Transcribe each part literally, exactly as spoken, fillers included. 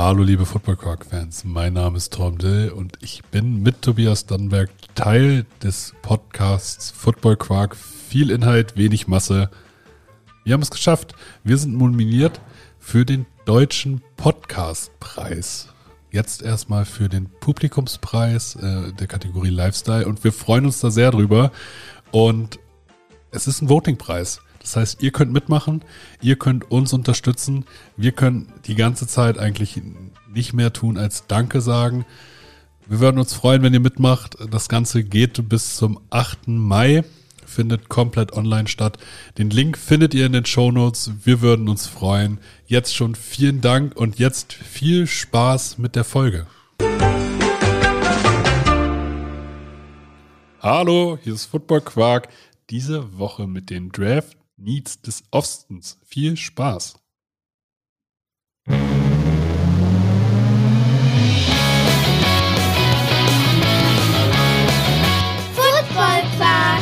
Hallo liebe Football Quark-Fans, mein Name ist Tom Dill und ich bin mit Tobias Dannenberg Teil des Podcasts Football Quark. Viel Inhalt, wenig Masse. Wir haben es geschafft. Wir sind nominiert für den Deutschen Podcastpreis. Jetzt erstmal für den Publikumspreis äh, der Kategorie Lifestyle und wir freuen uns da sehr drüber. Und es ist ein Votingpreis. Das heißt, ihr könnt mitmachen, ihr könnt uns unterstützen. Wir können die ganze Zeit eigentlich nicht mehr tun als Danke sagen. Wir würden uns freuen, wenn ihr mitmacht. Das Ganze geht bis zum achten Mai, findet komplett online statt. Den Link findet ihr in den Shownotes. Wir würden uns freuen. Jetzt schon vielen Dank und jetzt viel Spaß mit der Folge. Hallo, hier ist Football Quark. Diese Woche mit den Draft Needs des Ostens. Viel Spaß. Football Quark.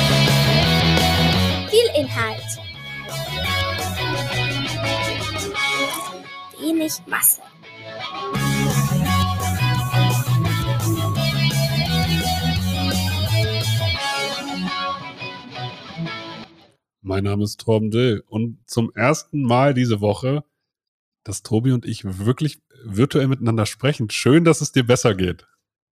Viel Inhalt. Wenig Masse. Mein Name ist Torben Dill und zum ersten Mal diese Woche, dass Tobi und ich wirklich virtuell miteinander sprechen. Schön, dass es dir besser geht.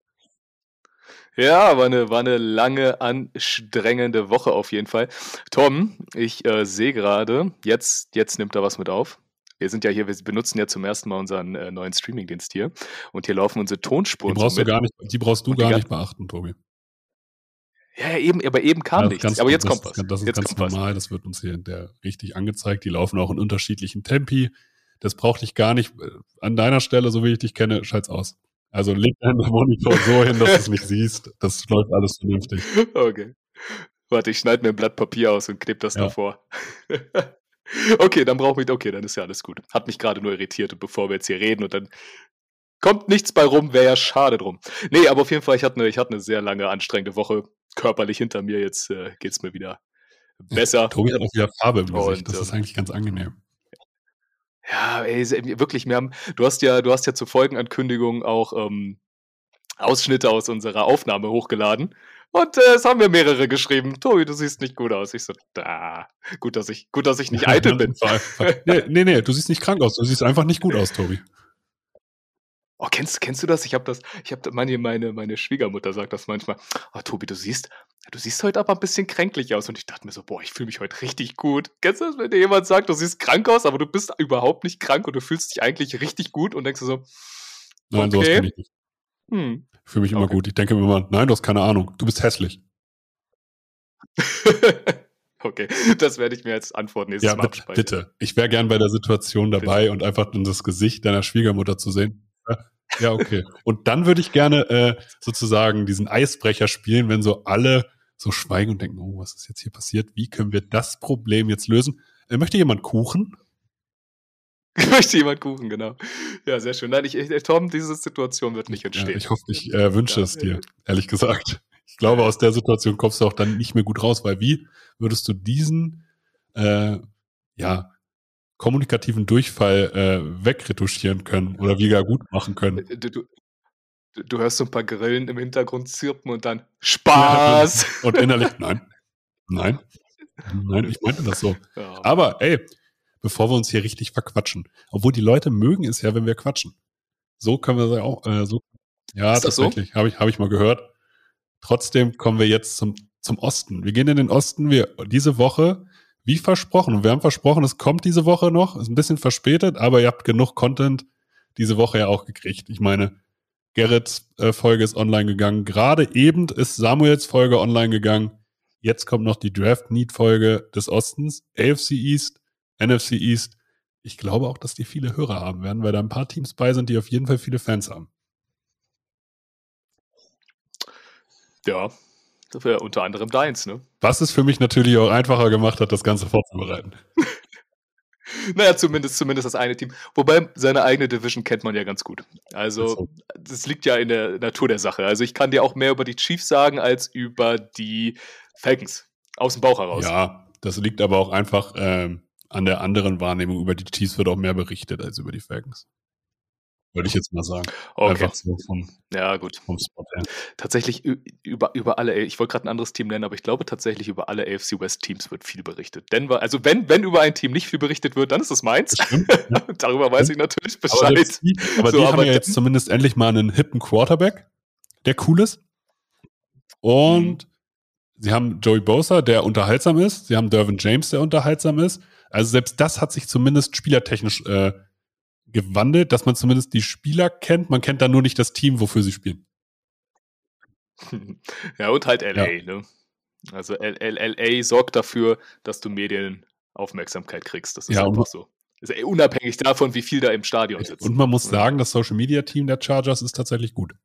Ja, war eine, war eine lange, anstrengende Woche auf jeden Fall. Tom, ich äh, sehe gerade, jetzt, jetzt nimmt er was mit auf. Wir sind ja hier, wir benutzen ja zum ersten Mal unseren äh, neuen Streamingdienst hier und hier laufen unsere Tonspuren. Die brauchst so du mit. gar nicht, die brauchst du Und gar die nicht beachten, Tobi. Ja, ja, eben, aber eben kam Ja, nichts. ganz, Aber jetzt das, kommt was. Das ist jetzt ganz kommt was. normal, das wird uns hier in der richtig angezeigt. Die laufen auch in unterschiedlichen Tempi. Das braucht dich gar nicht. An deiner Stelle, so wie ich dich kenne, schalt's aus. Also leg deinen Monitor so hin, dass du es nicht siehst. Das läuft alles vernünftig. Okay. Warte, ich schneide mir ein Blatt Papier aus und klebe das Ja. davor. Okay, dann brauche ich, okay, dann ist ja alles gut. Hat mich gerade nur irritiert und bevor wir jetzt hier reden und dann kommt nichts bei rum, wäre ja schade drum. Nee, aber auf jeden Fall, ich hatte eine, ich hatte eine sehr lange, anstrengende Woche körperlich hinter mir. Jetzt äh, geht's mir wieder besser. Tobi hat auch wieder Farbe im Gesicht. Und, Das ist ähm, eigentlich ganz angenehm. Ja, ey, se- wirklich, wir haben, du hast ja, du hast ja zur Folgenankündigung auch ähm, Ausschnitte aus unserer Aufnahme hochgeladen. Und äh, es haben mir mehrere geschrieben. Tobi, du siehst nicht gut aus. Ich so, da, gut, dass ich, gut, dass ich nicht eitel bin. nee, nee, nee, du siehst nicht krank aus. Du siehst einfach nicht gut aus, Tobi. Oh, kennst, kennst du das? Ich habe das, ich habe meine, meine, meine Schwiegermutter sagt das manchmal. Oh, Tobi, du siehst, du siehst heute aber ein bisschen kränklich aus. Und ich dachte mir so, boah, ich fühle mich heute richtig gut. Kennst du das, wenn dir jemand sagt, du siehst krank aus, aber du bist überhaupt nicht krank und du fühlst dich eigentlich richtig gut und denkst du so, Nein, sowas okay. kann ich nicht. Hm. Ich fühle mich immer Okay. gut. Ich denke mir immer, nein, du hast keine Ahnung. Du bist hässlich. Okay, das werde ich mir als Antwort nächstes Ja, Mal bitte, abspeichern. bitte. Ich wäre gern bei der Situation dabei und einfach dann das Gesicht deiner Schwiegermutter zu sehen. Ja, okay. Und dann würde ich gerne äh, sozusagen diesen Eisbrecher spielen, wenn so alle so schweigen und denken, oh, was ist jetzt hier passiert? Wie können wir das Problem jetzt lösen? Äh, möchte jemand Kuchen? Ich möchte jemand Kuchen, genau. Ja, sehr schön. Nein, ich, ich, Tom, diese Situation wird nicht Ja, entstehen. ich hoffe, ich äh, wünsche Ja. es dir, ehrlich gesagt. Ich glaube, aus der Situation kommst du auch dann nicht mehr gut raus, weil wie würdest du diesen äh, ja, kommunikativen Durchfall äh, wegretuschieren können oder wieder gut machen können? Du, du, du hörst so ein paar Grillen im Hintergrund zirpen und dann Spaß! Und innerlich, nein, nein, nein, ich meinte das so. Ja. Aber ey, bevor wir uns hier richtig verquatschen, obwohl die Leute mögen es ja, wenn wir quatschen. So können wir das auch, äh, so, ja, Ist das so? tatsächlich, habe ich, hab ich mal gehört. Trotzdem kommen wir jetzt zum, zum Osten. Wir gehen in den Osten, wir diese Woche, wie versprochen, und wir haben versprochen, es kommt diese Woche noch, ist ein bisschen verspätet, aber ihr habt genug Content diese Woche ja auch gekriegt. Ich meine, Gerrits äh, Folge ist online gegangen, gerade eben ist Samuels Folge online gegangen, jetzt kommt noch die Draft-Need-Folge des Ostens, A F C East, N F C East. Ich glaube auch, dass die viele Hörer haben werden, weil da ein paar Teams bei sind, die auf jeden Fall viele Fans haben. Ja, das wäre unter anderem deins, ne? Was es für mich natürlich auch einfacher gemacht hat, das Ganze vorzubereiten. Naja, zumindest, zumindest das eine Team. Wobei, seine eigene Division kennt man ja ganz gut. Also, das liegt ja in der Natur der Sache. Also, ich kann dir auch mehr über die Chiefs sagen, als über die Falcons. Aus dem Bauch heraus. Ja, das liegt aber auch einfach ähm, an der anderen Wahrnehmung. Über die Chiefs wird auch mehr berichtet als über die Falcons. würde ich jetzt mal sagen. Okay. Einfach so vom, Ja, gut. vom Spot her. Tatsächlich ü- über, über alle, ich wollte gerade ein anderes Team nennen, aber ich glaube tatsächlich über alle A F C West Teams wird viel berichtet. Denver, also wenn, wenn über ein Team nicht viel berichtet wird, dann ist es meins. Stimmt, ja. Darüber weiß ich natürlich Aber, Bescheid. selbst die, aber So, die haben aber ja jetzt zumindest endlich mal einen hippen Quarterback, der cool ist. Und sie haben Joey Bosa, der unterhaltsam ist. Sie haben Derwin James, der unterhaltsam ist. Also selbst das hat sich zumindest spielertechnisch äh, gewandelt, dass man zumindest die Spieler kennt. Man kennt da nur nicht das Team, wofür sie spielen. Ja, und halt L A, Ja. ne? Also L L L A sorgt dafür, dass du Medienaufmerksamkeit kriegst. Das ist Ja, und- einfach so. Ist ja unabhängig davon, wie viel da im Stadion sitzt. Und man muss Ja. sagen, das Social Media Team der Chargers ist tatsächlich gut.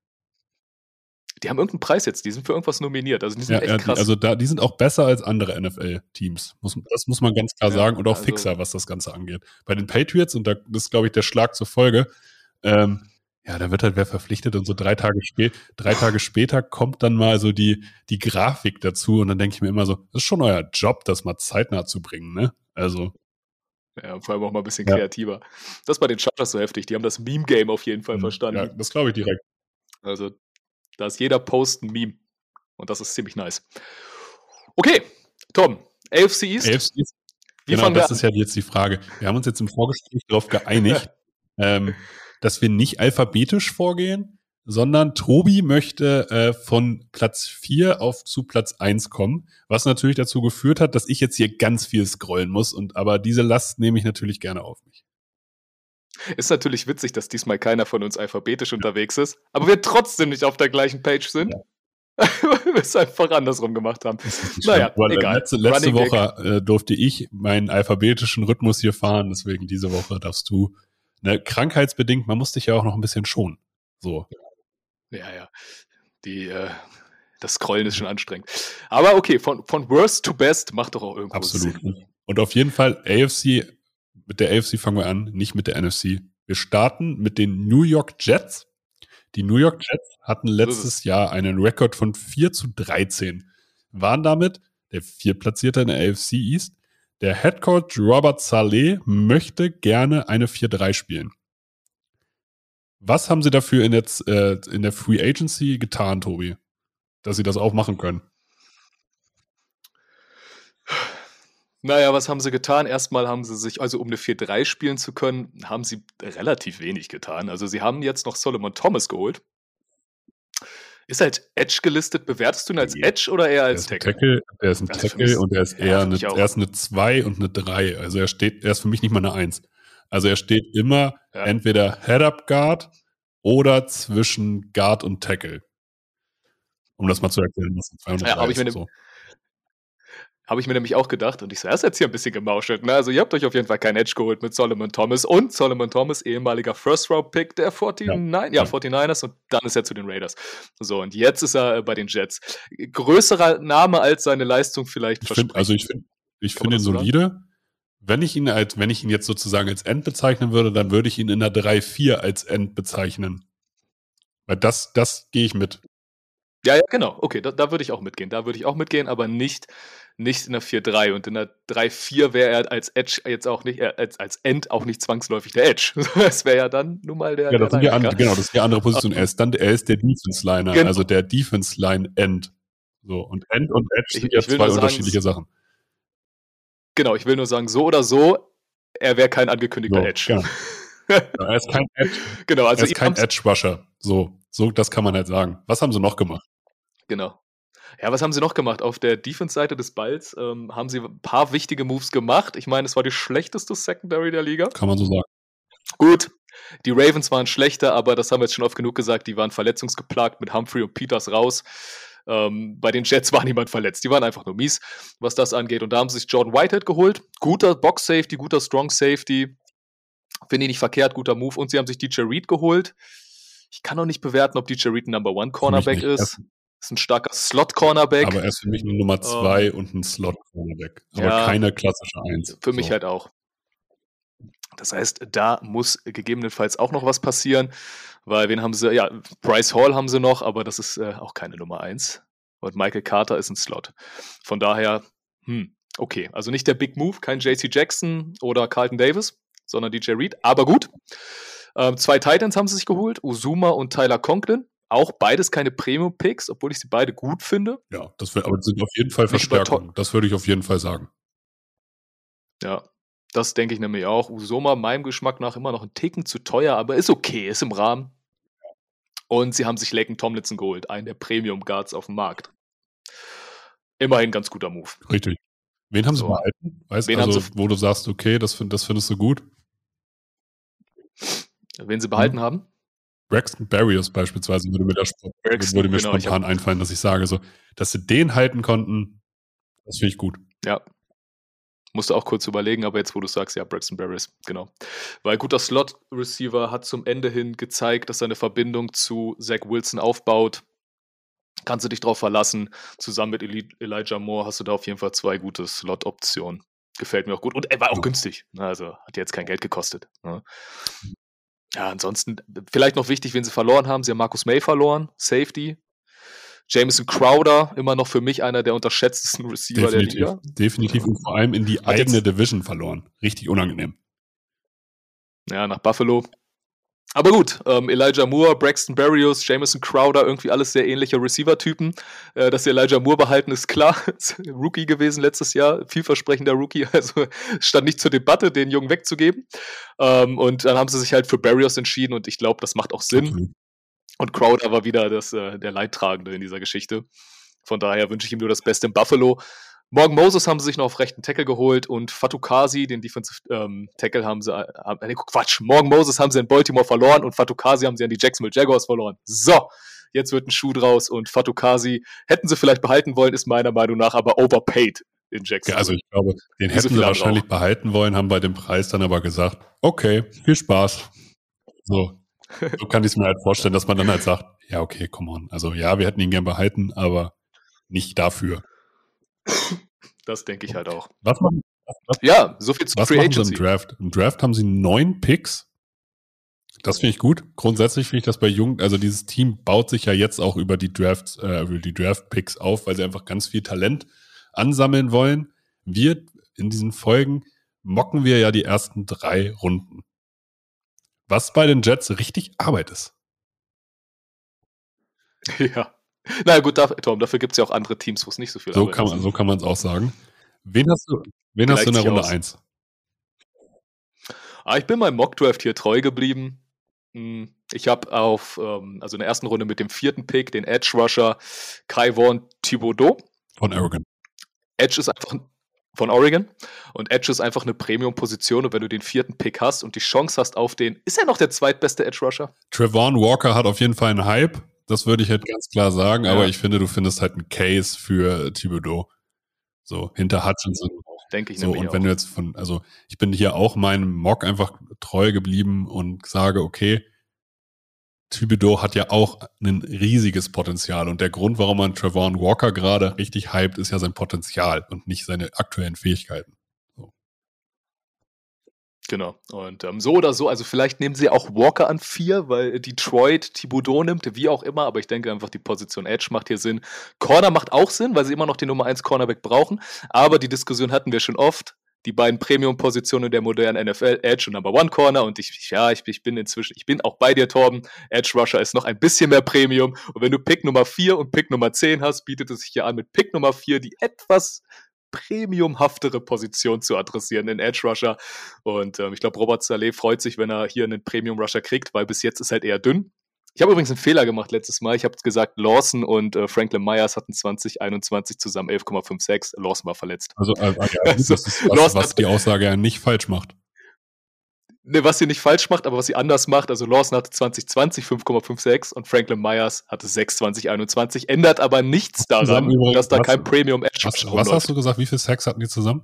Die haben irgendeinen Preis jetzt, die sind für irgendwas nominiert. Also die sind Ja, echt ja, die, krass. also da, die sind auch besser als andere N F L-Teams. Muss, das muss man ganz klar Ja, sagen. Und auch also- fixer, was das Ganze angeht. Bei den Patriots, und da, das ist, glaube ich, der Schlag zur Folge, ähm, ja, da wird halt wer verpflichtet und so drei Tage, spä drei Tage später kommt dann mal so die, die Grafik dazu und dann denke ich mir immer so, das ist schon euer Job, das mal zeitnah zu bringen, ne? Also, Ja, vor allem auch mal ein bisschen Ja. kreativer. Das ist bei den Chargers so heftig. Die haben das Meme-Game auf jeden Fall verstanden. ja, das glaube ich direkt. Also, da ist jeder Post ein Meme. Und das ist ziemlich nice. Okay, Tom, A F C East. A F C ist, Wie genau, fangen wir das an? ist ja jetzt die Frage. Wir haben uns jetzt im Vorgespräch darauf geeinigt, ähm, dass wir nicht alphabetisch vorgehen, sondern Tobi möchte äh, von Platz vier auf zu Platz eins kommen, was natürlich dazu geführt hat, dass ich jetzt hier ganz viel scrollen muss. Und aber diese Last nehme ich natürlich gerne auf mich. Ist natürlich witzig, dass diesmal keiner von uns alphabetisch unterwegs ist, aber wir trotzdem nicht auf der gleichen Page sind. Weil wir es einfach andersrum gemacht haben. Naja, Aber egal. Letzte, letzte Running Woche äh, durfte ich meinen alphabetischen Rhythmus hier fahren, deswegen diese Woche darfst du, ne, krankheitsbedingt, man muss dich ja auch noch ein bisschen schonen. So. Ja, ja. Die, äh, das Scrollen ist schon anstrengend. Aber okay, von, von worst to best macht doch auch irgendwo Absolut. Sinn. Und auf jeden Fall A F C, mit der A F C fangen wir an, nicht mit der N F C. Wir starten mit den New York Jets. Die New York Jets hatten letztes Jahr einen Rekord von vier zu dreizehn, waren damit der Viertplatzierte in der A F C East. Der Headcoach Robert Saleh möchte gerne eine vier drei spielen. Was haben sie dafür in der, äh, in der Free Agency getan, Tobi, dass sie das auch machen können? Naja, was haben sie getan? Erstmal haben sie sich, also um eine vier drei spielen zu können, haben sie relativ wenig getan. Also sie haben jetzt noch Solomon Thomas geholt. Ist halt Edge gelistet. Bewertest du ihn als Nee. Edge oder eher Der als ist ein Tackle? Tackle, der ist ein Also für Tackle mich- und er ist ja, eher für eine, mich auch. er ist eine zwei und eine drei. Also er steht, er ist für mich nicht mal eine eins. Also er steht immer Ja. entweder Head-Up-Guard oder zwischen Guard und Tackle. Um das mal zu erklären, was ein zwei und eine Ja, drei aber ich ist. meine, so. Habe ich mir nämlich auch gedacht. Und ich so, er ist jetzt hier ein bisschen gemauschelt. Ne? Also ihr habt euch auf jeden Fall keinen Edge geholt mit Solomon Thomas. Und Solomon Thomas, ehemaliger First-Round-Pick der forty-nine, ja, Ja. forty-niners. Und dann ist er zu den Raiders. So, und jetzt ist er äh, bei den Jets. Größerer Name als seine Leistung vielleicht Ich find, also ich finde ich Kann man find ihn das so sagen? solide. Wenn ich ihn als, wenn ich ihn jetzt sozusagen als End bezeichnen würde, dann würde ich ihn in der drei vier als End bezeichnen. Weil das, das gehe ich mit. Ja, ja, genau. Okay, da, da würde ich auch mitgehen. Da würde ich auch mitgehen, aber nicht, nicht in der vier drei. Und in der drei vier wäre er als Edge jetzt auch nicht, äh, als, als End auch nicht zwangsläufig der Edge. Das wäre ja dann nun mal der, Ja, das der sind ja Linebacker. andere, genau, das ist die andere Position. Er ist dann, er ist der Defense-Liner, Genau. also der Defense-Line-End. So, und End und Edge Ich- sind ja ich will zwei nur sagen, unterschiedliche Sachen. Genau, ich will nur sagen, so oder so, er wäre kein angekündigter So, Edge. genau. Ja, er ist kein Edge, Genau, also er ist ihr kein habt's- Edge-Rusher. So, so, das kann man halt sagen. Was haben sie noch gemacht? Genau. Ja, was haben sie noch gemacht? Auf der Defense-Seite des Balls ähm, haben sie ein paar wichtige Moves gemacht. Ich meine, es war die schlechteste Secondary der Liga. Kann man so sagen. Gut, die Ravens waren schlechter, aber das haben wir jetzt schon oft genug gesagt. Die waren verletzungsgeplagt mit Humphrey und Peters raus. Ähm, bei den Jets war niemand verletzt. Die waren einfach nur mies, was das angeht. Und da haben sie sich Jordan Whitehead geholt. Guter Box-Safety, guter Strong-Safety. Finde ich nicht verkehrt, guter Move. Und sie haben sich D J Reed geholt. Ich kann noch nicht bewerten, ob D J Reed ein Number One Cornerback nicht. ist. Ist ein starker Slot-Cornerback. Aber er ist für mich eine Nummer zwei und ein Slot-Cornerback. Aber Ja. keine klassische Eins. Für mich so. halt auch. Das heißt, da muss gegebenenfalls auch noch was passieren, weil wen haben sie? Ja, Bryce Hall haben sie noch, aber das ist äh, auch keine Nummer eins. Und Michael Carter ist ein Slot. Von daher, hm, okay. Also nicht der Big Move, kein J C Jackson oder Carlton Davis, sondern D J Reed, aber gut. Ähm, zwei Titans haben sie sich geholt, Uzuma und Tyler Conklin. Auch beides keine Premium-Picks, obwohl ich sie beide gut finde. Ja, das wär, aber das sind auf jeden Fall Nicht überteu- Verstärkungen. Das würde ich auf jeden Fall sagen. Ja, das denke ich nämlich auch. Uzoma meinem Geschmack nach immer noch ein Ticken zu teuer, aber ist okay, ist im Rahmen. Und sie haben sich Laken Tomlinson geholt, einen der Premium-Guards auf dem Markt. Immerhin ganz guter Move. Richtig. Wen haben sie So. behalten? Weißt Wen also, haben sie- wo du sagst, okay, das, find, das findest du gut? Wen sie behalten Mhm. haben? Braxton Berrios beispielsweise würde mir, da, sp- Braxton, würde mir genau, ich spontan einfallen, dass ich sage, so, dass sie den halten konnten, das finde ich gut. Ja. Musste auch kurz überlegen, aber jetzt, wo du sagst, ja, Braxton Berrios, genau. Weil guter Slot-Receiver hat zum Ende hin gezeigt, dass seine Verbindung zu Zach Wilson aufbaut. Kannst du dich drauf verlassen. Zusammen mit Eli- Elijah Moore hast du da auf jeden Fall zwei gute Slot-Optionen. Gefällt mir auch gut. Und er war auch Ja. günstig. Also hat jetzt kein Geld gekostet. Ne? Ja, ansonsten vielleicht noch wichtig, wen sie verloren haben. Sie haben Marcus May verloren, Safety. Jamison Crowder, immer noch für mich einer der unterschätztesten Receiver Definitiv. der Liga. Definitiv und vor allem in die Hat eigene jetzt- Division verloren. Richtig unangenehm. Ja, nach Buffalo. Aber gut, ähm, Elijah Moore, Braxton Berrios, Jamison Crowder, irgendwie alles sehr ähnliche Receiver-Typen. Äh, dass sie Elijah Moore behalten, ist klar. Ist Rookie gewesen letztes Jahr, vielversprechender Rookie, also stand nicht zur Debatte, den Jungen wegzugeben. Ähm, und dann haben sie sich halt für Berrios entschieden und ich glaube, das macht auch Sinn. Absolut. Und Crowder war wieder das, äh, der Leidtragende in dieser Geschichte. Von daher wünsche ich ihm nur das Beste in Buffalo. Morgan Moses haben sie sich noch auf rechten Tackle geholt und Fatukasi, den Defensive ähm, Tackle, haben sie, äh, äh, Quatsch, Morgan Moses haben sie in Baltimore verloren und Fatukasi haben sie an die Jacksonville Jaguars verloren. So, jetzt wird ein Schuh draus und Fatukasi hätten sie vielleicht behalten wollen, ist meiner Meinung nach aber overpaid in Ja, Jacksonville. also ich glaube, den Wie so hätten sie viele andere wahrscheinlich auch. behalten wollen, haben bei dem Preis dann aber gesagt, okay, viel Spaß. So, so kann ich es mir halt vorstellen, dass man dann halt sagt, ja, okay, come on. Also ja, wir hätten ihn gern behalten, aber nicht dafür. Das denke ich halt auch. Was machen, was, was, Ja, so viel zu was Free machen sie im Agency. Draft? Im Draft haben sie neun Picks. Das finde ich gut. Grundsätzlich finde ich das bei Jungen, also dieses Team baut sich ja jetzt auch über die Drafts, äh, über die Draft-Picks auf, weil sie einfach ganz viel Talent ansammeln wollen. Wir in diesen Folgen mocken wir ja die ersten drei Runden. Was bei den Jets richtig Arbeit ist. Ja. Na gut, da, Tom, dafür gibt es ja auch andere Teams, wo es nicht so viel So Arbeit kann ist. man, so kann man es auch sagen. Wen hast du, wen hast du in der Gleicht sich Runde aus. eins? Ah, ich bin meinem Mockdraft hier treu geblieben. Hm, Ich habe auf, ähm, also in der ersten Runde mit dem vierten Pick, den Edge Rusher Kai Vaughn Thibodeau. Von Oregon. Edge ist einfach ein- von Oregon und Edge ist einfach eine Premium-Position und wenn du den vierten Pick hast und die Chance hast auf den, ist er noch der zweitbeste Edge Rusher? Trevon Walker hat auf jeden Fall einen Hype. Das würde ich halt ganz klar sagen, Ja. aber ich finde, du findest halt einen Case für Thibodeau. So, hinter Hutchinson. Denke ich So, nämlich und auch. wenn du jetzt von, also ich bin hier auch meinem Mock einfach treu geblieben und sage, okay, Thibodeau hat ja auch ein riesiges Potenzial und der Grund, warum man Trevon Walker gerade richtig hypt, ist ja sein Potenzial und nicht seine aktuellen Fähigkeiten. Genau. Und ähm, so oder so, also vielleicht nehmen sie auch Walker an vier, weil Detroit Thibodeau nimmt, wie auch immer, aber ich denke einfach, die Position Edge macht hier Sinn. Corner macht auch Sinn, weil sie immer noch den Nummer eins Cornerback brauchen, aber die Diskussion hatten wir schon oft. Die beiden Premium-Positionen der modernen N F L, Edge und Number One Corner. Und ich, ja, ich, ich bin inzwischen, ich bin auch bei dir, Torben. Edge Rusher ist noch ein bisschen mehr Premium. Und wenn du Pick Nummer vier und Pick Nummer zehn hast, bietet es sich hier an, mit Pick Nummer vier die etwas premiumhaftere Position zu adressieren, den Edge Rusher. Und ähm, ich glaube, Robert Saleh freut sich, wenn er hier einen Premium Rusher kriegt, weil bis jetzt ist halt eher dünn. Ich habe übrigens einen Fehler gemacht letztes Mal. Ich habe gesagt, Lawson und äh, Franklin Myers hatten zwanzig einundzwanzig zusammen elf Komma fünfundsechzig. Lawson war verletzt. Also, äh, ja, Also, das ist was, Lawson was die Aussage ja nicht falsch macht. Ne, was sie nicht falsch macht, aber was sie anders macht. Also Lawson hatte zwanzig zwanzig fünf Komma fünfundsechzig und Franklin Myers hatte sechs zwanzig einundzwanzig. Ändert aber nichts daran, Zusammen übrigens, dass da was- kein Premium Edge Was, Rusher was hast du gesagt? Wie viel Sex hatten die zusammen?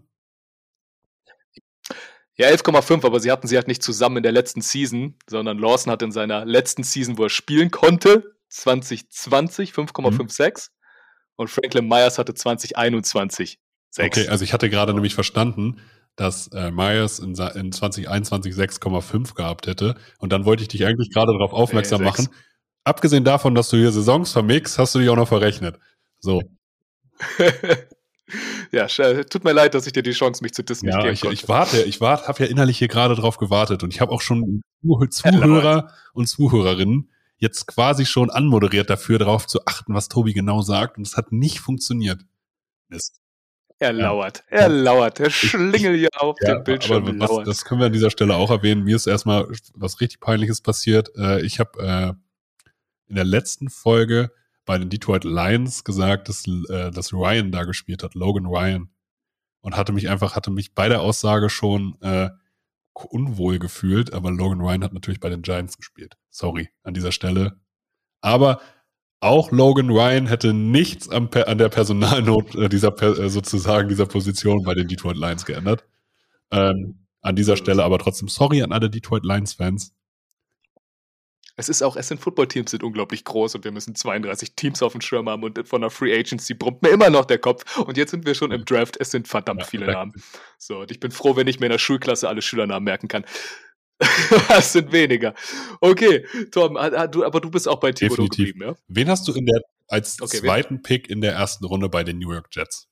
Ja, elf Komma fünf, aber sie hatten sie halt nicht zusammen in der letzten Season, sondern Lawson hat in seiner letzten Season, wo er spielen konnte, zwanzig zwanzig fünf Komma fünfundsechzig und Franklin Myers hatte zwanzig einundzwanzig sechs. Okay, also ich hatte gerade nämlich verstanden, dass äh, Myers in, sa- in zwanzig einundzwanzig sechs Komma fünf gehabt hätte. Und dann wollte ich dich eigentlich gerade darauf aufmerksam Nee, sechs. machen. Abgesehen davon, dass du hier Saisons vermixst, hast du dich auch noch verrechnet. So, Ja, sch- tut mir leid, dass ich dir die Chance, mich zu dissen, nicht ja, geben ich, konnte. ich warte, ich warte, habe ja innerlich hier gerade drauf gewartet und ich habe auch schon Zuh- Zuhörer und Zuhörerinnen jetzt quasi schon anmoderiert dafür, darauf zu achten, was Tobi genau sagt. Und es hat nicht funktioniert. Mist. Er Ja. lauert, er lauert, der Schlingel hier auf Ja, dem Bildschirm aber was, lauert. das können wir an dieser Stelle auch erwähnen. Mir ist erstmal was richtig Peinliches passiert. Äh, ich habe äh, in der letzten Folge bei den Detroit Lions gesagt, dass, äh, dass Ryan da gespielt hat, Logan Ryan. Und hatte mich einfach, hatte mich bei der Aussage schon äh, unwohl gefühlt, aber Logan Ryan hat natürlich bei den Giants gespielt. Sorry an dieser Stelle. Aber auch Logan Ryan hätte nichts am, an der Personalnot äh, dieser äh, sozusagen dieser Position bei den Detroit Lions geändert. Ähm, an dieser Stelle aber trotzdem sorry an alle Detroit Lions-Fans. Es ist auch, es sind Footballteams sind unglaublich groß und wir müssen zweiunddreißig Teams auf dem Schirm haben und von der Free Agency brummt mir immer noch der Kopf. Und jetzt sind wir schon im Draft. Es sind verdammt Ja, viele weg. Namen. So, und ich bin froh, wenn ich mir in der Schulklasse alle Schülernamen merken kann. Das sind weniger. Okay, Tom, ah, du, aber du bist auch bei Thibodeau Definitiv. geblieben, ja? Wen hast du in der als Okay, wen? zweiten Pick in der ersten Runde bei den New York Jets?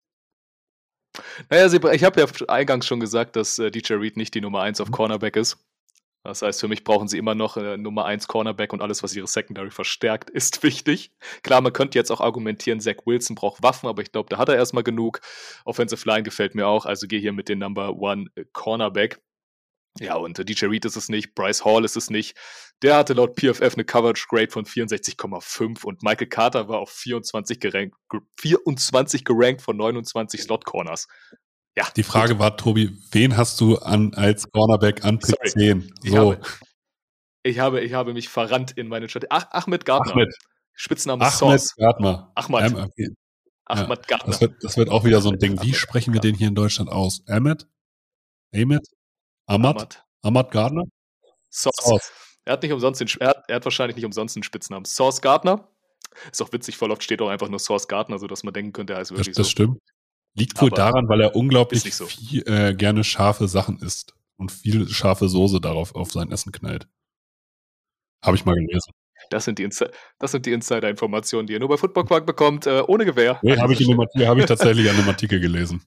Naja, Sie- ich habe ja eingangs schon gesagt, dass äh, D J Reed nicht die Nummer eins auf Mhm. Cornerback ist. Das heißt, für mich brauchen sie immer noch äh, Nummer eins Cornerback und alles, was ihre Secondary verstärkt, ist wichtig. Klar, man könnte jetzt auch argumentieren, Zach Wilson braucht Waffen, aber ich glaube, da hat er erstmal genug. Offensive Line gefällt mir auch, also gehe hier mit dem Number One äh, Cornerback. Ja, und äh, D J Reed ist es nicht, Bryce Hall ist es nicht. Der hatte laut P F F eine Coverage Grade von vierundsechzig Komma fünf und Michael Carter war auf vierundzwanzig gerankt, vierundzwanzig gerankt von neunundzwanzig Slot Corners. Ja, Die Frage gut. war, Tobi, wen hast du an als Cornerback an Pick Sorry. zehn? Ich So, habe, ich habe, ich habe mich verrannt in meine Stadt. Ach, Ahmed Gardner. Ahmed. Spitzname Ahmed Sauce. Gardner. Ahmad. Ähm, okay. Ahmad Gardner. Das wird, das wird auch wieder so ein Ahmed, Ding. Wie Ahmed, sprechen wir Gardner. den hier in Deutschland aus? Ahmed? Ahmed? Ahmad? Ahmad. Ahmad Gardner? Sauce. Sauce. Er hat nicht umsonst den, er hat, er hat wahrscheinlich nicht umsonst einen Spitznamen. Sauce Gardner. Ist auch witzig, voll oft steht auch einfach nur Sauce Gardner, sodass man denken könnte, er ist Das, wirklich das so. stimmt. Liegt wohl Aber daran, weil er unglaublich ist nicht so. viel, äh, gerne scharfe Sachen isst und viel scharfe Soße darauf auf sein Essen knallt. Habe ich mal gelesen. Das sind die, Insi- das sind die Insider-Informationen, die ihr nur bei Football Quark bekommt, äh, ohne Gewehr. Nee, an habe ich, dieser in einem Stelle. Artikel- hab ich tatsächlich an einem Artikel gelesen.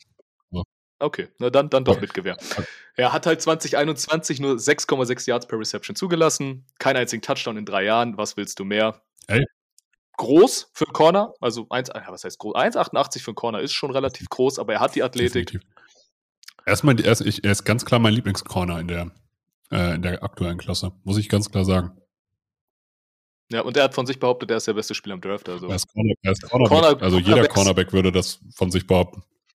Okay, na dann, dann doch Okay. mit Gewehr. Er hat halt zwanzig einundzwanzig nur sechs Komma sechs Yards per Reception zugelassen. Keinen einzigen Touchdown in drei Jahren. Was willst du mehr? Ey. Groß für einen Corner. Also eins, ja, was heißt groß? eins Komma achtundachtzig für einen Corner ist schon relativ groß, aber er hat die Athletik. Definitiv. Erstmal, er ist, ich, er ist ganz klar mein Lieblingscorner in der, äh, in der aktuellen Klasse. Muss ich ganz klar sagen. Ja, und er hat von sich behauptet, er ist der beste Spieler im Draft. Also. Er ist, Corner, er ist Cornerback. Corner- also jeder Cornerbacks- Cornerback würde das von sich behaupten.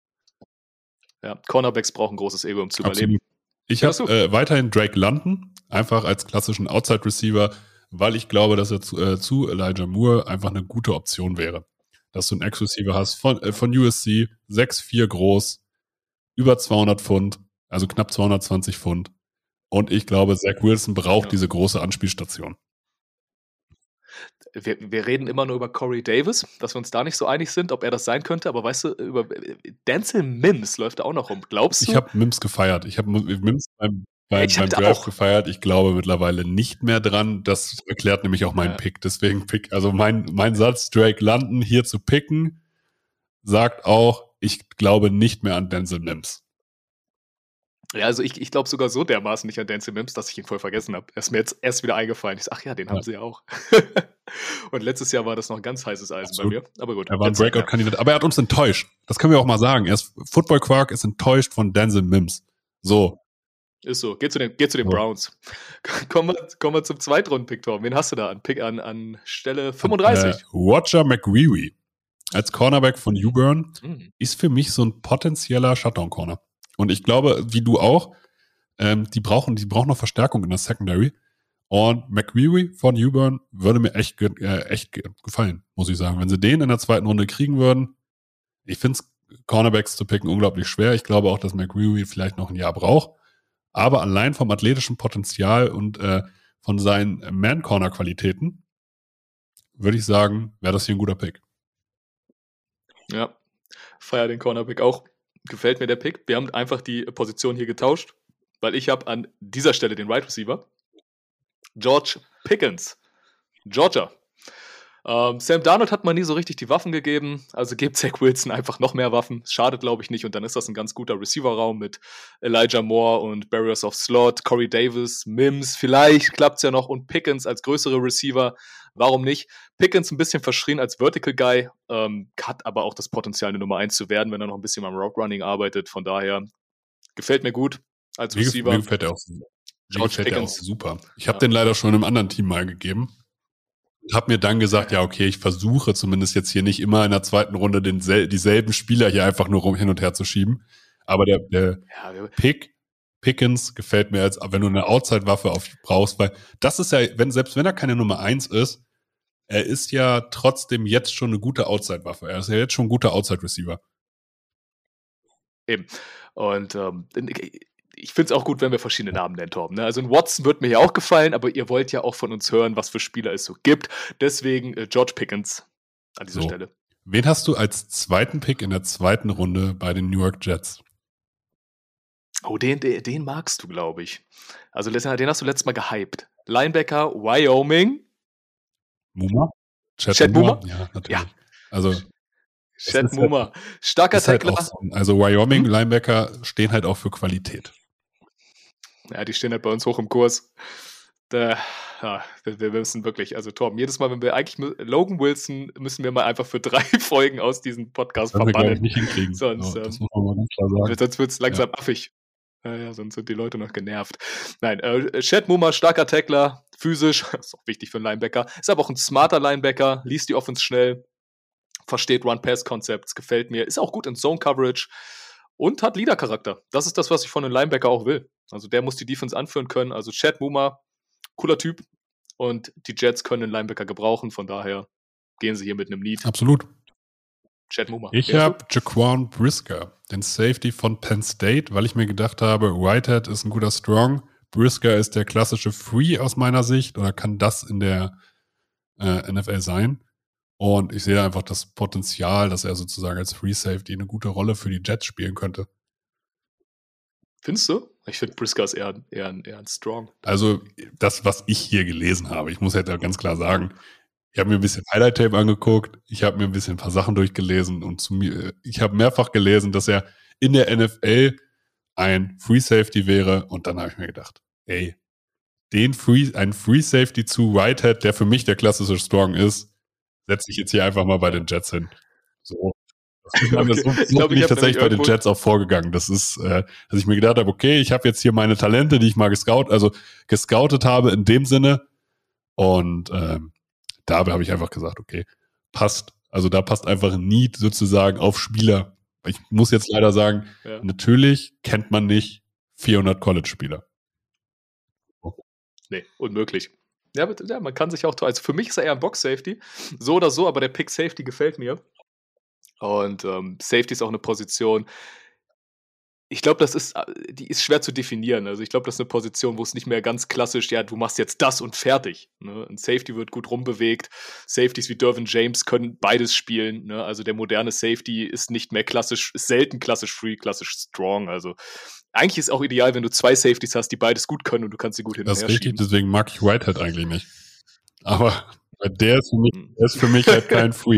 Ja, Cornerbacks brauchen großes Ego, um zu überleben. Absolut. Ich Was habe hast äh, weiterhin Drake London, einfach als klassischen Outside-Receiver, weil ich glaube, dass er zu, äh, zu Elijah Moore einfach eine gute Option wäre. Dass du einen Ex-Receiver hast von, äh, von U S C, sechs vier groß, über zweihundert Pfund, also knapp zweihundertzwanzig Pfund. Und ich glaube, Zach Wilson braucht Ja. diese große Anspielstation. Wir, wir reden immer nur über Corey Davis, dass wir uns da nicht so einig sind, ob er das sein könnte, aber weißt du, über Denzel Mims läuft da auch noch rum. Glaubst du? Ich habe Mims gefeiert. Ich habe Mims beim, beim, Ich beim hab Draft auch. gefeiert. Ich glaube mittlerweile nicht mehr dran. Das erklärt nämlich auch meinen Ja. Pick. Deswegen Pick, also mein, mein Satz, Drake London hier zu picken, sagt auch, ich glaube nicht mehr an Denzel Mims. Ja, also ich, ich glaube sogar so dermaßen nicht an Denzel Mims, dass ich ihn voll vergessen habe. Er ist mir jetzt erst wieder eingefallen. Ich sag, ach ja, den Ja. haben sie ja auch. Und letztes Jahr war das noch ein ganz heißes Eisen Absolut. bei mir. Aber gut. Er war ein erzähl, ja. Breakout-Kandidat, aber er hat uns enttäuscht. Das können wir auch mal sagen. Er ist, Football Quark ist enttäuscht von Denzel Mims. So. Ist so. Geh zu den, geh zu den So. Browns. Kommen wir, kommen wir zum Zweitrunden-Pick, Tom. Wen hast du da an, Pick an, an Stelle fünfunddreißig? Äh, Roger McGreevy als Cornerback von U-Burn Hm. ist für mich so ein potenzieller Shutdown-Corner. Und ich glaube, wie du auch, ähm, die brauchen, die brauchen noch Verstärkung in der Secondary. Und McGreevy von U-Burn würde mir echt, ge- äh, echt ge- gefallen, muss ich sagen. Wenn sie den in der zweiten Runde kriegen würden, ich finde es, Cornerbacks zu picken unglaublich schwer. Ich glaube auch, dass McGreevy vielleicht noch ein Jahr braucht. Aber allein vom athletischen Potenzial und äh, von seinen Man-Corner-Qualitäten würde ich sagen, wäre das hier ein guter Pick. Ja, feier den Cornerback auch. Gefällt mir der Pick. Wir haben einfach die Position hier getauscht, weil ich habe an dieser Stelle den Right Receiver. George Pickens. Georgia. Ähm, Sam Darnold hat man nie so richtig die Waffen gegeben, also gebt Zach Wilson einfach noch mehr Waffen. Es schadet, glaube ich, nicht und dann ist das ein ganz guter Receiver-Raum mit Elijah Moore und Barriers of Slot, Corey Davis, Mims, vielleicht klappt es ja noch und Pickens als größere Receiver. Warum nicht? Pickens ein bisschen verschrien als Vertical Guy, ähm, hat aber auch das Potenzial, eine Nummer eins zu werden, wenn er noch ein bisschen am Route Running arbeitet. Von daher gefällt mir gut als Mir, gef- Receiver. mir gefällt er auch, mir George gefällt er auch Pickens. super. Ich habe Ja. den leider schon einem anderen Team mal gegeben. Und habe mir dann gesagt, ja, okay, ich versuche zumindest jetzt hier nicht immer in der zweiten Runde den sel- dieselben Spieler hier einfach nur rum hin und her zu schieben. Aber der, der Ja, wir- Pick, Pickens gefällt mir als, wenn du eine Outside-Waffe auf brauchst, weil das ist ja, wenn, selbst wenn er keine Nummer eins ist, er ist ja trotzdem jetzt schon eine gute Outside-Waffe. Er ist ja jetzt schon ein guter Outside-Receiver. Eben. Und ähm, ich finde es auch gut, wenn wir verschiedene Namen nennen, Torben. Ne? Also ein Watson wird mir ja auch gefallen, aber ihr wollt ja auch von uns hören, was für Spieler es so gibt. Deswegen äh, George Pickens an dieser So. Stelle. Wen hast du als zweiten Pick in der zweiten Runde bei den New York Jets? Oh, den, den, den magst du, glaube ich. Also den den hast du letztes Mal gehypt. Linebacker, Wyoming. Muma? Chad, Chad Muma? Muma? Ja, natürlich. Ja. Also, Chad ist halt- Muma. Starker ist halt Tackler. auch so, also Wyoming Hm? Linebacker stehen halt auch für Qualität. Ja, die stehen halt bei uns hoch im Kurs. Da, ja, wir, wir müssen wirklich, also Torben, jedes Mal, wenn wir eigentlich mü- Logan Wilson müssen wir mal einfach für drei Folgen aus diesem Podcast Das werden wir, glaube ich, verbannen. nicht hinkriegen. Sonst, So, das ähm, muss man mal ganz klar sagen. Sonst wird es langsam affig. Ja, ja, sonst sind die Leute noch genervt. Nein, äh, Chad Muma, starker Tackler, physisch, ist auch wichtig für einen Linebacker, ist aber auch ein smarter Linebacker, liest die Offense schnell, versteht Run-Pass-Konzepts, gefällt mir, ist auch gut in Zone-Coverage und hat Leader-Charakter. Das ist das, was ich von einem Linebacker auch will. Also der muss die Defense anführen können. Also Chad Muma, cooler Typ und die Jets können einen Linebacker gebrauchen, von daher gehen sie hier mit einem Need. Absolut. Chad Muma. Ich Wer ist habe Jaquan Brisker, den Safety von Penn State, weil ich mir gedacht habe, Whitehead ist ein guter Strong. Brisker ist der klassische Free aus meiner Sicht oder kann das in der äh, N F L sein. Und ich sehe einfach das Potenzial, dass er sozusagen als Free Safety eine gute Rolle für die Jets spielen könnte. Findest du? Ich finde Brisker ist eher, eher, ein- eher ein Strong. Also das, was ich hier gelesen habe, ich muss halt auch ganz klar sagen, ich habe mir ein bisschen Highlight-Tape angeguckt, ich habe mir ein bisschen ein paar Sachen durchgelesen und zu mir, ich habe mehrfach gelesen, dass er in der N F L ein Free Safety wäre und dann habe ich mir gedacht, ey, den Free, ein Free Safety zu Whitehead, der für mich der klassische Strong ist, setze ich jetzt hier einfach mal bei den Jets hin. So. Das ist meine, Okay. so, so Ich glaub, bin ich ich hab tatsächlich bei nämlich den irgendwo- Jets auch vorgegangen. Das ist, äh, dass ich mir gedacht habe, okay, ich habe jetzt hier meine Talente, die ich mal gescout, also gescoutet habe in dem Sinne. Und ähm, da habe ich einfach gesagt, okay, passt. Also da passt einfach ein Need sozusagen auf Spieler. Ich muss jetzt leider sagen, Ja. natürlich kennt man nicht vierhundert College-Spieler. Nee, unmöglich. Ja, aber, ja, man kann sich auch, also für mich ist er eher ein Box-Safety. So oder so, aber der Pick-Safety gefällt mir. Und ähm, Safety ist auch eine Position. Ich glaube, das ist, äh, die ist schwer zu definieren. Also ich glaube, das ist eine Position, wo es nicht mehr ganz klassisch, ja, du machst jetzt das und fertig. Ne? Ein Safety wird gut rumbewegt. Safeties wie Dervin James können beides spielen. Ne? Also der moderne Safety ist nicht mehr klassisch, ist selten klassisch free, klassisch strong. Also eigentlich ist auch ideal, wenn du zwei Safeties hast, die beides gut können und du kannst sie gut hin und Das ist her richtig, schieben. deswegen mag ich Whitehead eigentlich nicht. Aber der ist für mich, Hm. der ist für mich halt kein Free.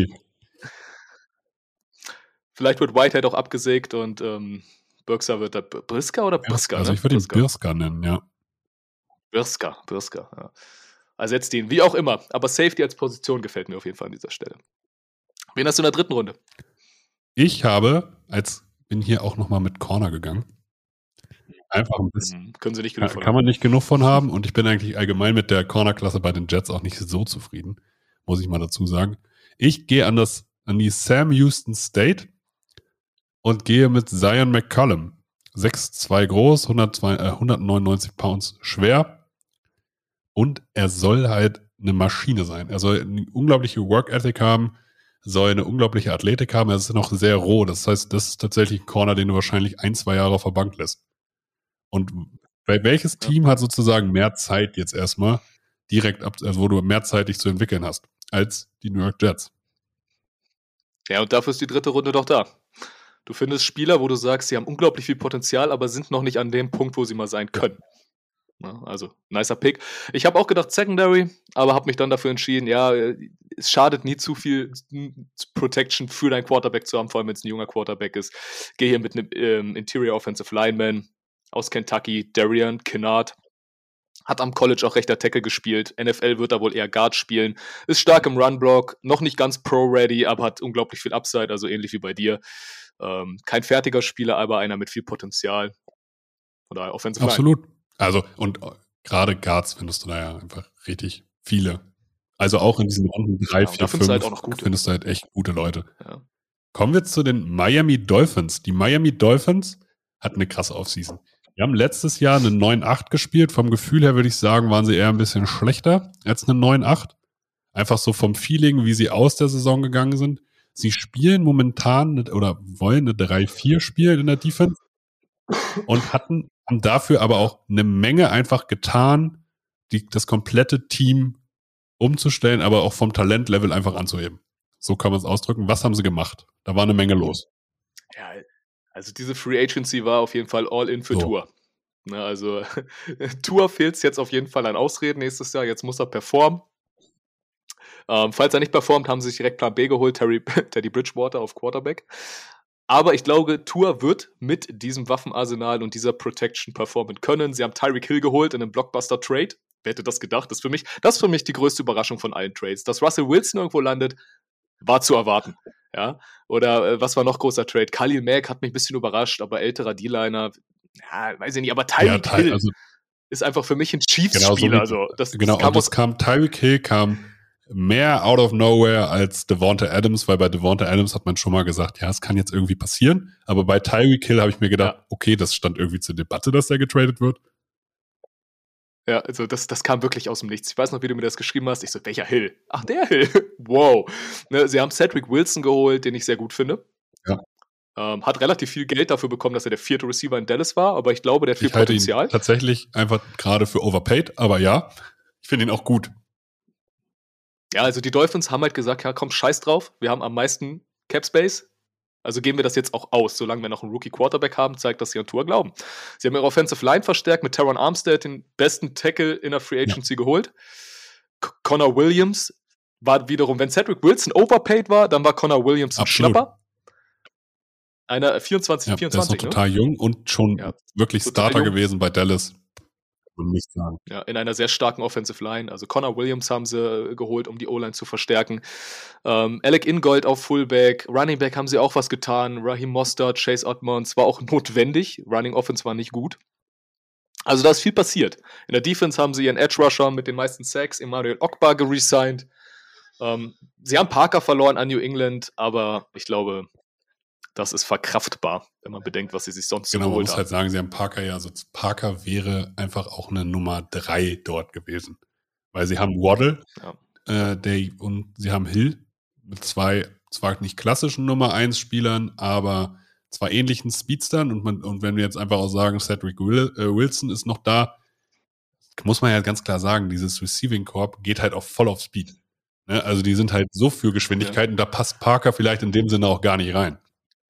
Vielleicht wird Whitehead auch abgesägt und ähm, Birsker wird da Brisker oder Brisker? Also ne? ich würde ihn Brisker. Birska nennen, ja. Birsker, Birsker, ja. Ersetzt ihn, wie auch immer. Aber Safety als Position gefällt mir auf jeden Fall an dieser Stelle. Wen hast du in der dritten Runde? Ich habe, als bin hier auch nochmal mit Corner gegangen. Einfach ein bisschen. Hm, können sie nicht genug Kann, von kann man nicht genug von haben und ich bin eigentlich allgemein mit der Corner-Klasse bei den Jets auch nicht so zufrieden, muss ich mal dazu sagen. Ich gehe an das, an die Sam Houston State und gehe mit Zion McCollum. sechs Komma zwei groß, hundertzwei, äh, hundertneunundneunzig Pounds schwer und er soll halt eine Maschine sein. Er soll eine unglaubliche Work Ethic haben, soll eine unglaubliche Athletik haben, er ist noch sehr roh. Das heißt, das ist tatsächlich ein Corner, den du wahrscheinlich ein, zwei Jahre auf der Bank lässt. Und bei welches Team hat sozusagen mehr Zeit jetzt erstmal direkt ab, also wo du mehr Zeit dich zu entwickeln hast, als die New York Jets? Ja, und dafür ist die dritte Runde doch da. Du findest Spieler, wo du sagst, sie haben unglaublich viel Potenzial, aber sind noch nicht an dem Punkt, wo sie mal sein können. Ja, also, nicer Pick. Ich habe auch gedacht Secondary, aber habe mich dann dafür entschieden, ja, es schadet nie zu viel Protection für deinen Quarterback zu haben, vor allem wenn es ein junger Quarterback ist. Gehe hier mit einem ähm, Interior Offensive Lineman aus Kentucky, Darian Kinnard. Hat am College auch rechter Tackle gespielt. N F L wird er wohl eher Guard spielen. Ist stark im Run-Block, noch nicht ganz Pro-ready, aber hat unglaublich viel Upside, also ähnlich wie bei dir. Ähm, kein fertiger Spieler, aber einer mit viel Potenzial. Oder Offensive Line. Absolut. Also, und gerade Guards findest du da ja einfach richtig viele. Also auch in diesen Runden drei, Ja, vier, findest du fünf halt auch noch gute. findest du halt echt gute Leute. Ja. Kommen wir zu den Miami Dolphins. Die Miami Dolphins hatten eine krasse Offseason. Wir haben letztes Jahr eine neun acht gespielt. Vom Gefühl her würde ich sagen, waren sie eher ein bisschen schlechter als eine neun acht. Einfach so vom Feeling, wie sie aus der Saison gegangen sind. Sie spielen momentan oder wollen eine drei vier spielen in der Defense und hatten haben dafür aber auch eine Menge einfach getan, die, das komplette Team umzustellen, aber auch vom Talentlevel einfach anzuheben. So kann man es ausdrücken. Was haben sie gemacht? Da war eine Menge los. Ja, also diese Free Agency war auf jeden Fall all in für So. Tour. Ne, also Tour fehlt es jetzt auf jeden Fall an Ausreden nächstes Jahr. Jetzt muss er performen. Ähm, falls er nicht performt, haben sie sich direkt Plan B geholt, Terry, Teddy Bridgewater auf Quarterback. Aber ich glaube, Tour wird mit diesem Waffenarsenal und dieser Protection performen können. Sie haben Tyreek Hill geholt in einem Blockbuster-Trade. Wer hätte das gedacht? Das ist für mich, das ist für mich die größte Überraschung von allen Trades. Dass Russell Wilson irgendwo landet, war zu erwarten. Ja? Oder äh, was war noch großer Trade? Khalil Mack hat mich ein bisschen überrascht, aber älterer D-Liner, ja, weiß ich nicht, aber Tyreek Ja, Ty- Hill also ist einfach für mich ein genau, so Chiefs-Spieler. wie, Also, das, genau, das kam und das aus, kam, Tyreek Hill kam mehr out of nowhere als Devonta Adams, weil bei Devonta Adams hat man schon mal gesagt, ja, es kann jetzt irgendwie passieren, aber bei Tyreek Hill habe ich mir gedacht, Ja. okay, das stand irgendwie zur Debatte, dass der getradet wird. Ja, also das, das kam wirklich aus dem Nichts. Ich weiß noch, wie du mir das geschrieben hast. Ich so, welcher Hill? Ach, der Hill. Wow. Ne, sie haben Cedric Wilson geholt, den ich sehr gut finde. Ja. Ähm, hat relativ viel Geld dafür bekommen, dass er der vierte Receiver in Dallas war, aber ich glaube, der hat viel Ich halte Potenzial. ihn tatsächlich einfach gerade für overpaid, aber ja, ich finde ihn auch gut. Ja, also die Dolphins haben halt gesagt, ja komm, scheiß drauf, wir haben am meisten Cap Space, also geben wir das jetzt auch aus. Solange wir noch einen Rookie-Quarterback haben, zeigt, dass sie an Tour glauben. Sie haben ihre Offensive Line verstärkt, mit Teron Armstead den besten Tackle in der Free Agency ja. geholt. C- Connor Williams war wiederum, wenn Cedric Wilson overpaid war, dann war Connor Williams ein Absolut. Schnapper. Einer vierundzwanzig, Ja, vierundzwanzig, der ist noch total ne? jung und schon Ja, wirklich total Starter jung. gewesen bei Dallas. Würde nicht sagen. Ja, in einer sehr starken Offensive Line. Also Connor Williams haben sie äh, geholt, um die O-Line zu verstärken. Ähm, Alec Ingold auf Fullback. Running Back haben sie auch was getan. Raheem Mostert, Chase Edmonds war auch notwendig. Running Offense war nicht gut. Also da ist viel passiert. In der Defense haben sie ihren Edge Rusher mit den meisten Sacks, Emmanuel Ogba, geresigned. Ähm, sie haben Parker verloren an New England, aber ich glaube, das ist verkraftbar, wenn man bedenkt, was sie sich sonst so Genau, man geholt muss haben. halt sagen, sie haben Parker ja, also Parker wäre einfach auch eine Nummer drei dort gewesen. Weil sie haben Waddle Ja. äh, der, und sie haben Hill mit zwei, zwar nicht klassischen Nummer eins Spielern, aber zwar ähnlichen Speedstern und, man, und wenn wir jetzt einfach auch sagen, Cedric Will, äh, Wilson ist noch da, muss man ja ganz klar sagen, dieses Receiving Corp geht halt auch voll auf Speed. Ne? Also die sind halt so für Geschwindigkeit Ja. und da passt Parker vielleicht in dem Sinne auch gar nicht rein.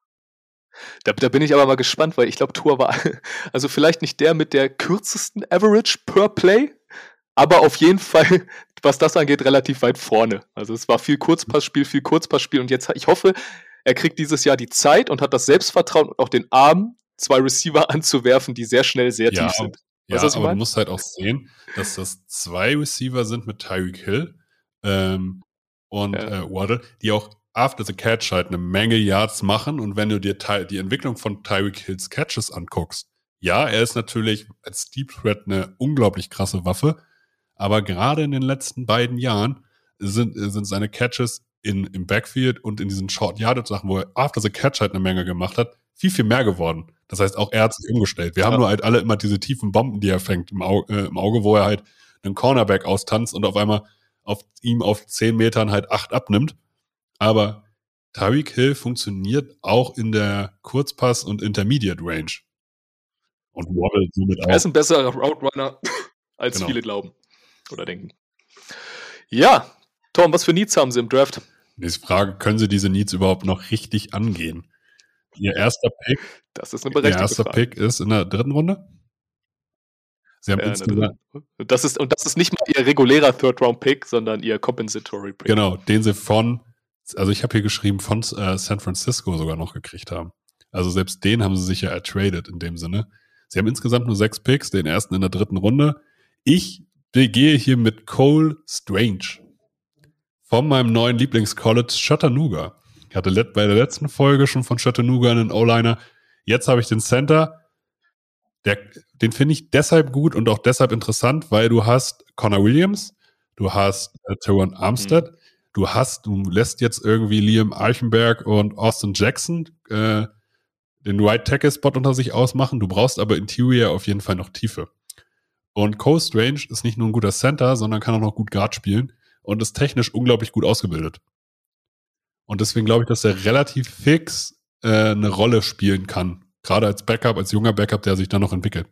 Da, da bin ich aber mal gespannt, weil ich glaube, Tour war also vielleicht nicht der mit der kürzesten Average per Play, aber auf jeden Fall, was das angeht, relativ weit vorne. Also es war viel Kurzpassspiel, viel Kurzpassspiel und jetzt, ich hoffe, er kriegt dieses Jahr die Zeit und hat das Selbstvertrauen und auch den Arm, zwei Receiver anzuwerfen, die sehr schnell sehr Ja, tief sind. Ja, Weißt du, was ich aber mein? du musst halt auch sehen, dass das zwei Receiver sind mit Tyreek Hill ähm, und Ja. äh, Waddle, die auch after the catch halt eine Menge Yards machen. Und wenn du dir Ty- die Entwicklung von Tyreek Hills Catches anguckst, ja, er ist natürlich als Deep Threat eine unglaublich krasse Waffe, aber gerade in den letzten beiden Jahren sind, sind seine Catches in, im Backfield und in diesen Short-Yardage-Sachen, wo er after the catch halt eine Menge gemacht hat, viel, viel mehr geworden. Das heißt, auch er hat sich umgestellt. Wir Ja. haben nur halt alle immer diese tiefen Bomben, die er fängt im Auge, äh, im Auge, wo er halt einen Cornerback austanzt und auf einmal auf ihm auf zehn Metern halt acht abnimmt. Aber Tyreek Hill funktioniert auch in der Kurzpass- und Intermediate Range. Und Waddle somit Er ist auch. ein besserer Route Runner, als Genau. viele glauben oder denken. Ja, Tom, was für Needs haben sie im Draft? Nächste Frage, können sie diese Needs überhaupt noch richtig angehen? Ihr erster Pick, Das ist eine ihr berechtigte erster Frage. Pick ist in der dritten Runde? Sie haben Ja, insgesamt, und das ist, und das ist nicht mal ihr regulärer Third-Round-Pick, sondern ihr Compensatory-Pick. genau, den sie von, also ich habe hier geschrieben, von äh, San Francisco sogar noch gekriegt haben. Also selbst den haben sie sich ja ertradet in dem Sinne. Sie haben insgesamt nur sechs Picks, den ersten in der dritten Runde. Ich gehe hier mit Cole Strange von meinem neuen Lieblings-College Chattanooga. Ich hatte bei der letzten Folge schon von Chattanooga einen O-Liner. Jetzt habe ich den Center. Der, den finde ich deshalb gut und auch deshalb interessant, weil du hast Connor Williams, du hast äh, Teron Armstead, mhm. du hast, du lässt jetzt irgendwie Liam Eichenberg und Austin Jackson äh, den Right Tackle Spot unter sich ausmachen. Du brauchst aber Interior auf jeden Fall noch Tiefe. Und Cole Strange ist nicht nur ein guter Center, sondern kann auch noch gut Guard spielen und ist technisch unglaublich gut ausgebildet. Und deswegen glaube ich, dass er relativ fix äh, eine Rolle spielen kann. Gerade als Backup, als junger Backup, der sich dann noch entwickelt.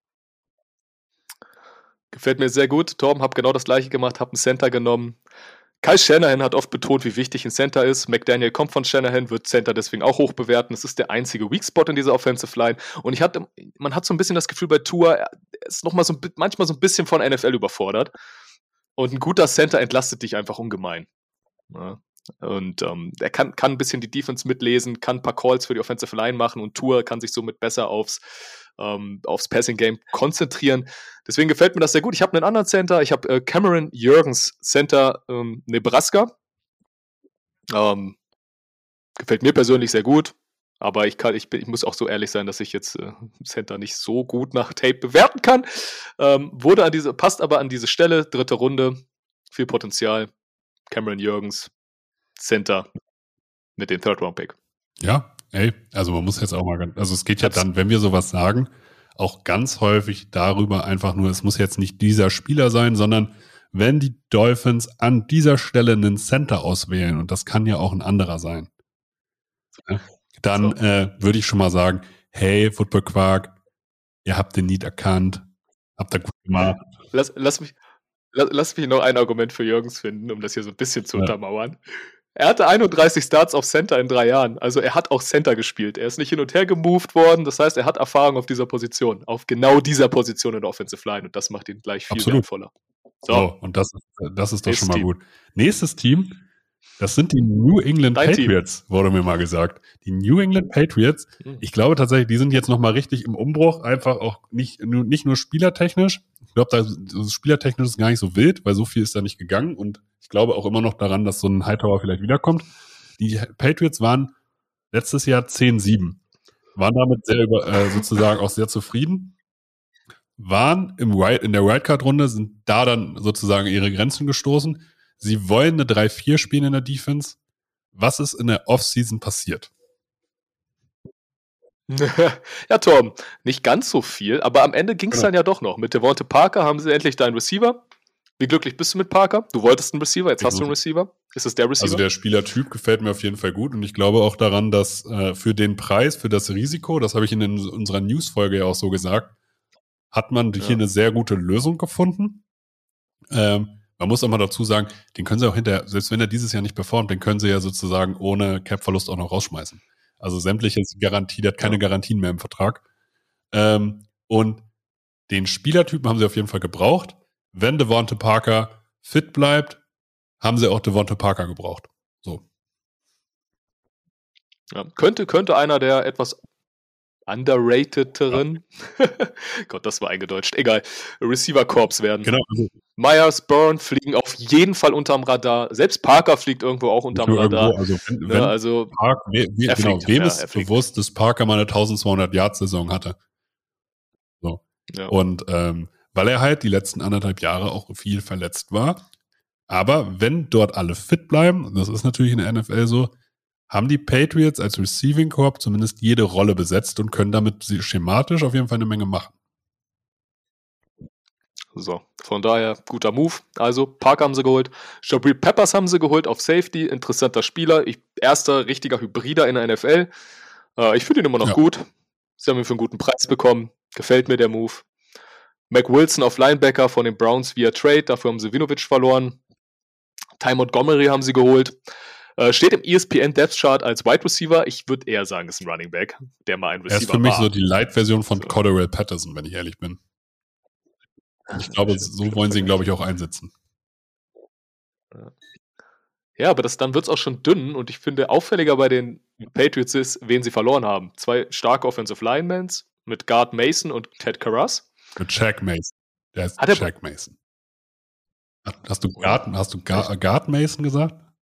Gefällt mir sehr gut. Torben, hab genau das gleiche gemacht, hab einen Center genommen. Kyle Shanahan hat oft betont, wie wichtig ein Center ist. McDaniel kommt von Shanahan, wird Center deswegen auch hoch bewerten. Es ist der einzige Weak Spot in dieser Offensive Line. Und ich hatte, man hat so ein bisschen das Gefühl bei Tua, er ist noch mal so, manchmal so ein bisschen von N F L überfordert. Und ein guter Center entlastet dich einfach ungemein. Ja. Und ähm, er kann, kann ein bisschen die Defense mitlesen, kann ein paar Calls für die Offensive Line machen und Tua kann sich somit besser aufs, ähm, aufs Passing Game konzentrieren. Deswegen gefällt mir das sehr gut. Ich habe einen anderen Center, ich habe äh, Cameron Jurgens, Center ähm, Nebraska. Ähm, gefällt mir persönlich sehr gut, aber ich, kann, ich, bin, ich muss auch so ehrlich sein, dass ich jetzt äh, Center nicht so gut nach Tape bewerten kann. Ähm, wurde an diese, passt aber an diese Stelle, dritte Runde, viel Potenzial. Cameron Jurgens, Center mit dem Third-Round-Pick. Ja, ey, also man muss jetzt auch mal, also es geht ja dann, wenn wir sowas sagen, auch ganz häufig darüber einfach nur, es muss jetzt nicht dieser Spieler sein, sondern wenn die Dolphins an dieser Stelle einen Center auswählen, und das kann ja auch ein anderer sein, dann so. äh, würde ich schon mal sagen, hey, Football Quark, ihr habt den Need erkannt, habt ihr gut gemacht. Lass, lass, mich, lass, lass mich noch ein Argument für Jürgens finden, um das hier so ein bisschen zu ja. untermauern. Er hatte einunddreißig Starts auf Center in drei Jahren. Also er hat auch Center gespielt. Er ist nicht hin und her gemoved worden. Das heißt, er hat Erfahrung auf dieser Position. Auf genau dieser Position in der Offensive Line. Und das macht ihn gleich viel Absolut. wertvoller. So, oh, und das, das ist doch schon mal Team. gut. Nächstes Team, das sind die New England Dein Patriots, Team. wurde mir mal gesagt. Die New England Patriots, hm. ich glaube tatsächlich, die sind jetzt nochmal richtig im Umbruch. Einfach auch nicht, nicht nur spielertechnisch. Ich glaube, das spielertechnisch ist gar nicht so wild, weil so viel ist da nicht gegangen. Und ich glaube auch immer noch daran, dass so ein Hightower vielleicht wiederkommt. Die Patriots waren letztes Jahr zehn sieben. Waren damit sehr über, äh, sozusagen auch sehr zufrieden. Waren im Wild, in der Wildcard-Runde, sind da dann sozusagen ihre Grenzen gestoßen. Sie wollen eine drei vier spielen in der Defense. Was ist in der Offseason passiert? Ja, Tom, nicht ganz so viel, aber am Ende ging es genau. dann ja doch noch. Mit Devonta Parker haben sie endlich deinen Receiver. Wie glücklich bist du mit Parker? Du wolltest einen Receiver, jetzt ich hast du einen Receiver. Ist es der Receiver? Also der Spielertyp gefällt mir auf jeden Fall gut und ich glaube auch daran, dass äh, für den Preis, für das Risiko, das habe ich in unserer News-Folge ja auch so gesagt, hat man ja. hier eine sehr gute Lösung gefunden. Ähm, man muss auch mal dazu sagen, den können sie auch hinterher, selbst wenn er dieses Jahr nicht performt, den können sie ja sozusagen ohne Cap-Verlust auch noch rausschmeißen. Also sämtliche Garantie, der hat keine ja. Garantien mehr im Vertrag. Ähm, und den Spielertypen haben sie auf jeden Fall gebraucht. Wenn Devonta Parker fit bleibt, haben sie auch Devonta Parker gebraucht. So. Ja, könnte, könnte einer der etwas underratederen, ja. Gott, das war eingedeutscht, egal, Receiver-Corps werden. Genau. Myers, Bourne fliegen auf jeden Fall unterm Radar. Selbst Parker fliegt irgendwo auch unterm Radar. Also, wenn, ja, wenn also Park, we, we, genau, fliegt, wem ja, ist bewusst, dass Parker mal eine eintausendzweihundert-Yard-Saison hatte? So. Ja. Und ähm, weil er halt die letzten anderthalb Jahre auch viel verletzt war. Aber wenn dort alle fit bleiben, und das ist natürlich in der N F L so, haben die Patriots als Receiving Corps zumindest jede Rolle besetzt und können damit schematisch auf jeden Fall eine Menge machen. So, von daher guter Move. Also Parker haben sie geholt, Jabril Peppers haben sie geholt auf Safety, interessanter Spieler, ich, erster richtiger Hybrider in der N F L. Äh, ich finde ihn immer noch ja. gut. Sie haben ihn für einen guten Preis bekommen, gefällt mir der Move. Mac Wilson auf Linebacker von den Browns via Trade, dafür haben sie Winovich verloren. Ty Montgomery haben sie geholt. Äh, steht im E S P N Depth Chart als Wide Receiver. Ich würde eher sagen, ist ein Running Back, der mal ein Receiver war. Er ist für mich war. so die Light-Version von so. Cordarrelle Patterson, wenn ich ehrlich bin. Und ich glaube, so wollen sie ihn, glaube ich, auch einsetzen. Ja. Ja, aber das, dann wird es auch schon dünn und ich finde, auffälliger bei den Patriots ist, wen sie verloren haben. Zwei starke Offensive Linemans mit Guard Mason und Ted Karras. Mit Shaq Mason. Der ist Hat er- Shaq Mason. Hast du Guard, hast du Guard, Guard Mason gesagt?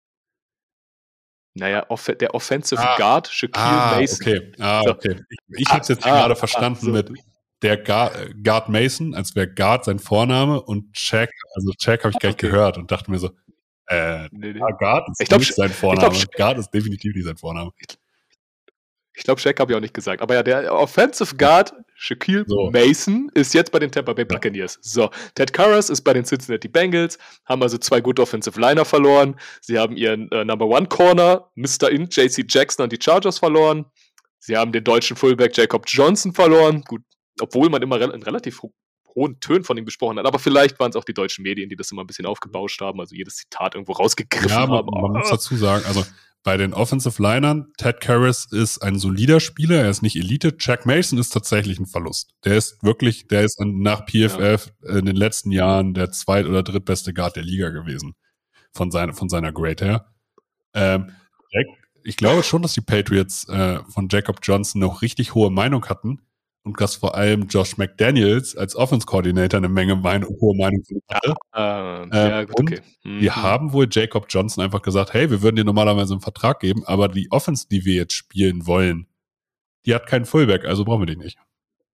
Naja, off der Offensive Ah. Guard, Shaquille Ah, Mason. okay. Ah, So. okay. Ich, ich Ah, habe es jetzt ah, gerade ah, verstanden so. mit der Guard, Guard Mason, als wäre Guard sein Vorname und Shaq, also Shaq habe ich gleich Okay. gehört und dachte mir so, äh, Nee, nee. ah, Guard ist Ich glaub, nicht Sh- sein ich Vorname. glaub, Sh- Guard ist definitiv nicht sein Vorname. Ich glaube, Shaq habe ich auch nicht gesagt. Aber ja, der Offensive Guard, Shaquille So. Mason, ist jetzt bei den Tampa Bay Buccaneers. So, Ted Karras ist bei den Cincinnati Bengals, haben also zwei gute Offensive Liner verloren. Sie haben ihren äh, Number One Corner, Mister In, J C Jackson, an die Chargers verloren. Sie haben den deutschen Fullback Jacob Johnson verloren. Gut, obwohl man immer re in relativ ho hohen Tönen von ihm gesprochen hat. Aber vielleicht waren es auch die deutschen Medien, die das immer ein bisschen aufgebauscht haben, also jedes Zitat irgendwo rausgegriffen Ja, man, haben. man muss Ah. dazu sagen, also bei den Offensive Linern, Ted Karras ist ein solider Spieler, er ist nicht Elite. Shaq Mason ist tatsächlich ein Verlust. Der ist wirklich, der ist nach P F F in den letzten Jahren der zweit- oder drittbeste Guard der Liga gewesen. Von, seiner von seiner Grade her. Ähm, Jack, ich glaube schon, dass die Patriots äh, von Jacob Johnson noch richtig hohe Meinung hatten und dass vor allem Josh McDaniels als Offense Coordinator eine Menge Meine, hohe Meinung von ihm hatte. Äh, Ähm, ja, gut, und okay. Mhm. Die haben wohl Jacob Johnson einfach gesagt, hey, wir würden dir normalerweise einen Vertrag geben, aber die Offense, die wir jetzt spielen wollen, die hat keinen Fullback, also brauchen wir die nicht.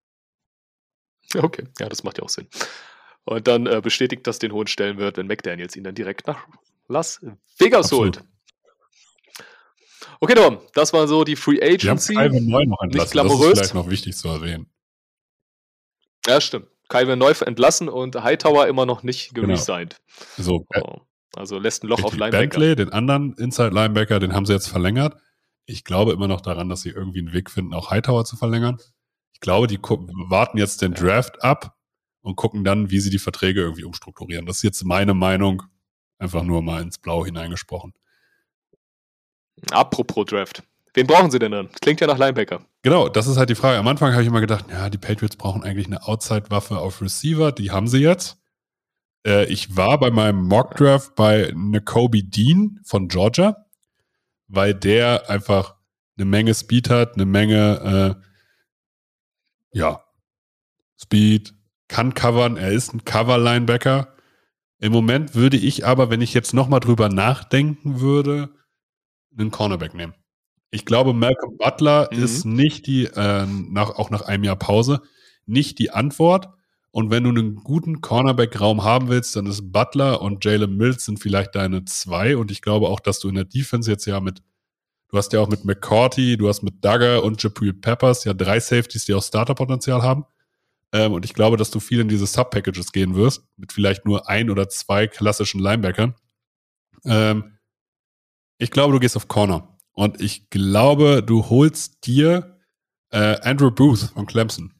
Okay, ja, das macht ja auch Sinn. Und dann äh, bestätigt das den hohen Stellenwert, wenn McDaniels ihn dann direkt nach Las Vegas Absolut. holt. Okay, Tom, das war so die Free Wir haben Agency. Calvin Neu noch entlassen, das ist glamourös. vielleicht noch wichtig zu erwähnen. Ja, stimmt. Calvin Neu entlassen und Hightower immer noch nicht Genau. geresigned. So, Oh, also lässt ein Loch auf richtig, Linebacker. Bentley, den anderen Inside-Linebacker, den haben sie jetzt verlängert. Ich glaube immer noch daran, dass sie irgendwie einen Weg finden, auch Hightower zu verlängern. Ich glaube, die gu- warten jetzt den Draft ab und gucken dann, wie sie die Verträge irgendwie umstrukturieren. Das ist jetzt meine Meinung, einfach nur mal ins Blau hineingesprochen. Apropos Draft. Wen brauchen sie denn dann? Klingt ja nach Linebacker. Genau, das ist halt die Frage. Am Anfang habe ich immer gedacht, ja, die Patriots brauchen eigentlich eine Outside-Waffe auf Receiver. Die haben sie jetzt. Äh, ich war bei meinem Mock-Draft bei Nakobe Dean von Georgia, weil der einfach eine Menge Speed hat, eine Menge, äh, ja, Speed, kann covern. Er ist ein Cover-Linebacker. Im Moment würde ich aber, wenn ich jetzt nochmal drüber nachdenken würde, einen Cornerback nehmen. Ich glaube, Malcolm Butler Mhm. ist nicht die, äh, nach, auch nach einem Jahr Pause, nicht die Antwort. Und wenn du einen guten Cornerback-Raum haben willst, dann ist Butler und Jalen Mills sind vielleicht deine zwei. Und ich glaube auch, dass du in der Defense jetzt ja mit, du hast ja auch mit McCourty, du hast mit Duggar und Jabril Peppers ja drei Safeties, die auch Starter-Potenzial haben. Ähm, und ich glaube, dass du viel in diese Sub-Packages gehen wirst, mit vielleicht nur ein oder zwei klassischen Linebackern. Ähm, ich glaube, du gehst auf Corner. Und ich glaube, du holst dir äh, Andrew Booth von Clemson.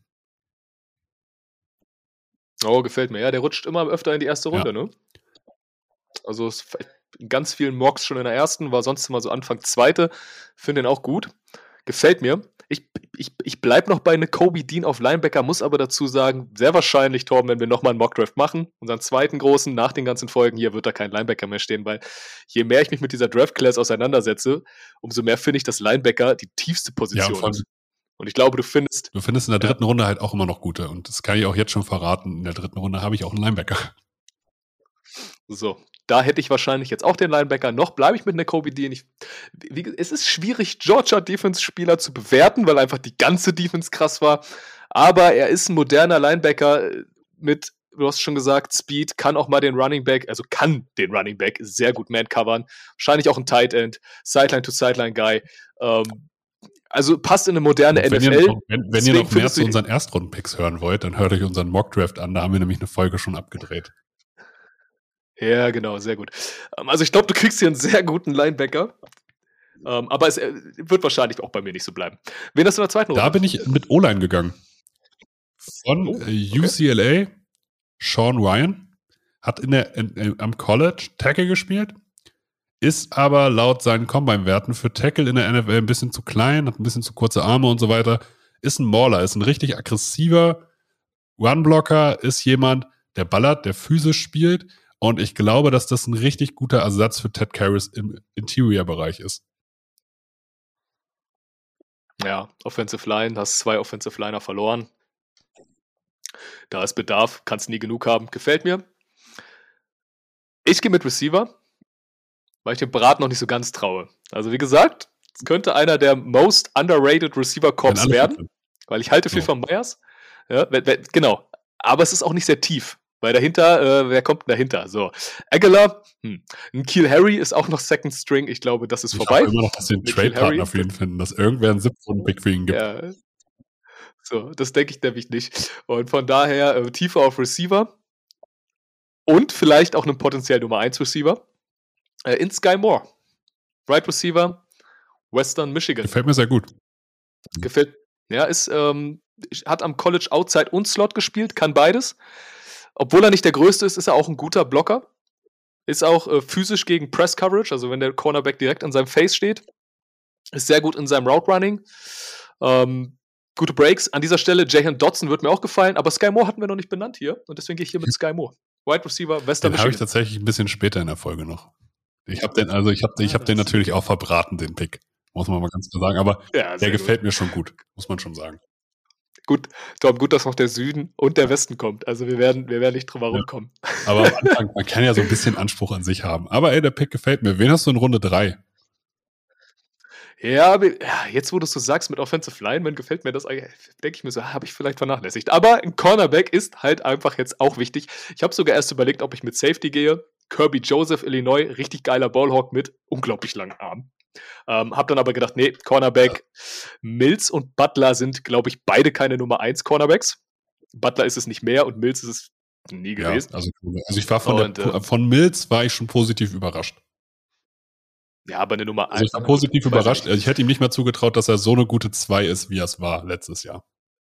Oh, gefällt mir. Ja, der rutscht immer öfter in die erste Runde, Ja. ne? Also es- in ganz vielen Mocks schon in der ersten, war sonst immer so Anfang zweite. Finde ihn auch gut. Gefällt mir. Ich, ich, ich bleibe noch bei Nakobe Dean auf Linebacker, muss aber dazu sagen, sehr wahrscheinlich, Torben, wenn wir nochmal einen Mockdraft machen, unseren zweiten großen, nach den ganzen Folgen hier, wird da kein Linebacker mehr stehen, weil je mehr ich mich mit dieser Draft-Class auseinandersetze, umso mehr finde ich, dass Linebacker die tiefste Ja, Position und vor allem, ist. Und ich glaube, du findest, du findest in der Ja. dritten Runde halt auch immer noch gute. Und das kann ich auch jetzt schon verraten. In der dritten Runde habe ich auch einen Linebacker. so, da hätte ich wahrscheinlich jetzt auch den Linebacker. Noch bleibe ich mit Nakobe Dean. Ich, wie, es ist schwierig, Georgia-Defense-Spieler zu bewerten, weil einfach die ganze Defense krass war. Aber er ist ein moderner Linebacker mit, du hast schon gesagt, Speed, kann auch mal den Running Back, also kann den Running Back sehr gut man-covern. Wahrscheinlich auch ein Tight End, Sideline-to-Sideline-Guy. Ähm, also passt in eine moderne Und wenn, N F ihr L. noch, wenn, wenn ihr Deswegen noch mehr findest zu du- unseren Erstrunden-Picks hören wollt, dann hört euch unseren Mockdraft an. Da haben wir nämlich eine Folge schon abgedreht. Ja, genau, sehr gut. Ähm, Also ich glaube, du kriegst hier einen sehr guten Linebacker. Ähm, aber es äh, wird wahrscheinlich auch bei mir nicht so bleiben. Wen hast du in der zweiten Runde? Da bin ich mit O-Line gegangen. Von Oh, äh, U C L A, Sean Ryan, hat in der, in, in, am College Tackle gespielt, ist aber laut seinen Combine-Werten für Tackle in der N F L ein bisschen zu klein, hat ein bisschen zu kurze Arme und so weiter. Ist ein Mauler, ist ein richtig aggressiver Runblocker, ist jemand, der ballert, der physisch spielt und ich glaube, dass das ein richtig guter Ersatz für Ted Karras im Interior-Bereich ist. Ja, Offensive Line, hast zwei Offensive Liner verloren. Da ist Bedarf, kannst nie genug haben. Gefällt mir. Ich gehe mit Receiver, weil ich dem Brat noch nicht so ganz traue. Also wie gesagt, es könnte einer der most underrated Receiver-Corps werden, weil ich halte viel ja. von Myers. Ja, genau. Aber es ist auch nicht sehr tief. Weil dahinter, äh, wer kommt denn dahinter? So, Aguilar, hm. ein Keel Harry ist auch noch Second String. Ich glaube, das ist ich vorbei. Ich hoffe immer noch, dass wir einen Trade-Partner für ihn finden, dass irgendwer einen siebten-Runden-Pick für ihn gibt. Ja. So, das denke ich nämlich nicht. Und von daher äh, tiefer auf Receiver und vielleicht auch einen potenziell Nummer eins Receiver äh, in Sky Moore. Right Receiver, Western Michigan. Gefällt mir sehr gut. Gefällt, ja, ist, ähm, hat am College Outside und Slot gespielt, kann beides. Obwohl er nicht der Größte ist, ist er auch ein guter Blocker. Ist auch äh, physisch gegen Press Coverage, also wenn der Cornerback direkt an seinem Face steht. Ist sehr gut in seinem Route Running. Ähm, gute Breaks. An dieser Stelle, Jahan Dotson wird mir auch gefallen, aber Sky Moore hatten wir noch nicht benannt hier. Und deswegen gehe ich hier mit Sky Moore. Wide Receiver, Western Den habe ich tatsächlich ein bisschen später in der Folge noch. Ich habe den, also ich habe ich hab den natürlich auch verbraten, den Pick. Muss man mal ganz klar sagen. Aber ja, der gefällt gut. mir schon gut, muss man schon sagen. Gut, Tom, gut, dass noch der Süden und der Westen kommt. Also wir werden, wir werden nicht drüber ja. rumkommen. Aber am Anfang, man kann ja so ein bisschen Anspruch an sich haben. Aber ey, der Pick gefällt mir. Wen hast du in Runde drei? Ja, jetzt wo du es so sagst mit Offensive Lineman, gefällt mir das, denke ich mir so, habe ich vielleicht vernachlässigt. Aber ein Cornerback ist halt einfach jetzt auch wichtig. Ich habe sogar erst überlegt, ob ich mit Safety gehe. Kirby Joseph, Illinois, richtig geiler Ballhawk mit unglaublich langen Armen. Ähm, hab dann aber gedacht, nee, Cornerback, Mills und Butler sind, glaube ich, beide keine Nummer eins Cornerbacks. Butler ist es nicht mehr und Mills ist es nie gewesen. Ja, also, also ich war von, und, der, äh, von Mills war ich schon positiv überrascht. Ja, aber eine Nummer eins. Also ich war positiv überrascht. Ich. ich hätte ihm nicht mal zugetraut, dass er so eine gute zwei ist, wie er es war letztes Jahr.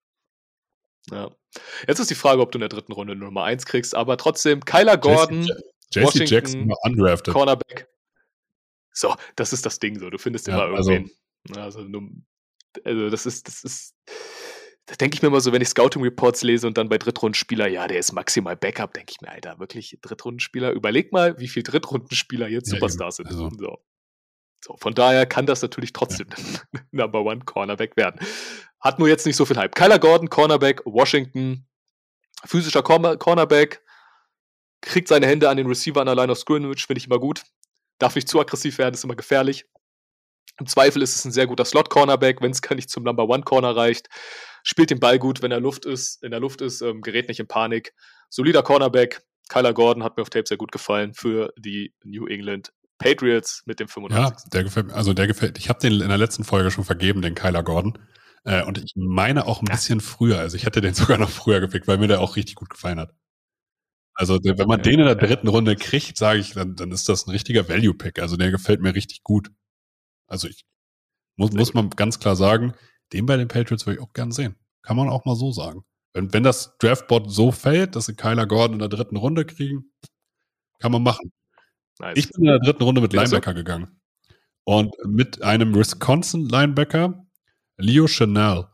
Ja. Jetzt ist die Frage, ob du in der dritten Runde Nummer eins kriegst, aber trotzdem, Kyler Gordon, J C Jackson war undrafted. Cornerback. So, das ist das Ding so. Du findest immer ja, irgendwen. Also, also das ist, das ist, da denke ich mir immer so, wenn ich Scouting-Reports lese und dann bei Drittrundenspieler, ja, der ist maximal Backup, denke ich mir, Alter, wirklich Drittrundenspieler? Überleg mal, wie viele Drittrundenspieler jetzt ja, Superstars sind. Also. So. So, von daher kann das natürlich trotzdem ja. Number One Cornerback werden. Hat nur jetzt nicht so viel Hype. Kyler Gordon, Cornerback, Washington, physischer Cornerback, kriegt seine Hände an den Receiver an der Line of Scrimmage, finde ich immer gut. Darf nicht zu aggressiv werden, ist immer gefährlich. Im Zweifel ist es ein sehr guter Slot-Cornerback, wenn es nicht zum Number One Corner reicht. Spielt den Ball gut, wenn er Luft ist, in der Luft ist, ähm, gerät nicht in Panik. Solider Cornerback. Kyler Gordon hat mir auf Tape sehr gut gefallen für die New England Patriots mit dem fünfundneunzig. Ja, der gefällt mir. Also der gefällt. Ich habe den in der letzten Folge schon vergeben, den Kyler Gordon. Äh, und ich meine auch ein ja. bisschen früher. Also ich hätte den sogar noch früher gepickt, weil mir der auch richtig gut gefallen hat. Also der, wenn man ja, den in der dritten ja. Runde kriegt, sage ich, dann, dann ist das ein richtiger Value-Pick. Also der gefällt mir richtig gut. Also ich muss, muss man ganz klar sagen, den bei den Patriots würde ich auch gern sehen. Kann man auch mal so sagen. Wenn, wenn das Draftboard so fällt, dass sie Kyler Gordon in der dritten Runde kriegen, kann man machen. Nice. Ich bin in der dritten Runde mit Wie Linebacker so? gegangen. Und mit einem Wisconsin-Linebacker, Leo Chanel.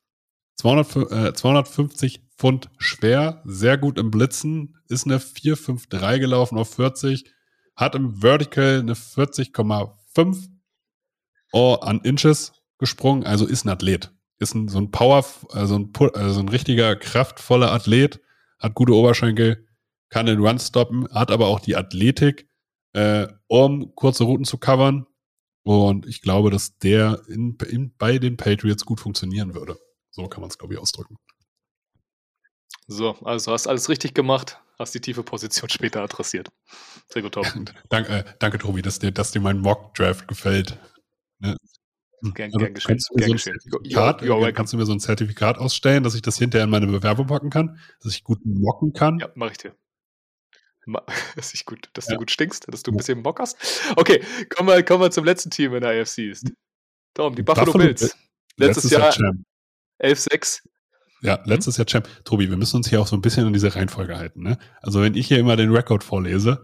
zweihundertfünfzig Pfund schwer, sehr gut im Blitzen, ist eine vier fünf drei gelaufen auf vierzig, hat im Vertical eine vierzig Komma fünf oh, an Inches gesprungen, also ist ein Athlet. Ist ein, so ein Power, also ein, also ein richtiger, kraftvoller Athlet, hat gute Oberschenkel, kann den Run stoppen, hat aber auch die Athletik, Äh, um kurze Routen zu covern. Und ich glaube, dass der in, in, bei den Patriots gut funktionieren würde. So kann man es, glaube ich, ausdrücken. So, also hast alles richtig gemacht, hast die tiefe Position später adressiert. Sehr gut, Tom. danke, äh, danke, Tobi, dass dir, dass dir mein Mock-Draft gefällt. Ne? Gern, also, gern geschehen. Kannst, du mir gern so Zertifikat, jo, jo, kannst du mir so ein Zertifikat ausstellen, dass ich das hinterher in meine Bewerbung packen kann? Dass ich gut mocken kann? Ja, mach ich dir. Dass, ich gut, dass ja. du gut stinkst, dass du ein bisschen Bock hast. Okay, kommen wir, kommen wir zum letzten Team in der A F C East. Tom, die Buffalo, Buffalo Bills. Letztes, letztes Jahr, Jahr elf sechs. Ja, letztes hm? Jahr Champ. Tobi, wir müssen uns hier auch so ein bisschen in diese Reihenfolge halten. Ne? Also wenn ich hier immer den Rekord vorlese.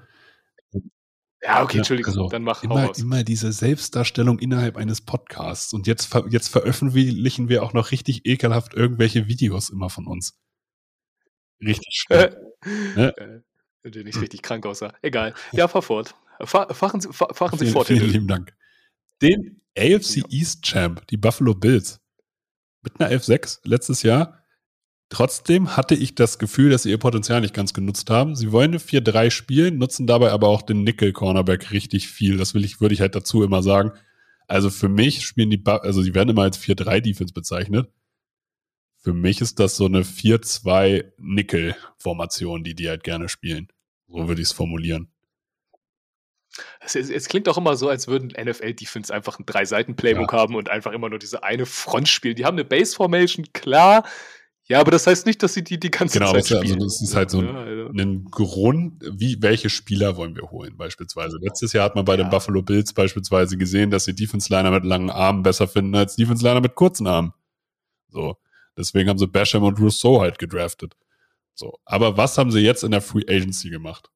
Ja, okay, Entschuldigung, also dann mach immer, immer diese Selbstdarstellung innerhalb eines Podcasts. Und jetzt, jetzt veröffentlichen wir auch noch richtig ekelhaft irgendwelche Videos immer von uns. Richtig schön. Ne? Äh, der nicht richtig krank aussah. Egal. Ja, fahr fort. Fahr, fahren Sie, fahr, fahren Sie Vielen, fort. vielen Hill. lieben Dank. Den A F C Ja. East Champ, die Buffalo Bills, mit einer elf sechs letztes Jahr. Trotzdem hatte ich das Gefühl, dass sie ihr Potenzial nicht ganz genutzt haben. Sie wollen eine vier drei spielen, nutzen dabei aber auch den Nickel-Cornerback richtig viel. Das will ich, würde ich halt dazu immer sagen. Also für mich spielen die, Bu- also sie werden immer als vier drei Defense bezeichnet. Für mich ist das so eine vier zwei Nickel-Formation, die die halt gerne spielen. So würde ich es formulieren. Es, es, es klingt auch immer so, als würden N F L-Defense einfach ein Drei-Seiten-Playbook Ja. haben und einfach immer nur diese eine Front spielen. Die haben eine Base-Formation, klar. Ja, aber das heißt nicht, dass sie die die ganze Genau, Zeit das, ist- spielen. also das ist halt so Ja, ein, also, ein Grund, wie, welche Spieler wollen wir holen, beispielsweise. Letztes Jahr hat man bei Ja. den Buffalo Bills beispielsweise gesehen, dass sie Defense-Liner mit langen Armen besser finden als Defense-Liner mit kurzen Armen. So. Deswegen haben sie Basham und Rousseau halt gedraftet. So. Aber was haben sie jetzt in der Free Agency gemacht?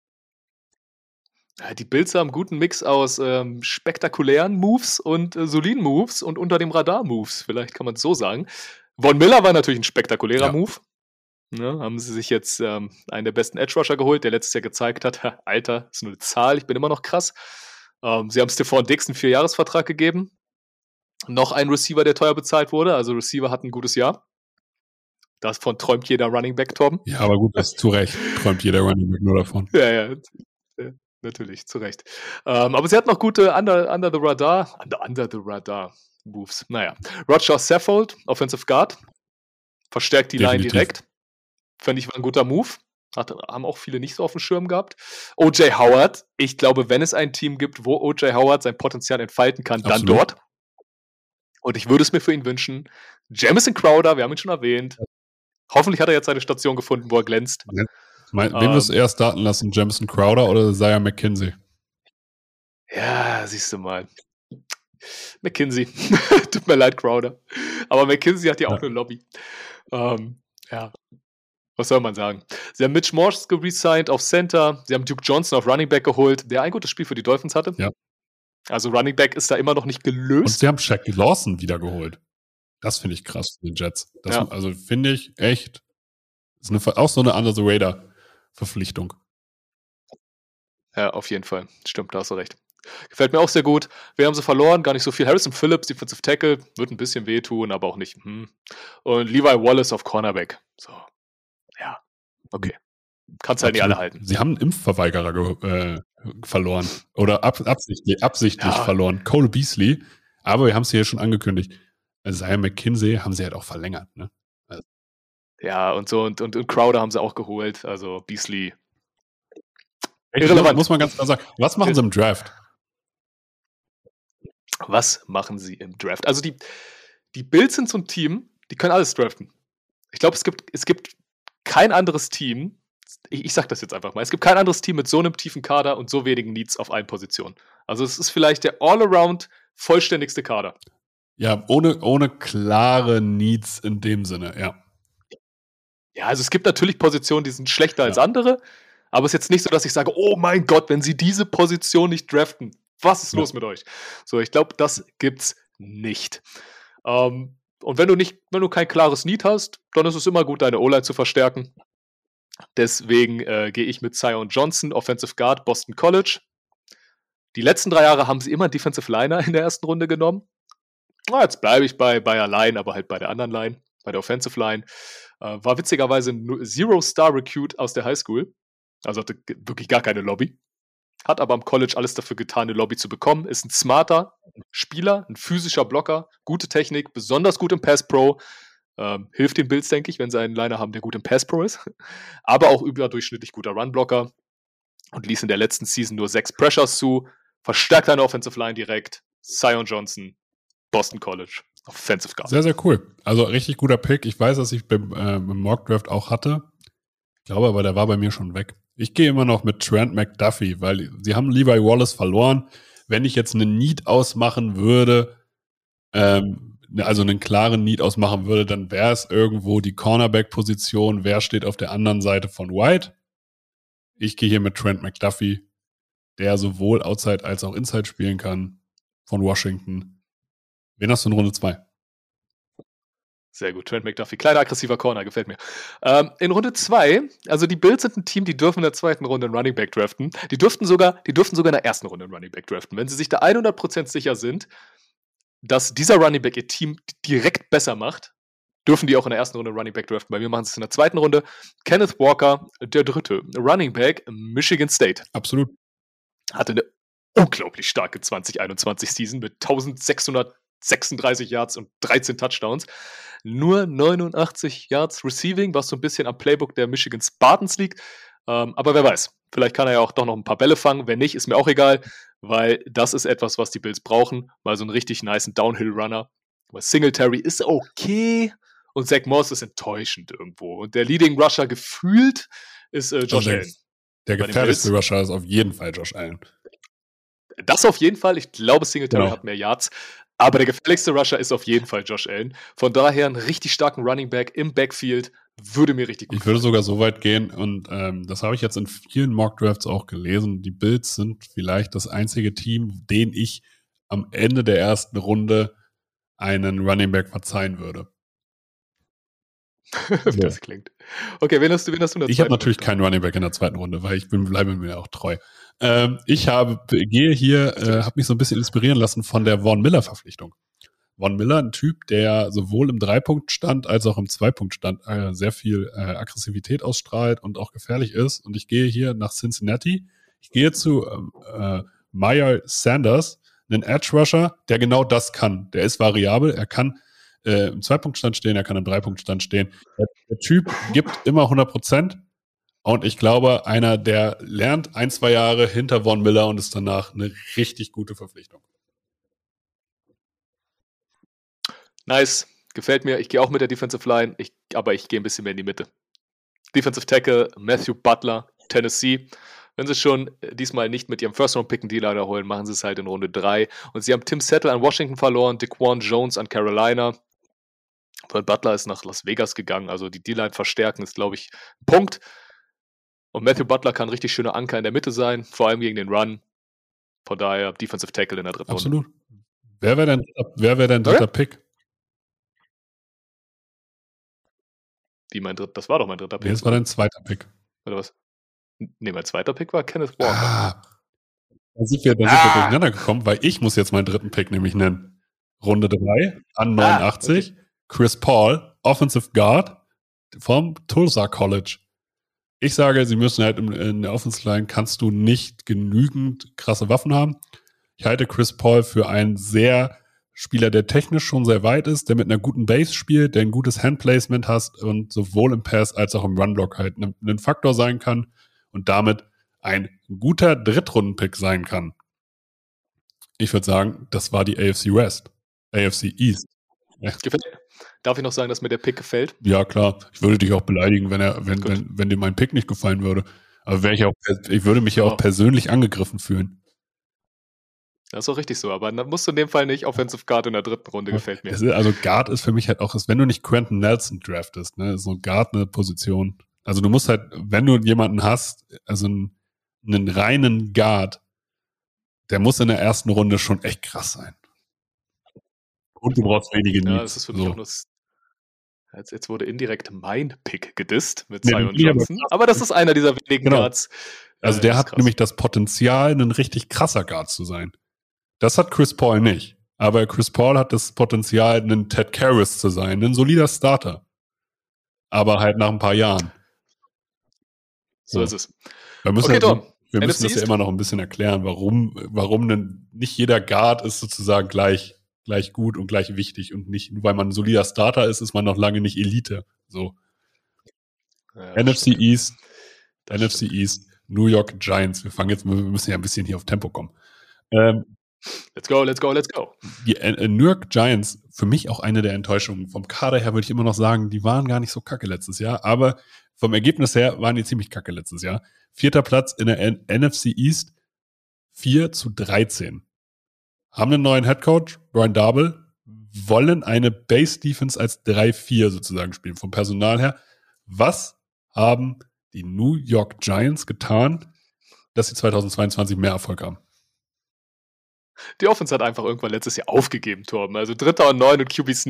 ja, die Bills haben einen guten Mix aus ähm, spektakulären Moves und äh, soliden Moves und unter dem Radar Moves. Vielleicht kann man es so sagen. Von Miller war natürlich ein spektakulärer Ja. Move. Ne, haben sie sich jetzt ähm, einen der besten Edge Rusher geholt, der letztes Jahr gezeigt hat, ha, Alter, ist nur eine Zahl, ich bin immer noch krass. Ähm, sie haben Stephon Diggs einen Vierjahresvertrag gegeben. Noch ein Receiver, der teuer bezahlt wurde. Also Receiver hat ein gutes Jahr. Davon träumt jeder Running Back, Torben. Ja, aber gut, das ist zu Recht. Träumt jeder Running Back nur davon. Ja, ja, ja, natürlich, zu Recht. Ähm, aber sie hat noch gute Under, under the Radar, under, under the Radar Moves. Naja, Roger Saffold, Offensive Guard, verstärkt die Line Definitiv. direkt. Fand ich war ein guter Move. Hat, haben auch viele nicht so auf dem Schirm gehabt. O J Howard, ich glaube, wenn es ein Team gibt, wo O J Howard sein Potenzial entfalten kann, dann Absolut. dort. Und ich würde es mir für ihn wünschen. Jamison Crowder, wir haben ihn schon erwähnt. Hoffentlich hat er jetzt seine Station gefunden, wo er glänzt. Mein, wen Ähm, wirst du eher starten lassen? Jamison Crowder oder Isaiah McKenzie? Ja, siehst du mal. McKinsey. Tut mir leid, Crowder. Aber McKinsey hat ja auch Ja. eine Lobby. Ähm, ja. Was soll man sagen? Sie haben Mitch Morse geresigned auf Center. Sie haben Duke Johnson auf Running Back geholt, der ein gutes Spiel für die Dolphins hatte. Ja. Also Running Back ist da immer noch nicht Und gelöst. sie haben Shaq Lawson wiedergeholt. Das finde ich krass, den Jets. Das, Ja. Also finde ich echt, ist eine, auch so eine Under the Radar Verpflichtung. Ja, auf jeden Fall. Stimmt, da hast du recht. Gefällt mir auch sehr gut. Wir haben sie verloren, gar nicht so viel. Harrison Phillips, Defensive Tackle, wird ein bisschen wehtun, aber auch nicht. Hm. Und Levi Wallace auf Cornerback. So. Ja, okay. Kannst halt nicht alle Absolut. halten. Sie haben einen Impfverweigerer ge äh, verloren. Oder ab absichtlich, absichtlich Ja. verloren. Cole Beasley. Aber wir haben es hier schon angekündigt. Isaiah McKinsey haben sie halt auch verlängert. Ne? Ja, und so, und, und, und Crowder haben sie auch geholt. Also Beasley. Echt, Irrelevant. Muss man ganz klar sagen. Was machen sie im Draft? Was machen sie im Draft? Also die, die Bills sind so ein Team, die können alles draften. Ich glaube, es gibt, es gibt kein anderes Team, ich, ich sag das jetzt einfach mal, es gibt kein anderes Team mit so einem tiefen Kader und so wenigen Needs auf allen Positionen. Also es ist vielleicht der all-around vollständigste Kader. Ja, ohne, ohne klare Needs in dem Sinne, ja. Ja, also es gibt natürlich Positionen, die sind schlechter Ja. als andere, aber es ist jetzt nicht so, dass ich sage, oh mein Gott, wenn sie diese Position nicht draften, was ist Ja. los mit euch? So, ich glaube, das gibt's nicht. Ähm, und wenn du nicht, wenn du kein klares Need hast, dann ist es immer gut, deine O-Line zu verstärken. Deswegen äh, gehe ich mit Zion Johnson, Offensive Guard, Boston College. Die letzten drei Jahre haben sie immer einen Defensive Liner in der ersten Runde genommen. Na, jetzt bleibe ich bei, bei der Line, aber halt bei der anderen Line, bei der Offensive Line. Äh, war witzigerweise ein Zero-Star-Recruit aus der Highschool. Also hatte g- wirklich gar keine Lobby. Hat aber am College alles dafür getan, eine Lobby zu bekommen. Ist ein smarter Spieler, ein physischer Blocker, gute Technik, besonders gut im Pass-Pro. Ähm, hilft den Bills, denke ich, wenn sie einen Liner haben, der gut im Pass-Pro ist. Aber auch überdurchschnittlich guter Run-Blocker. Und ließ in der letzten Season nur sechs Pressures zu. Verstärkt eine Offensive Line direkt. Zion Johnson, Boston College, Offensive Guard. Sehr, sehr cool. Also richtig guter Pick. Ich weiß, dass ich beim, äh, beim Mock Draft auch hatte. Ich glaube aber, der war bei mir schon weg. Ich gehe immer noch mit Trent McDuffie, weil sie haben Levi Wallace verloren. Wenn ich jetzt einen Need ausmachen würde, ähm, also einen klaren Need ausmachen würde, dann wäre es irgendwo die Cornerback-Position. Wer steht auf der anderen Seite von White? Ich gehe hier mit Trent McDuffie, der sowohl Outside als auch Inside spielen kann, von Washington. Wen hast du in Runde zwei? Sehr gut, Trent McDuffie. Kleiner, aggressiver Corner, gefällt mir. Ähm, in Runde zwei, also die Bills sind ein Team, die dürfen in der zweiten Runde einen Running Back draften. Die dürften sogar, die dürften sogar in der ersten Runde einen Running Back draften. Wenn sie sich da hundert Prozent sicher sind, dass dieser Running Back ihr Team direkt besser macht, dürfen die auch in der ersten Runde einen Running Back draften. Bei mir machen sie es in der zweiten Runde. Kenneth Walker, der dritte Running Back, Michigan State. Absolut. Hatte eine unglaublich starke zwanzig einundzwanzig Season mit eintausendsechshundertsechsunddreißig Yards und dreizehn Touchdowns. Nur neunundachtzig Yards Receiving, was so ein bisschen am Playbook der Michigan Spartans liegt. Ähm, aber wer weiß, vielleicht kann er ja auch doch noch ein paar Bälle fangen. Wenn nicht, ist mir auch egal, weil das ist etwas, was die Bills brauchen. Mal so einen richtig nicen Downhill-Runner. Aber Singletary ist okay und Zach Moss ist enttäuschend irgendwo. Und der Leading Rusher gefühlt ist äh, Josh Also Allen. Der Bei den gefährlichste Bills. Rusher ist auf jeden Fall Josh Allen. Das auf jeden Fall. Ich glaube, Singletary Genau. hat mehr Yards. Aber der gefährlichste Rusher ist auf jeden Fall Josh Allen. Von daher einen richtig starken Running Back im Backfield würde mir richtig gut Ich würde sogar so weit gehen und ähm, das habe ich jetzt in vielen Mock-Drafts auch gelesen. Die Bills sind vielleicht das einzige Team, den ich am Ende der ersten Runde einen Running Back verzeihen würde. Wie das klingt. Okay, wen hast du, wen hast du in der Ich habe zweiten natürlich Runde? keinen Running Back in der zweiten Runde, weil ich bin, bleibe mir auch treu. Ähm, ich habe, gehe hier, äh, habe mich so ein bisschen inspirieren lassen von der Von Miller-Verpflichtung. Von Miller, ein Typ, der sowohl im Dreipunktstand als auch im Zweipunktstand äh, sehr viel äh, Aggressivität ausstrahlt und auch gefährlich ist. Und ich gehe hier nach Cincinnati. Ich gehe zu ähm, äh, Meyer Sanders, einen Edge-Rusher, der genau das kann. Der ist variabel, er kann äh, im Zweipunktstand stehen, er kann im Dreipunktstand stehen. Der, der Typ gibt immer hundert Prozent. Und ich glaube, einer, der lernt ein, zwei Jahre hinter Von Miller und ist danach eine richtig gute Verpflichtung. Nice, gefällt mir. Ich gehe auch mit der Defensive Line, ich, aber ich gehe ein bisschen mehr in die Mitte. Defensive Tackle, Matthew Butler, Tennessee. Wenn sie schon diesmal nicht mit ihrem First-Round-Pick einen D-Liner holen, machen sie es halt in Runde drei. Und sie haben Tim Settle an Washington verloren, DeQuan Jones an Carolina. Weil Butler ist nach Las Vegas gegangen, also die D-Line verstärken ist, glaube ich, ein Punkt. Und Matthew Butler kann ein richtig schöner Anker in der Mitte sein, vor allem gegen den Run. Von daher Defensive Tackle in der dritten Absolut. Runde. Wer wäre dein, wer wär dein dritter Okay. Pick? Wie mein dritt, das war doch mein dritter Pick. Nee, das war dein zweiter Pick. Oder was? Nee, mein zweiter Pick war Kenneth Walker. Ah, da sind wir, da sind Ah. wir durcheinander gekommen, weil ich muss jetzt meinen dritten Pick nämlich nennen. Runde drei an neunundachtzig. Ah, okay. Chris Paul, Offensive Guard vom Tulsa College. Ich sage, sie müssen halt in, in der Offensive Line kannst du nicht genügend krasse Waffen haben. Ich halte Chris Paul für einen sehr Spieler, der technisch schon sehr weit ist, der mit einer guten Base spielt, der ein gutes Handplacement hast und sowohl im Pass als auch im Runblock halt ein, ein Faktor sein kann und damit ein guter Drittrunden-Pick sein kann. Ich würde sagen, das war die A F C West. A F C East. Gefällt mir. Darf ich noch sagen, dass mir der Pick gefällt? Ja, klar. Ich würde dich auch beleidigen, wenn er, wenn, Gut. wenn, wenn dir mein Pick nicht gefallen würde. Aber wäre ich auch, ich würde mich ja auch Oh. persönlich angegriffen fühlen. Das ist auch richtig so, aber dann musst du in dem Fall nicht Offensive Guard in der dritten Runde, gefällt mir. Das ist, also Guard ist für mich halt auch, wenn du nicht Quentin Nelson draftest, ne, ist so ein Guard eine Position. Also du musst halt, wenn du jemanden hast, also einen, einen reinen Guard, der muss in der ersten Runde schon echt krass sein. Und du brauchst wenige Needs. Ja, das ist für mich so. auch nur. Jetzt, jetzt wurde indirekt mein Pick gedisst mit Nee, Zion nee, aber Johnson. Aber das ist einer dieser wenigen Genau. Guards. Also Äh, der das ist hat krass. nämlich das Potenzial, ein richtig krasser Guard zu sein. Das hat Chris Paul nicht. Aber Chris Paul hat das Potenzial, ein Ted Karras zu sein, ein solider Starter. Aber halt nach ein paar Jahren. So Ja. ist es. Wir müssen, Okay, ja, Tom. wir N F müssen C das ja East? immer noch ein bisschen erklären, warum, warum denn nicht jeder Guard ist sozusagen gleich, gleich gut und gleich wichtig und nicht, nur weil man ein solider Starter ist, ist man noch lange nicht Elite. So. Ja, N F C stimmt. East, Das N F C stimmt. East, New York Giants. Wir fangen jetzt, wir müssen ja ein bisschen hier auf Tempo kommen. Ähm, Let's go, let's go, let's go. die äh, New York Giants, für mich auch eine der Enttäuschungen. Vom Kader her würde ich immer noch sagen, die waren gar nicht so kacke letztes Jahr, aber vom Ergebnis her waren die ziemlich kacke letztes Jahr. Vierter Platz in der N- N F C East, vier zu dreizehn. Haben einen neuen Headcoach, Brian Daboll, wollen eine Base-Defense als drei vier sozusagen spielen, vom Personal her. Was haben die New York Giants getan, dass sie zweitausendzweiundzwanzig mehr Erfolg haben? Die Offense hat einfach irgendwann letztes Jahr aufgegeben, Torben. Also Dritter und Neun und Q B Sneak.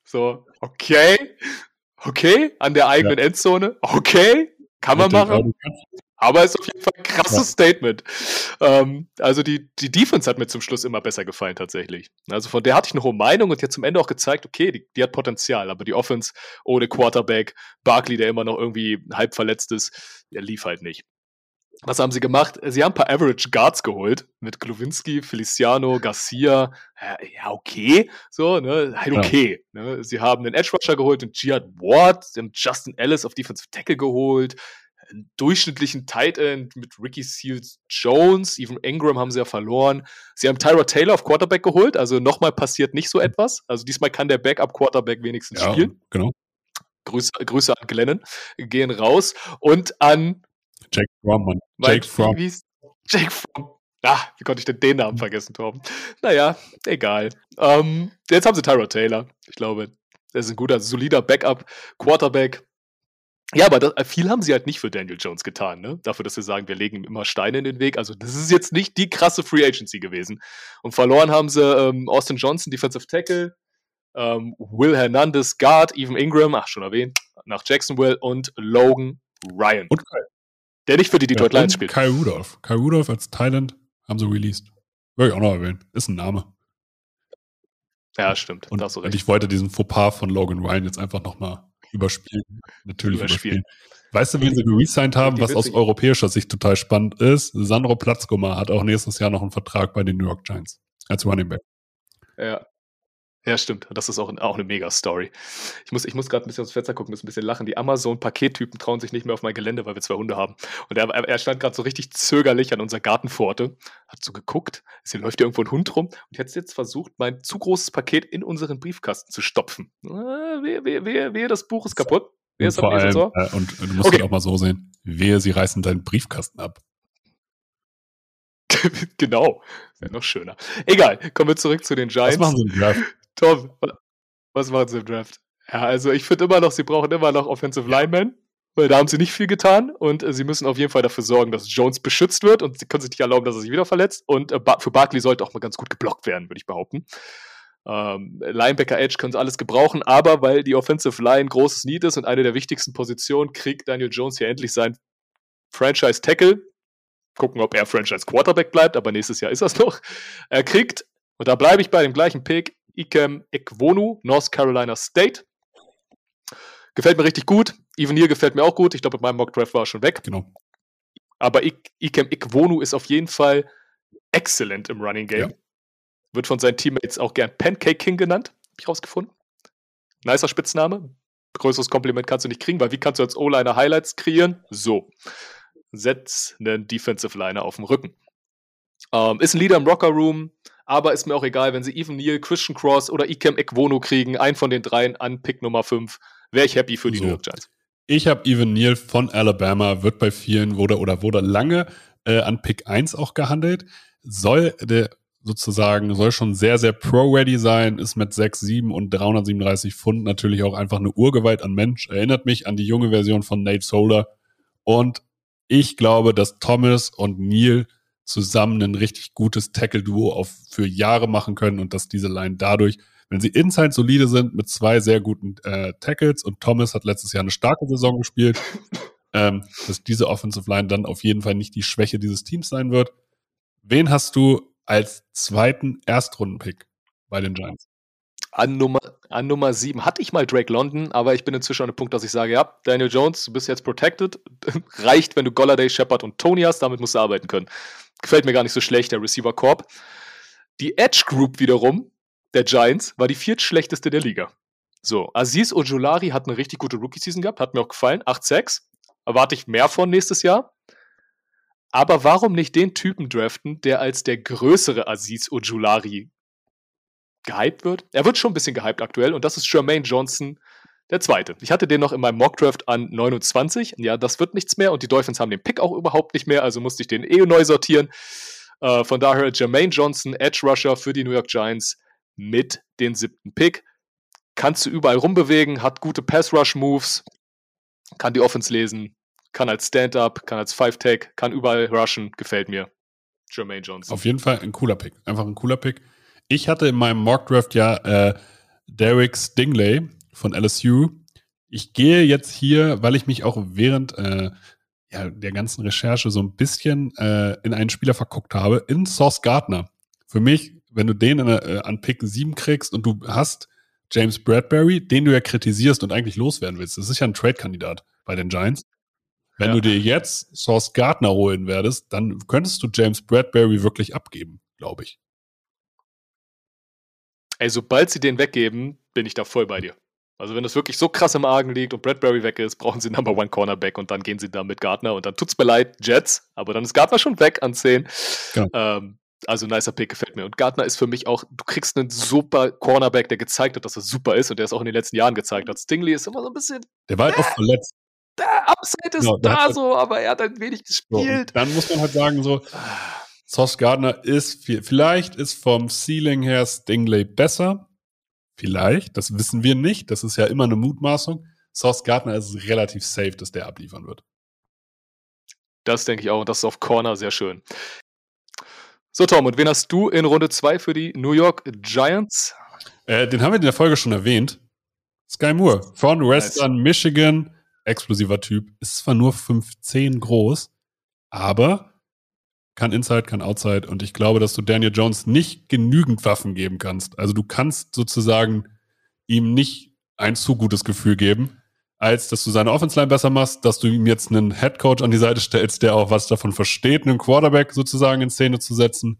So, okay, okay, an der eigenen ja. Endzone, okay, kann man machen. Aber ist auf jeden Fall ein krasses ja. Statement. Ähm, also die, die Defense hat mir zum Schluss immer besser gefallen tatsächlich. Also von der hatte ich eine hohe Meinung und die hat zum Ende auch gezeigt, okay, die, die hat Potenzial, aber die Offense ohne Quarterback, Barkley, der immer noch irgendwie halb verletzt ist, der lief halt nicht. Was haben sie gemacht? Sie haben ein paar Average Guards geholt mit Glowinski, Feliciano, Garcia. Ja, okay. So, ne, halt okay. Ja. Ne? Sie haben einen Edge Rusher geholt, den Jihad Ward, den Justin Ellis auf Defensive Tackle geholt, einen durchschnittlichen Tight End mit Ricky Seals-Jones, Evan Ingram haben sie ja verloren. Sie haben Tyrod Taylor auf Quarterback geholt, also nochmal passiert nicht so etwas. Also diesmal kann der Backup-Quarterback wenigstens ja, spielen. Genau. Grüße, Grüße an Glennon, gehen raus und an Jake Fromm, Mann. Jake Fromm. Jake Fromm. Ah, wie konnte ich denn den Namen vergessen, Torben? Naja, egal. Ähm, jetzt haben sie Tyrod Taylor. Ich glaube, der ist ein guter, solider Backup-Quarterback. Ja, aber das, viel haben sie halt nicht für Daniel Jones getan, ne? Dafür, dass sie sagen, wir legen ihm immer Steine in den Weg. Also, das ist jetzt nicht die krasse Free Agency gewesen. Und verloren haben sie ähm, Austin Johnson, Defensive Tackle, ähm, Will Hernandez, Guard, Evan Ingram, ach, schon erwähnt, nach Jacksonville und Logan Ryan. Und Kyle. Der nicht für die Detroit ja, Lions spielt. Kyle Rudolph. Kyle Rudolph als Thailand haben sie released. Würde ich auch noch erwähnen. Ist ein Name. Ja, stimmt. Und, da hast du recht. Und ich wollte diesen Fauxpas von Logan Ryan jetzt einfach nochmal überspielen. Natürlich überspielen. überspielen. Weißt du, wen sie geresigned haben, was aus europäischer Sicht total spannend ist? Sandro Platzkummer hat auch nächstes Jahr noch einen Vertrag bei den New York Giants als Running Back. Ja. Ja, stimmt. Das ist auch, auch eine Mega-Story. Ich muss, ich muss gerade ein bisschen aufs Fenster gucken, muss ein bisschen lachen. Die Amazon-Pakettypen trauen sich nicht mehr auf mein Gelände, weil wir zwei Hunde haben. Und er, er stand gerade so richtig zögerlich an unserer Gartenpforte, hat so geguckt, es hier läuft ja irgendwo ein Hund rum und hat jetzt versucht, mein zu großes Paket in unseren Briefkasten zu stopfen. Wehe, wehe, wehe, wehe, das Buch ist kaputt. Und, vor allem, so? äh, und du musst okay. auch mal so sehen, wehe, sie reißen deinen Briefkasten ab. Genau, wäre noch schöner. Egal, kommen wir zurück zu den Giants. Was machen sie im Draft? Tom, was machen sie im Draft? Ja, also ich finde immer noch, sie brauchen immer noch Offensive Linemen, weil da haben sie nicht viel getan und äh, sie müssen auf jeden Fall dafür sorgen, dass Jones beschützt wird und sie können sich nicht erlauben, dass er sich wieder verletzt und äh, für Barkley sollte auch mal ganz gut geblockt werden, würde ich behaupten. Ähm, Linebacker Edge können sie alles gebrauchen, aber weil die Offensive Line großes Need ist und eine der wichtigsten Positionen, kriegt Daniel Jones hier endlich sein Franchise Tackle. Gucken, ob er Franchise Quarterback bleibt, aber nächstes Jahr ist das noch. Er kriegt, und da bleibe ich bei dem gleichen Pick, Ikem Ekwonu, North Carolina State. Gefällt mir richtig gut. Even Neal gefällt mir auch gut. Ich glaube, mit meinem Mock-Draft war er schon weg. Genau. Aber Ik- Ikem Ekwonu ist auf jeden Fall excellent im Running Game. Ja. Wird von seinen Teammates auch gern Pancake King genannt. Habe ich rausgefunden. Nicer Spitzname. Größeres Kompliment kannst du nicht kriegen, weil wie kannst du als O-Liner Highlights kreieren? So. Setz einen Defensive Liner auf dem Rücken. Ähm, ist ein Leader im Rocker Room, aber ist mir auch egal, wenn sie Evan Neal, Christian Cross oder Ikem Ekwonu kriegen, einen von den dreien an Pick Nummer fünf, wäre ich happy für die so. New York Giants. Ich habe Evan Neal von Alabama, wird bei vielen, wurde oder wurde lange äh, an Pick eins auch gehandelt, soll der sozusagen, soll schon sehr, sehr pro-ready sein, ist mit sechs sieben und dreihundertsiebenunddreißig Pfund natürlich auch einfach eine Urgewalt an Mensch, erinnert mich an die junge Version von Nate Solder und ich glaube, dass Thomas und Neal zusammen ein richtig gutes Tackle-Duo auf für Jahre machen können und dass diese Line dadurch, wenn sie inside solide sind, mit zwei sehr guten äh, Tackles und Thomas hat letztes Jahr eine starke Saison gespielt, ähm, dass diese Offensive Line dann auf jeden Fall nicht die Schwäche dieses Teams sein wird. Wen hast du als zweiten Erstrunden-Pick bei den Giants? An Nummer, an Nummer sieben hatte ich mal Drake London, aber ich bin inzwischen an dem Punkt, dass ich sage, ja, Daniel Jones, du bist jetzt protected. Reicht, wenn du Golladay, Shepard und Tony hast, damit musst du arbeiten können. Gefällt mir gar nicht so schlecht, der Receiver Corp. Die Edge Group wiederum, der Giants, war die viertschlechteste der Liga. So, Azeez Ojulari hat eine richtig gute Rookie-Season gehabt, hat mir auch gefallen, acht sechs. Erwarte ich mehr von nächstes Jahr. Aber warum nicht den Typen draften, der als der größere Azeez Ojulari gehypt wird? Er wird schon ein bisschen gehypt aktuell und das ist Jermaine Johnson, der Zweite. Ich hatte den noch in meinem Mockdraft an neunundzwanzig. Ja, das wird nichts mehr und die Dolphins haben den Pick auch überhaupt nicht mehr, also musste ich den eh neu sortieren. Äh, von daher Jermaine Johnson, Edge Rusher für die New York Giants mit den siebten Pick. Kannst du überall rumbewegen, hat gute Pass-Rush-Moves, kann die Offense lesen, kann als Stand-Up, kann als Five-Tag, kann überall rushen, gefällt mir. Jermaine Johnson. Auf jeden Fall ein cooler Pick, einfach ein cooler Pick. Ich hatte in meinem Mockdraft ja äh, Derek Stingley von L S U. Ich gehe jetzt hier, weil ich mich auch während äh, ja, der ganzen Recherche so ein bisschen äh, in einen Spieler verguckt habe, in Sauce Gardner. Für mich, wenn du den in, äh, an Pick sieben kriegst und du hast James Bradbury, den du ja kritisierst und eigentlich loswerden willst, das ist ja ein Trade-Kandidat bei den Giants. Wenn Ja. du dir jetzt Sauce Gardner holen werdest, dann könntest du James Bradbury wirklich abgeben, glaube ich. Ey, sobald sie den weggeben, bin ich da voll bei dir. Also wenn das wirklich so krass im Argen liegt und Bradbury weg ist, brauchen sie Number One Cornerback und dann gehen sie da mit Gardner und dann tut's mir leid, Jets, aber dann ist Gardner schon weg an zehn. Genau. Ähm, also nicer Pick, gefällt mir. Und Gardner ist für mich auch, du kriegst einen super Cornerback, der gezeigt hat, dass er super ist und der es auch in den letzten Jahren gezeigt hat. Stingley ist immer so ein bisschen, Der war halt oft verletzt. der Upside ist Genau, der hat da halt- so, aber er hat halt wenig So, und gespielt. dann muss man halt sagen, so, Sauce Gardner ist, vielleicht ist vom Ceiling her Stingley besser. Vielleicht, das wissen wir nicht. Das ist ja immer eine Mutmaßung. Sauce Gardner ist relativ safe, dass der abliefern wird. Das denke ich auch und das ist auf Corner sehr schön. So Tom, und wen hast du in Runde zwei für die New York Giants? Äh, den haben wir in der Folge schon erwähnt. Sky Moore von Western Michigan. Explosiver Typ. Ist zwar nur fünf zehn groß, aber kann Inside, kann Outside. Und ich glaube, dass du Daniel Jones nicht genügend Waffen geben kannst. Also du kannst sozusagen ihm nicht ein zu gutes Gefühl geben, als dass du seine Offense-Line besser machst, dass du ihm jetzt einen Headcoach an die Seite stellst, der auch was davon versteht, einen Quarterback sozusagen in Szene zu setzen.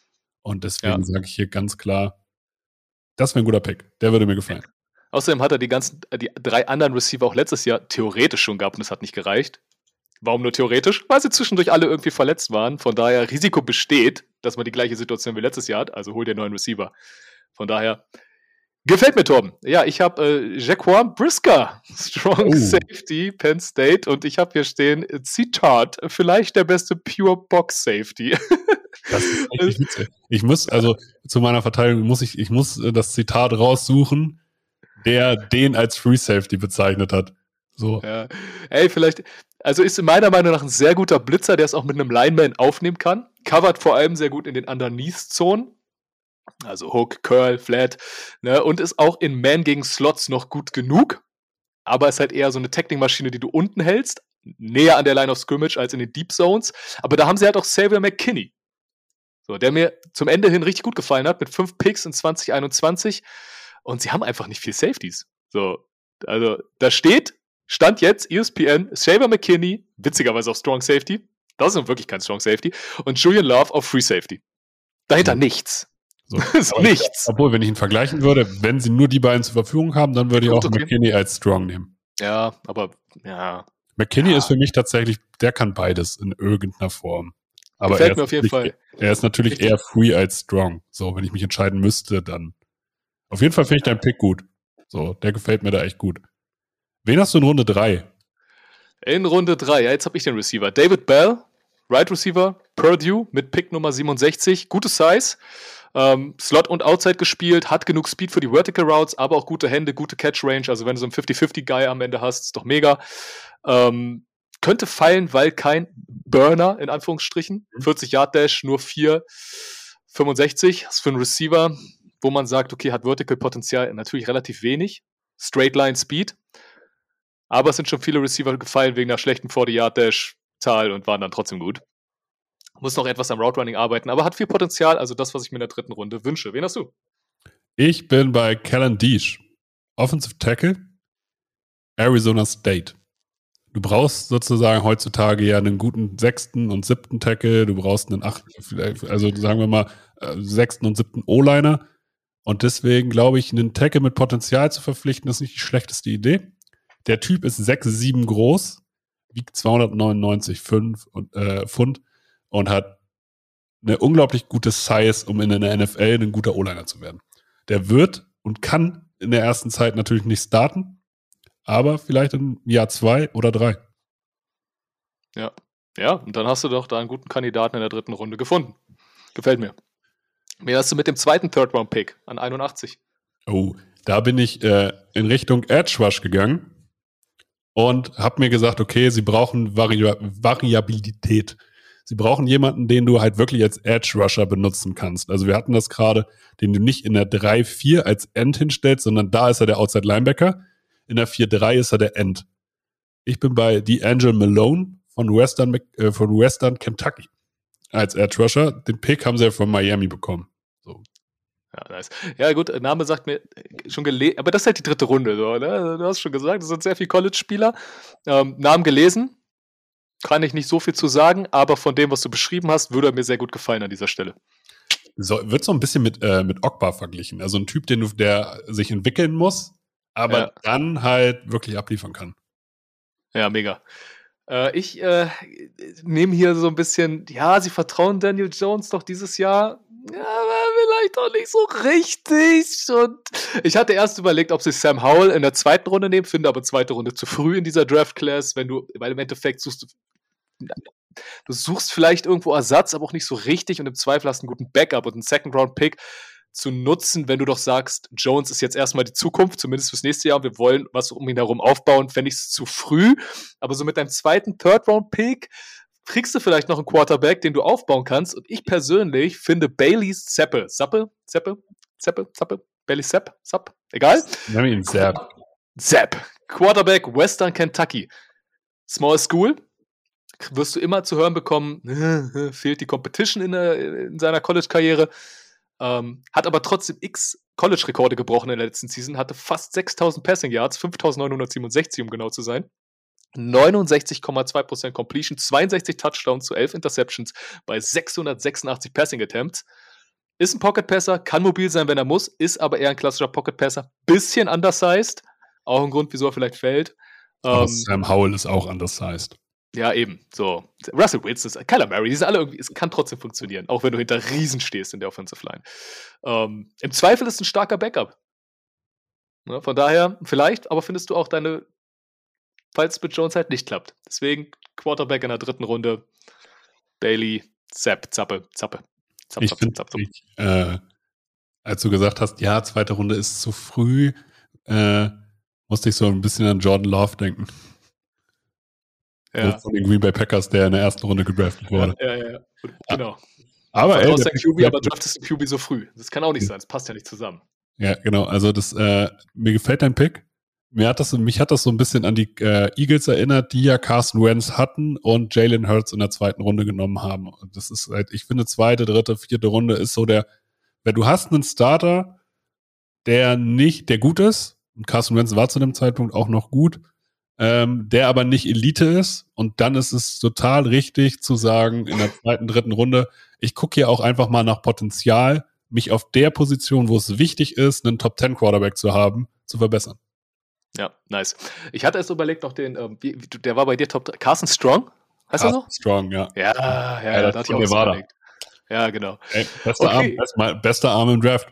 Und deswegen Ja. sage ich hier ganz klar, das wäre ein guter Pick. Der würde mir gefallen. Außerdem hat er die ganzen, äh, die drei anderen Receiver auch letztes Jahr theoretisch schon gehabt und es hat nicht gereicht. Warum nur theoretisch? Weil sie zwischendurch alle irgendwie verletzt waren. Von daher Risiko besteht, dass man die gleiche Situation wie letztes Jahr hat. Also hol dir einen neuen Receiver. Von daher gefällt mir, Torben. Ja, ich habe äh, Jaquan Brisker, Strong Oh. Safety, Penn State. Und ich habe hier stehen, äh, Zitat, vielleicht der beste Pure Box Safety. Das ist eigentlich witzig. Ich muss, also zu meiner Verteidigung muss ich, ich muss äh, das Zitat raussuchen, der den als Free Safety bezeichnet hat. So. Ja. Ey, vielleicht, also ist in meiner Meinung nach ein sehr guter Blitzer, der es auch mit einem Lineman aufnehmen kann. Covert vor allem sehr gut in den Underneath-Zonen. Also Hook, Curl, Flat. Ne? Und ist auch in Man gegen Slots noch gut genug. Aber ist halt eher so eine Tackling-Maschine, die du unten hältst. Näher an der Line of Scrimmage als in den Deep Zones. Aber da haben sie halt auch Xavier McKinney. So, der mir zum Ende hin richtig gut gefallen hat, mit fünf Picks in zwanzig einundzwanzig. Und sie haben einfach nicht viel Safeties. So, also da steht, Stand jetzt, E S P N, Xavier McKinney, witzigerweise auf Strong Safety. Das ist wirklich kein Strong Safety. Und Julian Love auf Free Safety. Dahinter Mhm. nichts. So. ist Aber nichts. Obwohl, wenn ich ihn vergleichen würde, wenn sie nur die beiden zur Verfügung haben, dann würde ich Gut, auch okay. McKinney als Strong nehmen. Ja, aber ja. McKinney Ja. ist für mich tatsächlich, der kann beides in irgendeiner Form. Aber Gefällt er mir ist auf jeden natürlich- Fall. Er ist natürlich Richtig. eher Free als Strong. So, wenn ich mich entscheiden müsste, dann. Auf jeden Fall finde ich deinen Pick gut. So, der gefällt mir da echt gut. Wen hast du in Runde drei? In Runde drei, ja, jetzt habe ich den Receiver. David Bell, Right Receiver, Purdue mit Pick Nummer siebenundsechzig. Gutes Size. Ähm, Slot und Outside gespielt, hat genug Speed für die Vertical Routes, aber auch gute Hände, gute Catch Range. Also wenn du so einen fifty fifty Guy am Ende hast, ist doch mega. Ähm, könnte fallen, weil kein Burner, in Anführungsstrichen. vierzig Yard Dash, nur vier fünfundsechzig. Das ist für einen Receiver, wo man sagt, okay, hat Vertical Potenzial natürlich relativ wenig. Straight Line Speed. Aber es sind schon viele Receiver gefallen wegen einer schlechten forty Yard Dash Zahl und waren dann trotzdem gut. Muss noch etwas am Route Running arbeiten, aber hat viel Potenzial, also das, was ich mir in der dritten Runde wünsche. Wen hast du? Ich bin bei Kellen Deesh. Offensive Tackle, Arizona State. Du brauchst sozusagen heutzutage ja einen guten sechsten und siebten Tackle, du brauchst einen achten, also sagen wir mal äh, sechsten und siebten O-Liner. Und deswegen glaube ich, einen Tackle mit Potenzial zu verpflichten, ist nicht die schlechteste Idee. Der Typ ist sechs sieben groß, wiegt zweihundertneunundneunzig Pfund und, äh, Pfund und hat eine unglaublich gute Size, um in der N F L ein guter O-Liner zu werden. Der wird und kann in der ersten Zeit natürlich nicht starten, aber vielleicht im Jahr zwei oder drei. Ja. Ja, und dann hast du doch da einen guten Kandidaten in der dritten Runde gefunden. Gefällt mir. Wen hast du mit dem zweiten Third-Round-Pick an einundachtzig? Oh, da bin ich äh, in Richtung Edge Rush gegangen und habe mir gesagt, okay, sie brauchen Vari- Variabilität. sie brauchen jemanden, den du halt wirklich als Edge-Rusher benutzen kannst. Also wir hatten das gerade, den du nicht in der drei vier als End hinstellst, sondern da ist er der Outside-Linebacker. In der vier drei ist er der End. Ich bin bei D'Angelo Malone von Western, äh, von Western Kentucky als Edge-Rusher. Den Pick haben sie ja von Miami bekommen. So. Ja, nice. Ja, gut, Name sagt mir schon gelesen, aber das ist halt die dritte Runde, so, ne? Du hast schon gesagt, das sind sehr viele College-Spieler. Ähm, Namen gelesen, kann ich nicht so viel zu sagen, aber von dem, was du beschrieben hast, würde er mir sehr gut gefallen an dieser Stelle. So, wird so ein bisschen mit, äh, mit Ogba verglichen. Also ein Typ, den du, der sich entwickeln muss, aber Ja. dann halt wirklich abliefern kann. Ja, mega. Äh, ich äh, nehme hier so ein bisschen, ja, sie vertrauen Daniel Jones doch dieses Jahr. Ja, aber vielleicht auch nicht so richtig. Und ich hatte erst überlegt, ob sie Sam Howell in der zweiten Runde nehmen, finde aber zweite Runde zu früh in dieser Draft-Class, wenn du, weil im Endeffekt suchst du, du suchst vielleicht irgendwo Ersatz, aber auch nicht so richtig und im Zweifel hast du einen guten Backup und einen Second-Round-Pick zu nutzen, wenn du doch sagst, Jones ist jetzt erstmal die Zukunft, zumindest fürs nächste Jahr, wir wollen was um ihn herum aufbauen, fände ich es zu früh. Aber so mit deinem zweiten Third-Round-Pick kriegst du vielleicht noch einen Quarterback, den du aufbauen kannst. Und ich persönlich finde Bailey Zappe, Zappe, Zappe, Zappe, Zappe, Bailey Zapp, Zapp, egal. Nenn ihn Zapp. Zapp, Quarterback Western Kentucky. Small School, wirst du immer zu hören bekommen, fehlt die Competition in, der, in seiner College-Karriere. Ähm, hat aber trotzdem x College-Rekorde gebrochen in der letzten Season, hatte fast sechstausend Passing Yards, fünftausendneunhundertsiebenundsechzig, um genau zu sein. neunundsechzig Komma zwei Prozent Completion, zweiundsechzig Touchdowns zu elf Interceptions bei sechshundertsechsundachtzig Passing Attempts. Ist ein Pocket-Passer, kann mobil sein, wenn er muss, ist aber eher ein klassischer Pocket-Passer. Bisschen undersized, auch ein Grund, wieso er vielleicht fällt. Aber Ähm, Sam Howell ist auch undersized. Ja, eben. So. Russell Wilson, Kyler Murray, die sind alle irgendwie, es kann trotzdem funktionieren, auch wenn du hinter Riesen stehst in der Offensive Line. Ähm, Im Zweifel ist ein starker Backup. Ne, von daher, vielleicht, aber findest du auch deine, falls es mit Jones halt nicht klappt. Deswegen Quarterback in der dritten Runde, Bailey, Zapp, Zappe, Zappe. Zapp, Ich zapp, finde, zapp, zapp. äh, als du gesagt hast, ja, zweite Runde ist zu früh, äh, musste ich so ein bisschen an Jordan Love denken. Ja. Von den Green Bay Packers, der in der ersten Runde gedraftet wurde. Ja, ja, ja. Genau. Aber ey, Vertraust der dein Pick- Q B, aber draftest den Q B so früh. Das kann auch nicht sein, das passt ja nicht zusammen. Ja, genau. Also das, äh, mir gefällt dein Pick. Mir hat das, mich hat das so ein bisschen an die äh, Eagles erinnert, die ja Carson Wentz hatten und Jalen Hurts in der zweiten Runde genommen haben. Und das ist halt, ich finde, zweite, dritte, vierte Runde ist so der, wenn du hast einen Starter, der nicht, der gut ist, und Carson Wentz war zu dem Zeitpunkt auch noch gut, ähm, der aber nicht Elite ist, und dann ist es total richtig zu sagen, in der zweiten, dritten Runde, ich gucke hier auch einfach mal nach Potenzial, mich auf der Position, wo es wichtig ist, einen Top Ten Quarterback zu haben, zu verbessern. Ja, nice. Ich hatte erst überlegt, noch den, ähm, wie, wie, der war bei dir Top drei. Carson Strong? Heißt er so? Carson Strong, ja. Ja, ja, ja, Ja, da das hatte ich auch von was Nevada. überlegt. Ja, genau. Ey, bester, Okay. Arm, best, bester Arm im Draft.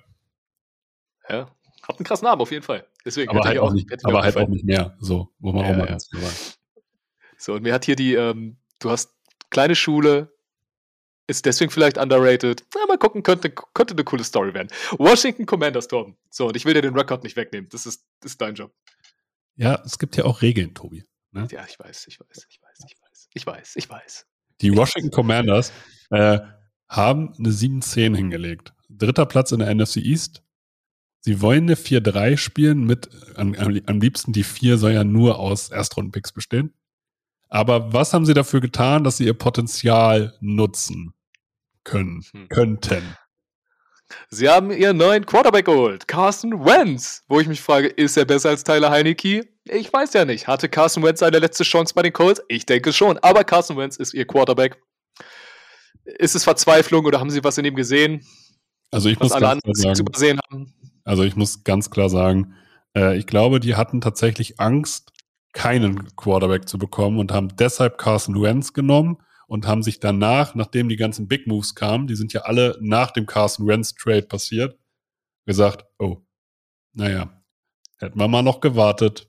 Ja, hat einen krassen Namen auf jeden Fall. Deswegen Aber hätte halt ich auch nicht, hätte mir aber halt gefallen. auch nicht mehr. So, muss man Ja, auch mal ja. ganz klar sagen. So, und mir hat hier die, ähm, du hast kleine Schule, ist deswegen vielleicht underrated. Na, mal gucken, könnte, könnte eine coole Story werden. Washington Commanders, Torben. So, und ich will dir den Rekord nicht wegnehmen. Das ist, das ist dein Job. Ja, es gibt ja auch Regeln, Tobi. Ne? Ja, ich weiß, ich weiß, ich weiß, ich weiß, ich weiß, ich weiß. Die Ich Washington Commanders äh, haben eine sieben zehn hingelegt. Dritter Platz in der N F C East. Sie wollen eine vier drei spielen mit, am, am liebsten die vier soll ja nur aus Erstrunden-Picks bestehen. Aber was haben sie dafür getan, dass sie ihr Potenzial nutzen können, Hm. könnten? Sie haben ihren neuen Quarterback geholt, Carson Wentz. Wo ich mich frage, ist er besser als Tyler Heineke? Ich weiß ja nicht. Hatte Carson Wentz seine letzte Chance bei den Colts? Ich denke schon. Aber Carson Wentz ist ihr Quarterback. Ist es Verzweiflung oder haben sie was in ihm gesehen, Also ich was muss alle ganz klar anderen zu sagen, übersehen haben? also ich muss ganz klar sagen, äh, ich glaube, die hatten tatsächlich Angst, keinen Quarterback zu bekommen und haben deshalb Carson Wentz genommen und haben sich danach, nachdem die ganzen Big Moves kamen, die sind ja alle nach dem Carson Wentz Trade passiert, gesagt, oh, naja, hätten wir mal noch gewartet.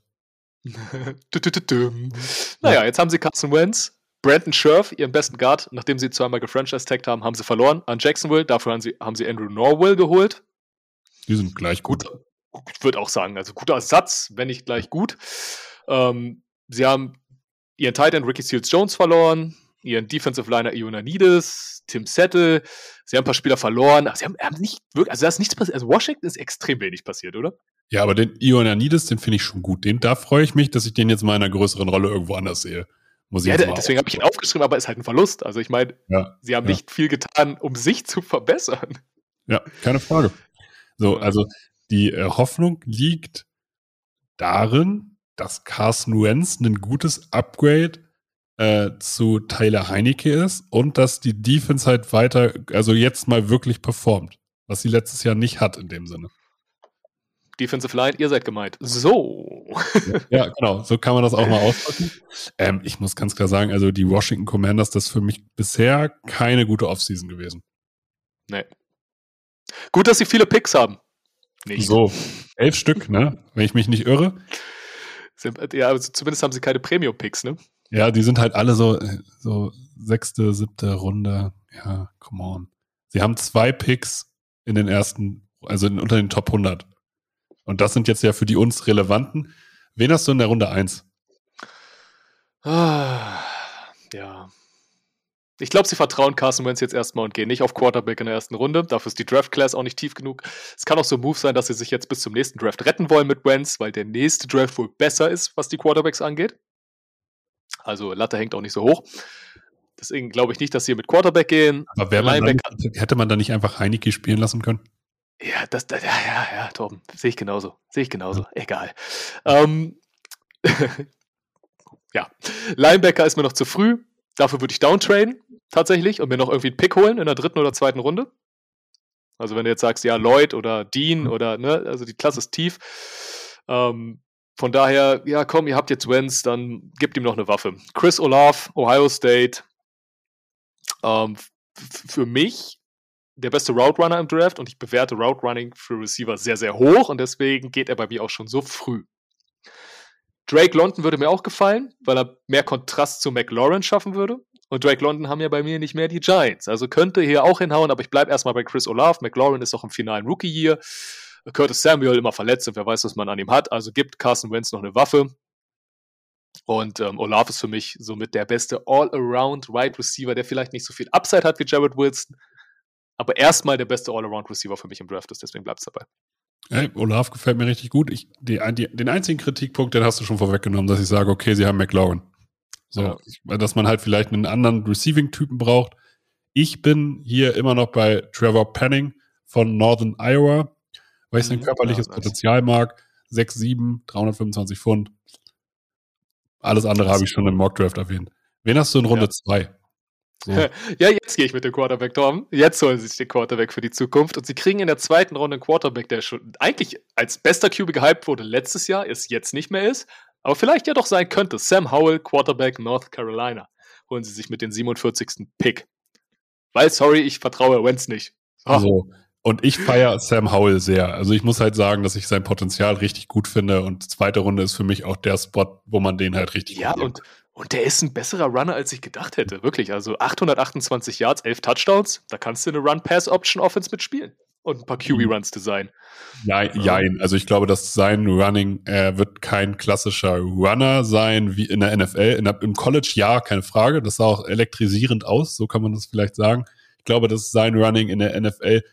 Naja, jetzt haben sie Carson Wentz, Brandon Scherf, ihren besten Guard, nachdem sie zweimal gefranchise-tagged haben, haben sie verloren an Jacksonville. Dafür haben sie, haben sie Andrew Norwell geholt. Die sind gleich gut. Gut, ich würde auch sagen, also guter Ersatz, wenn nicht gleich gut. Ähm, sie haben ihren Tight End Ricky Seals-Jones verloren. ihren Defensive Liner Ioannidis, Tim Settle. Sie haben ein paar Spieler verloren. Aber sie haben, haben nicht wirklich, also da ist nichts passiert. Also Washington ist extrem wenig passiert, oder? Ja, aber den Ioannidis, den finde ich schon gut. Den, da freue ich mich, dass ich den jetzt mal in einer größeren Rolle irgendwo anders sehe. Muss ich Ja, jetzt mal deswegen habe ich ihn aufgeschrieben, aber ist halt ein Verlust. Also ich meine, Ja, sie haben ja. nicht viel getan, um sich zu verbessern. Ja, keine Frage. So, Ja. also die äh, Hoffnung liegt darin, dass Carson Wentz ein gutes Upgrade äh, zu Tyler Heinecke ist und dass die Defense halt weiter, also jetzt mal wirklich performt, was sie letztes Jahr nicht hat in dem Sinne. Defensive Line, ihr seid gemeint. So. Ja, genau, so kann man das auch mal ausdrücken. Ähm, ich muss ganz klar sagen, also die Washington Commanders, das ist für mich bisher keine gute Offseason gewesen. Nee. Gut, dass sie viele Picks haben. Nicht. So, elf Stück, ne? Wenn ich mich nicht irre. Ja, also zumindest haben sie keine Premium-Picks, ne? Ja, die sind halt alle so, so sechste, siebte Runde. Ja, come on. Sie haben zwei Picks in den ersten, also in, unter den Top hundert. Und das sind jetzt ja für die uns relevanten. Wen hast du in der Runde eins? Ah, ja. Ich glaube, sie vertrauen Carson Wentz jetzt erstmal und gehen nicht auf Quarterback in der ersten Runde. Dafür ist die Draft-Class auch nicht tief genug. Es kann auch so ein Move sein, dass sie sich jetzt bis zum nächsten Draft retten wollen mit Wentz, weil der nächste Draft wohl besser ist, was die Quarterbacks angeht. Also Latte hängt auch nicht so hoch. Deswegen glaube ich nicht, dass sie mit Quarterback gehen. Aber wäre man Linebacker- dann, hätte man da nicht einfach Heineke spielen lassen können? Ja, das, das, ja, ja, ja, Torben, sehe ich genauso. Sehe ich genauso. Egal. Ähm, ja, Linebacker ist mir noch zu früh. Dafür würde ich downtraden, tatsächlich, und mir noch irgendwie einen Pick holen in der dritten oder zweiten Runde. Also wenn du jetzt sagst, ja, Lloyd oder Dean oder, ne, also die Klasse ist tief. Ähm, von daher, ja, komm, ihr habt jetzt Wentz, dann gebt ihm noch eine Waffe. Chris Olave, Ohio State. Ähm, f- für mich der beste Route Runner im Draft und ich bewerte Route Running für Receiver sehr, sehr hoch und deswegen geht er bei mir auch schon so früh. Drake London würde mir auch gefallen, weil er mehr Kontrast zu McLaurin schaffen würde. Und Drake London haben ja bei mir nicht mehr die Giants. Also könnte hier auch hinhauen, aber ich bleibe erstmal bei Chris Olave. McLaurin ist auch im finalen Rookie-Year. Curtis Samuel immer verletzt und wer weiß, was man an ihm hat. Also gibt Carson Wentz noch eine Waffe. Und ähm, Olave ist für mich somit der beste All-Around-Wide Receiver, der vielleicht nicht so viel Upside hat wie Jared Wilson, aber erstmal der beste All-Around-Receiver für mich im Draft ist, deswegen bleibt es dabei. Hey, Olaf gefällt mir richtig gut. Ich, die, die, den einzigen Kritikpunkt, den hast du schon vorweggenommen, dass ich sage, okay, sie haben McLaurin. So, Ja. ich, dass man halt vielleicht einen anderen Receiving-Typen braucht. Ich bin hier immer noch bei Trevor Penning von Northern Iowa, weil ich sein Mhm, körperliches ja, nice. Potenzial mag. sechs sieben, dreihundertfünfundzwanzig Pfund. Alles andere habe ich schon im Mockdraft erwähnt. Wen hast du in Runde Ja. zwei? So. Ja, jetzt gehe ich mit dem Quarterback, Tom. Jetzt holen sie sich den Quarterback für die Zukunft. Und sie kriegen in der zweiten Runde einen Quarterback, der schon eigentlich als bester Q B gehypt wurde letztes Jahr, es jetzt nicht mehr ist, aber vielleicht ja doch sein könnte. Sam Howell, Quarterback North Carolina. Holen sie sich mit den siebenundvierzigsten Pick. Weil, sorry, ich vertraue Wentz nicht. Ah, So. Und ich feiere Sam Howell sehr. Also ich muss halt sagen, dass ich sein Potenzial richtig gut finde und zweite Runde ist für mich auch der Spot, wo man den halt richtig ja, gut und, und der ist ein besserer Runner, als ich gedacht hätte. Wirklich. Also achthundertachtundzwanzig Yards, elf Touchdowns. Da kannst du eine Run-Pass-Option-Offense mitspielen. Und ein paar Q B-Runs designen. Ja, jein. Also ich glaube, dass sein Running äh, wird kein klassischer Runner sein wie in der N F L. In der, Im College ja, keine Frage. Das sah auch elektrisierend aus, so kann man das vielleicht sagen. Ich glaube, dass sein Running in der N F L,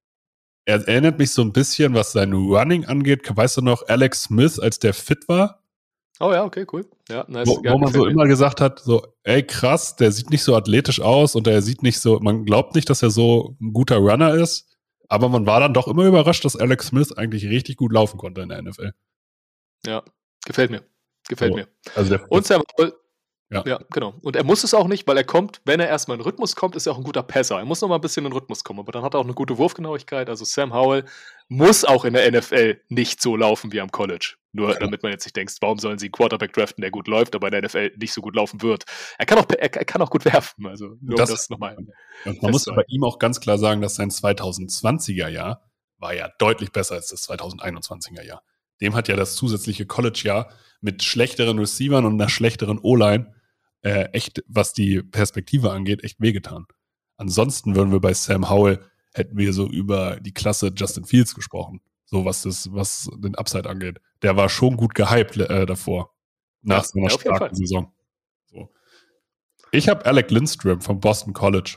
er erinnert mich so ein bisschen, was sein Running angeht. Weißt du noch, Alex Smith, als der fit war? Oh ja, okay, cool. Ja, nice. Wo, Ja, wo man so gefällt mir. immer gesagt hat, so, ey krass, der sieht nicht so athletisch aus und der sieht nicht so, man glaubt nicht, dass er so ein guter Runner ist, aber man war dann doch immer überrascht, dass Alex Smith eigentlich richtig gut laufen konnte in der N F L. Ja, gefällt mir. Gefällt So. mir. Also der, Und Sam Howell, Ja. ja. genau. Und er muss es auch nicht, weil er kommt, wenn er erstmal in Rhythmus kommt, ist er auch ein guter Passer. Er muss noch mal ein bisschen in Rhythmus kommen, aber dann hat er auch eine gute Wurfgenauigkeit. Also Sam Howell muss auch in der N F L nicht so laufen wie am College. Nur damit man jetzt nicht denkt, warum sollen sie einen Quarterback draften, der gut läuft, aber in der N F L nicht so gut laufen wird. Er kann auch, er, er kann auch gut werfen. Also nur Das- um das nochmal. und man muss bei ihm auch ganz klar sagen, dass sein zweitausendzwanziger Jahr war ja deutlich besser als das zweitausendeinundzwanziger Jahr. Dem hat ja das zusätzliche College-Jahr mit schlechteren Receivern und einer schlechteren O-Line äh, echt, was die Perspektive angeht, echt wehgetan. Ansonsten würden wir bei Sam Howell, hätten wir so über die Klasse Justin Fields gesprochen. So was das, was den Upside angeht. Der war schon gut gehypt äh, davor. Nach Ja, seiner ja, auf jeden starken Fall. Saison. So. Ich habe Alec Lindstrom vom Boston College.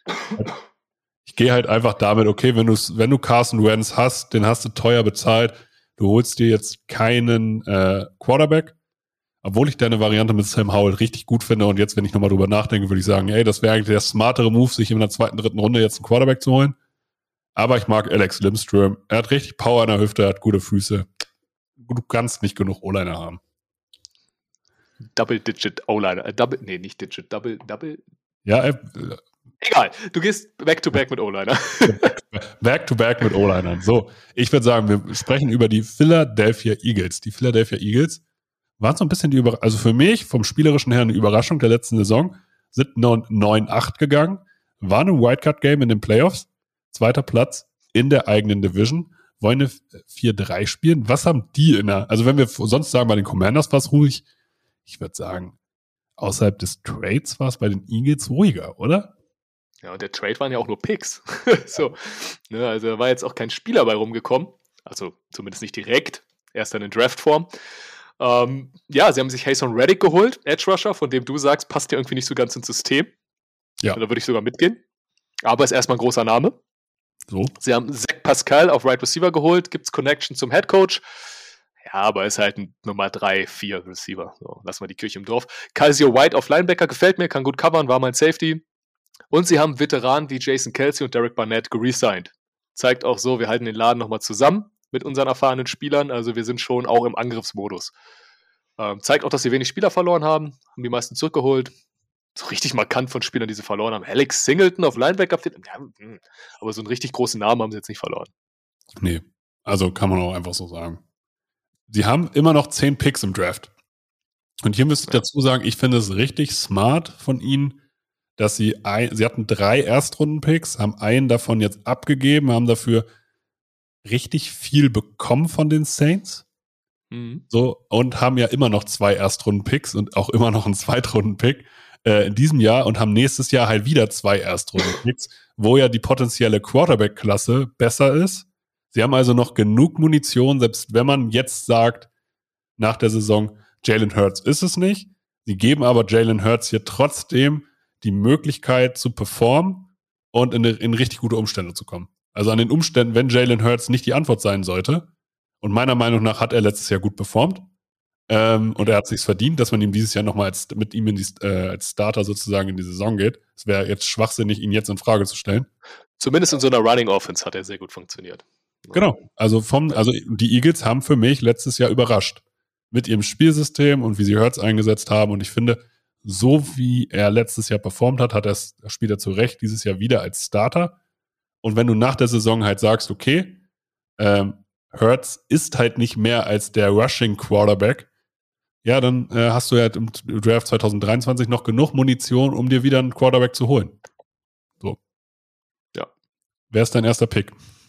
Ich gehe halt einfach damit, okay, wenn du wenn du Carson Wentz hast, den hast du teuer bezahlt, du holst dir jetzt keinen äh, Quarterback, obwohl ich deine Variante mit Sam Howell richtig gut finde und jetzt, wenn ich nochmal drüber nachdenke, würde ich sagen, ey, das wäre eigentlich der smartere Move, sich in der zweiten, dritten Runde jetzt einen Quarterback zu holen. Aber ich mag Alex Lindstrom. Er hat richtig Power in der Hüfte, er hat gute Füße. Du kannst nicht genug O-Liner haben. Double-Digit O-Liner. Äh, double, nee, nicht Digit. Double, Double. Ja, äh, Egal. Du gehst Back-to-Back mit O-Liner. Back-to-Back mit O-Linern. So, ich würde sagen, wir sprechen über die Philadelphia Eagles. Die Philadelphia Eagles waren so ein bisschen die Überraschung, also für mich vom spielerischen her eine Überraschung der letzten Saison, sind neun acht gegangen, waren im Wildcard-Game in den Playoffs, zweiter Platz in der eigenen Division, wollen eine vier drei spielen. Was haben die in der, also wenn wir sonst sagen, bei den Commanders war es ruhig, ich würde sagen, außerhalb des Trades war es bei den Eagles ruhiger, oder? Ja, und der Trade waren ja auch nur Picks. so, ne, also da war jetzt auch kein Spieler bei rumgekommen, also zumindest nicht direkt, erst dann in Draftform. Ähm, ja, sie haben sich Hason Reddick geholt, Edge Rusher, von dem du sagst, passt ja irgendwie nicht so ganz ins System. Ja. Da würde ich sogar mitgehen. Aber ist erstmal ein großer Name. So. Sie haben Zach Pascal auf Right Receiver geholt, gibt's Connection zum Head Coach. Ja, aber ist halt ein Nummer drei, vier Receiver. So, lassen wir die Kirche im Dorf. Kylsio White auf Linebacker gefällt mir, kann gut covern, war mein Safety. Und sie haben Veteranen wie Jason Kelce und Derek Barnett geresigned. Zeigt auch so, wir halten den Laden nochmal zusammen mit unseren erfahrenen Spielern. Also wir sind schon auch im Angriffsmodus. Ähm, zeigt auch, dass sie wenig Spieler verloren haben. Haben die meisten zurückgeholt. So richtig markant von Spielern, die sie verloren haben. Alex Singleton auf Linebacker. Ja, aber so einen richtig großen Namen haben sie jetzt nicht verloren. Nee, also kann man auch einfach so sagen. Sie haben immer noch zehn Picks im Draft. Und hier müsste ich ja. dazu sagen, ich finde es richtig smart von ihnen, dass sie ein, sie hatten drei Erstrunden-Picks, haben einen davon jetzt abgegeben, haben dafür richtig viel bekommen von den Saints. Mhm. So, und haben ja immer noch zwei Erstrunden-Picks und auch immer noch einen Zweitrunden-Pick äh, in diesem Jahr und haben nächstes Jahr halt wieder zwei Erstrunden-Picks, wo ja die potenzielle Quarterback-Klasse besser ist. Sie haben also noch genug Munition, selbst wenn man jetzt sagt, nach der Saison, Jalen Hurts ist es nicht. Sie geben aber Jalen Hurts hier trotzdem die Möglichkeit zu performen und in, in richtig gute Umstände zu kommen. Also an den Umständen, wenn Jalen Hurts nicht die Antwort sein sollte, und meiner Meinung nach hat er letztes Jahr gut performt, ähm, und er hat es sich verdient, dass man ihm dieses Jahr nochmal als, mit ihm in die, äh, als Starter sozusagen in die Saison geht. Es wäre jetzt schwachsinnig, ihn jetzt in Frage zu stellen. Zumindest in so einer Running Offense hat er sehr gut funktioniert. Genau. Also vom, also die Eagles haben für mich letztes Jahr überrascht. Mit ihrem Spielsystem und wie sie Hurts eingesetzt haben. Und ich finde, so wie er letztes Jahr performt hat, hat er es, spielt er zu Recht dieses Jahr wieder als Starter. Und wenn du nach der Saison halt sagst, okay, ähm, Hurts ist halt nicht mehr als der Rushing Quarterback, ja, dann äh, hast du ja im Draft zwanzig dreiundzwanzig noch genug Munition, um dir wieder einen Quarterback zu holen. So. Ja. Wer ist dein erster Pick?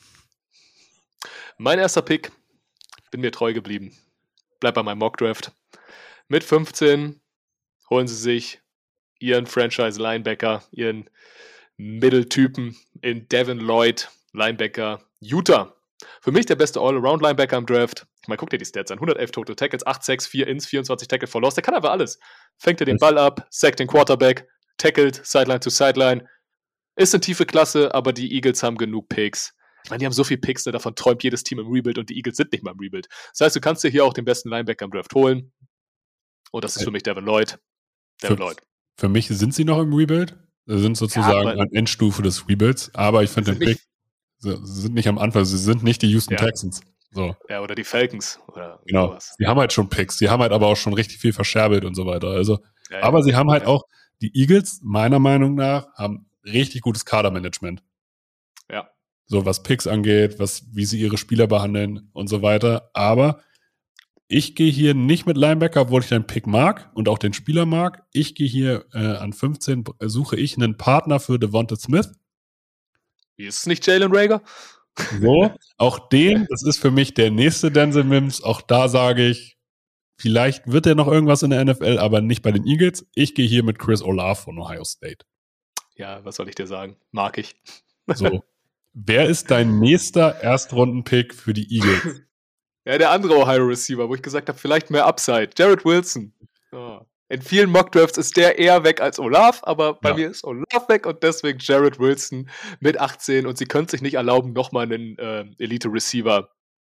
Mein erster Pick, bin mir treu geblieben. Bleib bei meinem Mock-Draft. Mit fünfzehn holen sie sich ihren Franchise-Linebacker, ihren Mitteltypen in Devin Lloyd, Linebacker Utah. Für mich der beste All-Around-Linebacker im Draft. Ich meine, guck dir die Stats an. hundertelf Total Tackles, acht Sacks, vier Ins, vierundzwanzig Tackle for Loss. Der kann einfach alles. Fängt er den Ball ab, sackt den Quarterback, tackelt, Sideline to Sideline. Ist eine tiefe Klasse, aber die Eagles haben genug Picks. Ich meine, die haben so viele Picks, ne, davon träumt jedes Team im Rebuild und die Eagles sind nicht mal im Rebuild. Das heißt, du kannst dir hier auch den besten Linebacker im Draft holen. Und das ist für mich Devin Lloyd. Devin für, Lloyd. Für mich sind sie noch im Rebuild. Sie sind sozusagen ja, an Endstufe des Rebuilds. Aber ich finde den Pick, sie sind nicht am Anfang. Sie sind nicht die Houston ja. Texans. So. Ja, oder die Falcons. Oder genau. Sowas. Sie haben halt schon Picks. Sie haben halt aber auch schon richtig viel verscherbelt und so weiter. Also, ja, ja. Aber sie haben halt auch, die Eagles, meiner Meinung nach, haben richtig gutes Kadermanagement. Ja. So was Picks angeht, was, wie sie ihre Spieler behandeln und so weiter. Aber ich gehe hier nicht mit Linebacker, obwohl ich den Pick mag und auch den Spieler mag. Ich gehe hier äh, an fünfzehn, suche ich einen Partner für Devonta Smith. Wie ist es nicht Jalen Reagor? So, auch den, das ist für mich der nächste Denzel Mims. Auch da sage ich, vielleicht wird er noch irgendwas in der N F L, aber nicht bei den Eagles. Ich gehe hier mit Chris Olave von Ohio State. Ja, was soll ich dir sagen? Mag ich. So. Wer ist dein nächster Erstrunden-Pick für die Eagles? Ja, der andere Ohio Receiver, wo ich gesagt habe, vielleicht mehr Upside. Jared Wilson. Oh. In vielen Mockdrafts ist der eher weg als Olaf, aber bei Ja. mir ist Olaf weg und deswegen Jared Wilson mit achtzehn und sie können sich nicht erlauben, nochmal einen äh, Elite-Receiver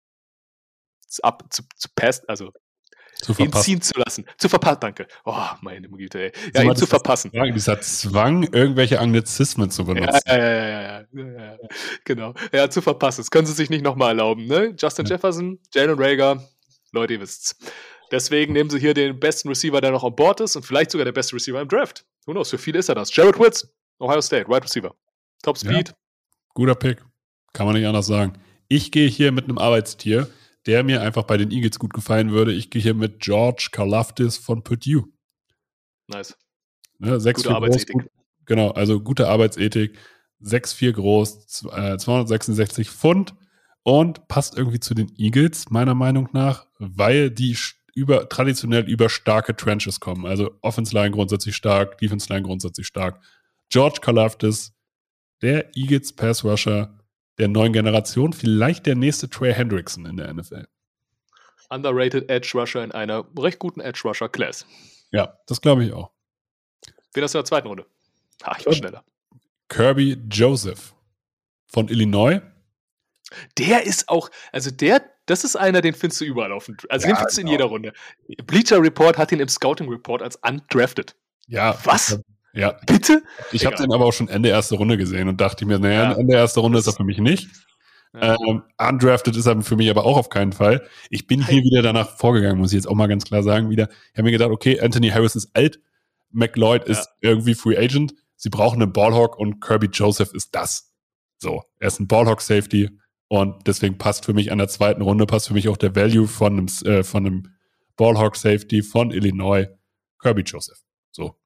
zu, ab, zu, zu passen, also Zu ihn verpassen. ziehen zu lassen. Zu verpassen, danke. Oh, meine Güte, ey. Ja, Sag mal, ihn zu das- verpassen. Zwang, dieser Zwang, irgendwelche Anglizismen zu Ja, benutzen. ja, ja, ja, ja, ja, ja, genau. Ja, zu verpassen. Das können sie sich nicht nochmal erlauben, ne? Justin Ja. Jefferson, Jalen Rager, Leute, ihr wisst's. Deswegen nehmen sie hier den besten Receiver, der noch an Bord ist und vielleicht sogar der beste Receiver im Draft. Who knows, für viele ist er das. Jared Wilson, Ohio State, Wide Receiver. Top Speed. Guter Pick. Kann man nicht anders sagen. Ich gehe hier mit einem Arbeitstier, der mir einfach bei den Eagles gut gefallen würde. Ich gehe hier mit George Karlaftis von Purdue. Nice. Ne, sechs Gute vier groß, Arbeitsethik. gut, genau, also gute Arbeitsethik. sechs vier groß, z- äh, zweihundertsechsundsechzig Pfund und passt irgendwie zu den Eagles, meiner Meinung nach, weil die sch- über, traditionell über starke Trenches kommen. Also Offense Line grundsätzlich stark, Defense Line grundsätzlich stark. George Karlaftis, der Eagles Pass Rusher der neuen Generation, vielleicht der nächste Trey Hendrickson in der N F L. Underrated Edge Rusher in einer recht guten Edge Rusher Class. Ja, das glaube ich auch. Wen hast du in der zweiten Runde? Ah, ich war Ja. schneller. Kirby Joseph von Illinois. Der ist auch, also der, das ist einer, den findest du überall auf dem, also Ja, den findest du in genau. jeder Runde. Bleacher Report hat ihn im Scouting Report als undrafted. Ja. Was? Ja, Bitte? ich habe Egal. den aber auch schon Ende erste Runde gesehen und dachte mir, naja, Ja. Ende erste Runde ist er für mich nicht. Ja. Ähm, undrafted ist er für mich aber auch auf keinen Fall. Ich bin hier wieder danach vorgegangen, muss ich jetzt auch mal ganz klar sagen, wieder. Ich habe mir gedacht, okay, Anthony Harris ist alt, McLeod ist irgendwie Free Agent, sie brauchen einen Ballhawk und Kirby Joseph ist das. So, er ist ein Ballhawk-Safety und deswegen passt für mich an der zweiten Runde, passt für mich auch der Value von einem, äh, von einem Ballhawk-Safety von Illinois, Kirby Joseph. So.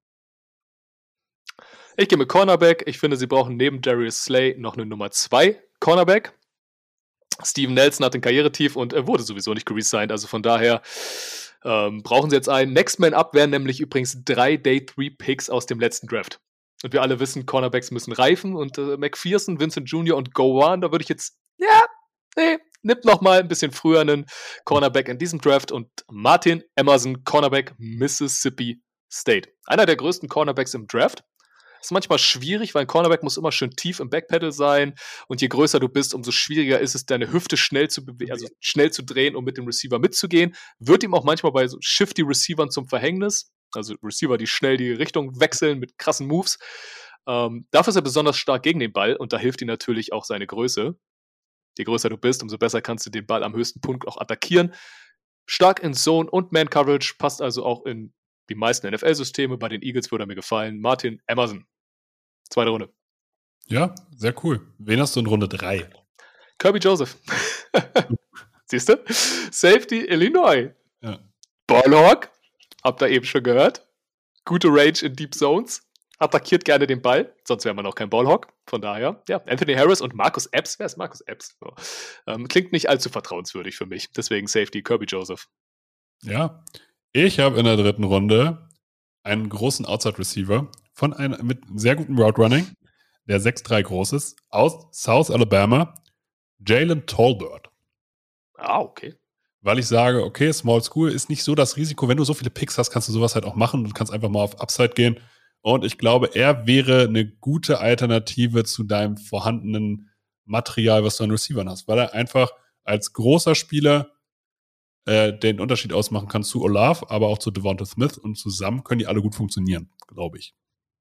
Ich gehe mit Cornerback. Ich finde, sie brauchen neben Darius Slay noch eine Nummer zwei Cornerback. Steven Nelson hat ein Karrieretief und er wurde sowieso nicht geresigned. Also von daher ähm, brauchen sie jetzt einen. Next Man Up wären nämlich übrigens drei Day drei Picks aus dem letzten Draft. Und wir alle wissen, Cornerbacks müssen reifen. Und äh, McPherson, Vincent Junior und Gowan, da würde ich jetzt, ja, nee, nimmt noch mal ein bisschen früher einen Cornerback in diesem Draft. Und Martin Emerson, Cornerback Mississippi State. Einer der größten Cornerbacks im Draft. Ist manchmal schwierig, weil ein Cornerback muss immer schön tief im Backpedal sein und je größer du bist, umso schwieriger ist es, deine Hüfte schnell zu bewegen, also schnell zu drehen, um mit dem Receiver mitzugehen. Wird ihm auch manchmal bei so shifty Receivern zum Verhängnis, also Receiver, die schnell die Richtung wechseln mit krassen Moves. Ähm, dafür ist er besonders stark gegen den Ball und da hilft ihm natürlich auch seine Größe. Je größer du bist, umso besser kannst du den Ball am höchsten Punkt auch attackieren. Stark in Zone und Man-Coverage, passt also auch in die meisten N F L-Systeme. Bei den Eagles würde er mir gefallen. Martin Emerson. Zweite Runde. Ja, sehr cool. Wen hast du in Runde drei? Kirby Joseph. Siehst du? Safety Illinois. Ja. Ballhawk. Habt ihr eben schon gehört. Gute Range in Deep Zones. Attackiert gerne den Ball. Sonst wäre man auch kein Ballhawk. Von daher, ja, Anthony Harris und Marcus Epps. Wer ist Marcus Epps? So. Ähm, klingt nicht allzu vertrauenswürdig für mich. Deswegen Safety Kirby Joseph. Ja. Ich habe in der dritten Runde einen großen Outside-Receiver von einem mit sehr gutem Route-Running, der sechs drei groß ist, aus South Alabama, Jalen Tolbert. Ah, okay. Weil ich sage, okay, Small School ist nicht so das Risiko. Wenn du so viele Picks hast, kannst du sowas halt auch machen und kannst einfach mal auf Upside gehen. Und ich glaube, er wäre eine gute Alternative zu deinem vorhandenen Material, was du an Receivern hast, weil er einfach als großer Spieler äh, den Unterschied ausmachen kann zu Olaf, aber auch zu Devonta Smith und zusammen können die alle gut funktionieren, glaube ich.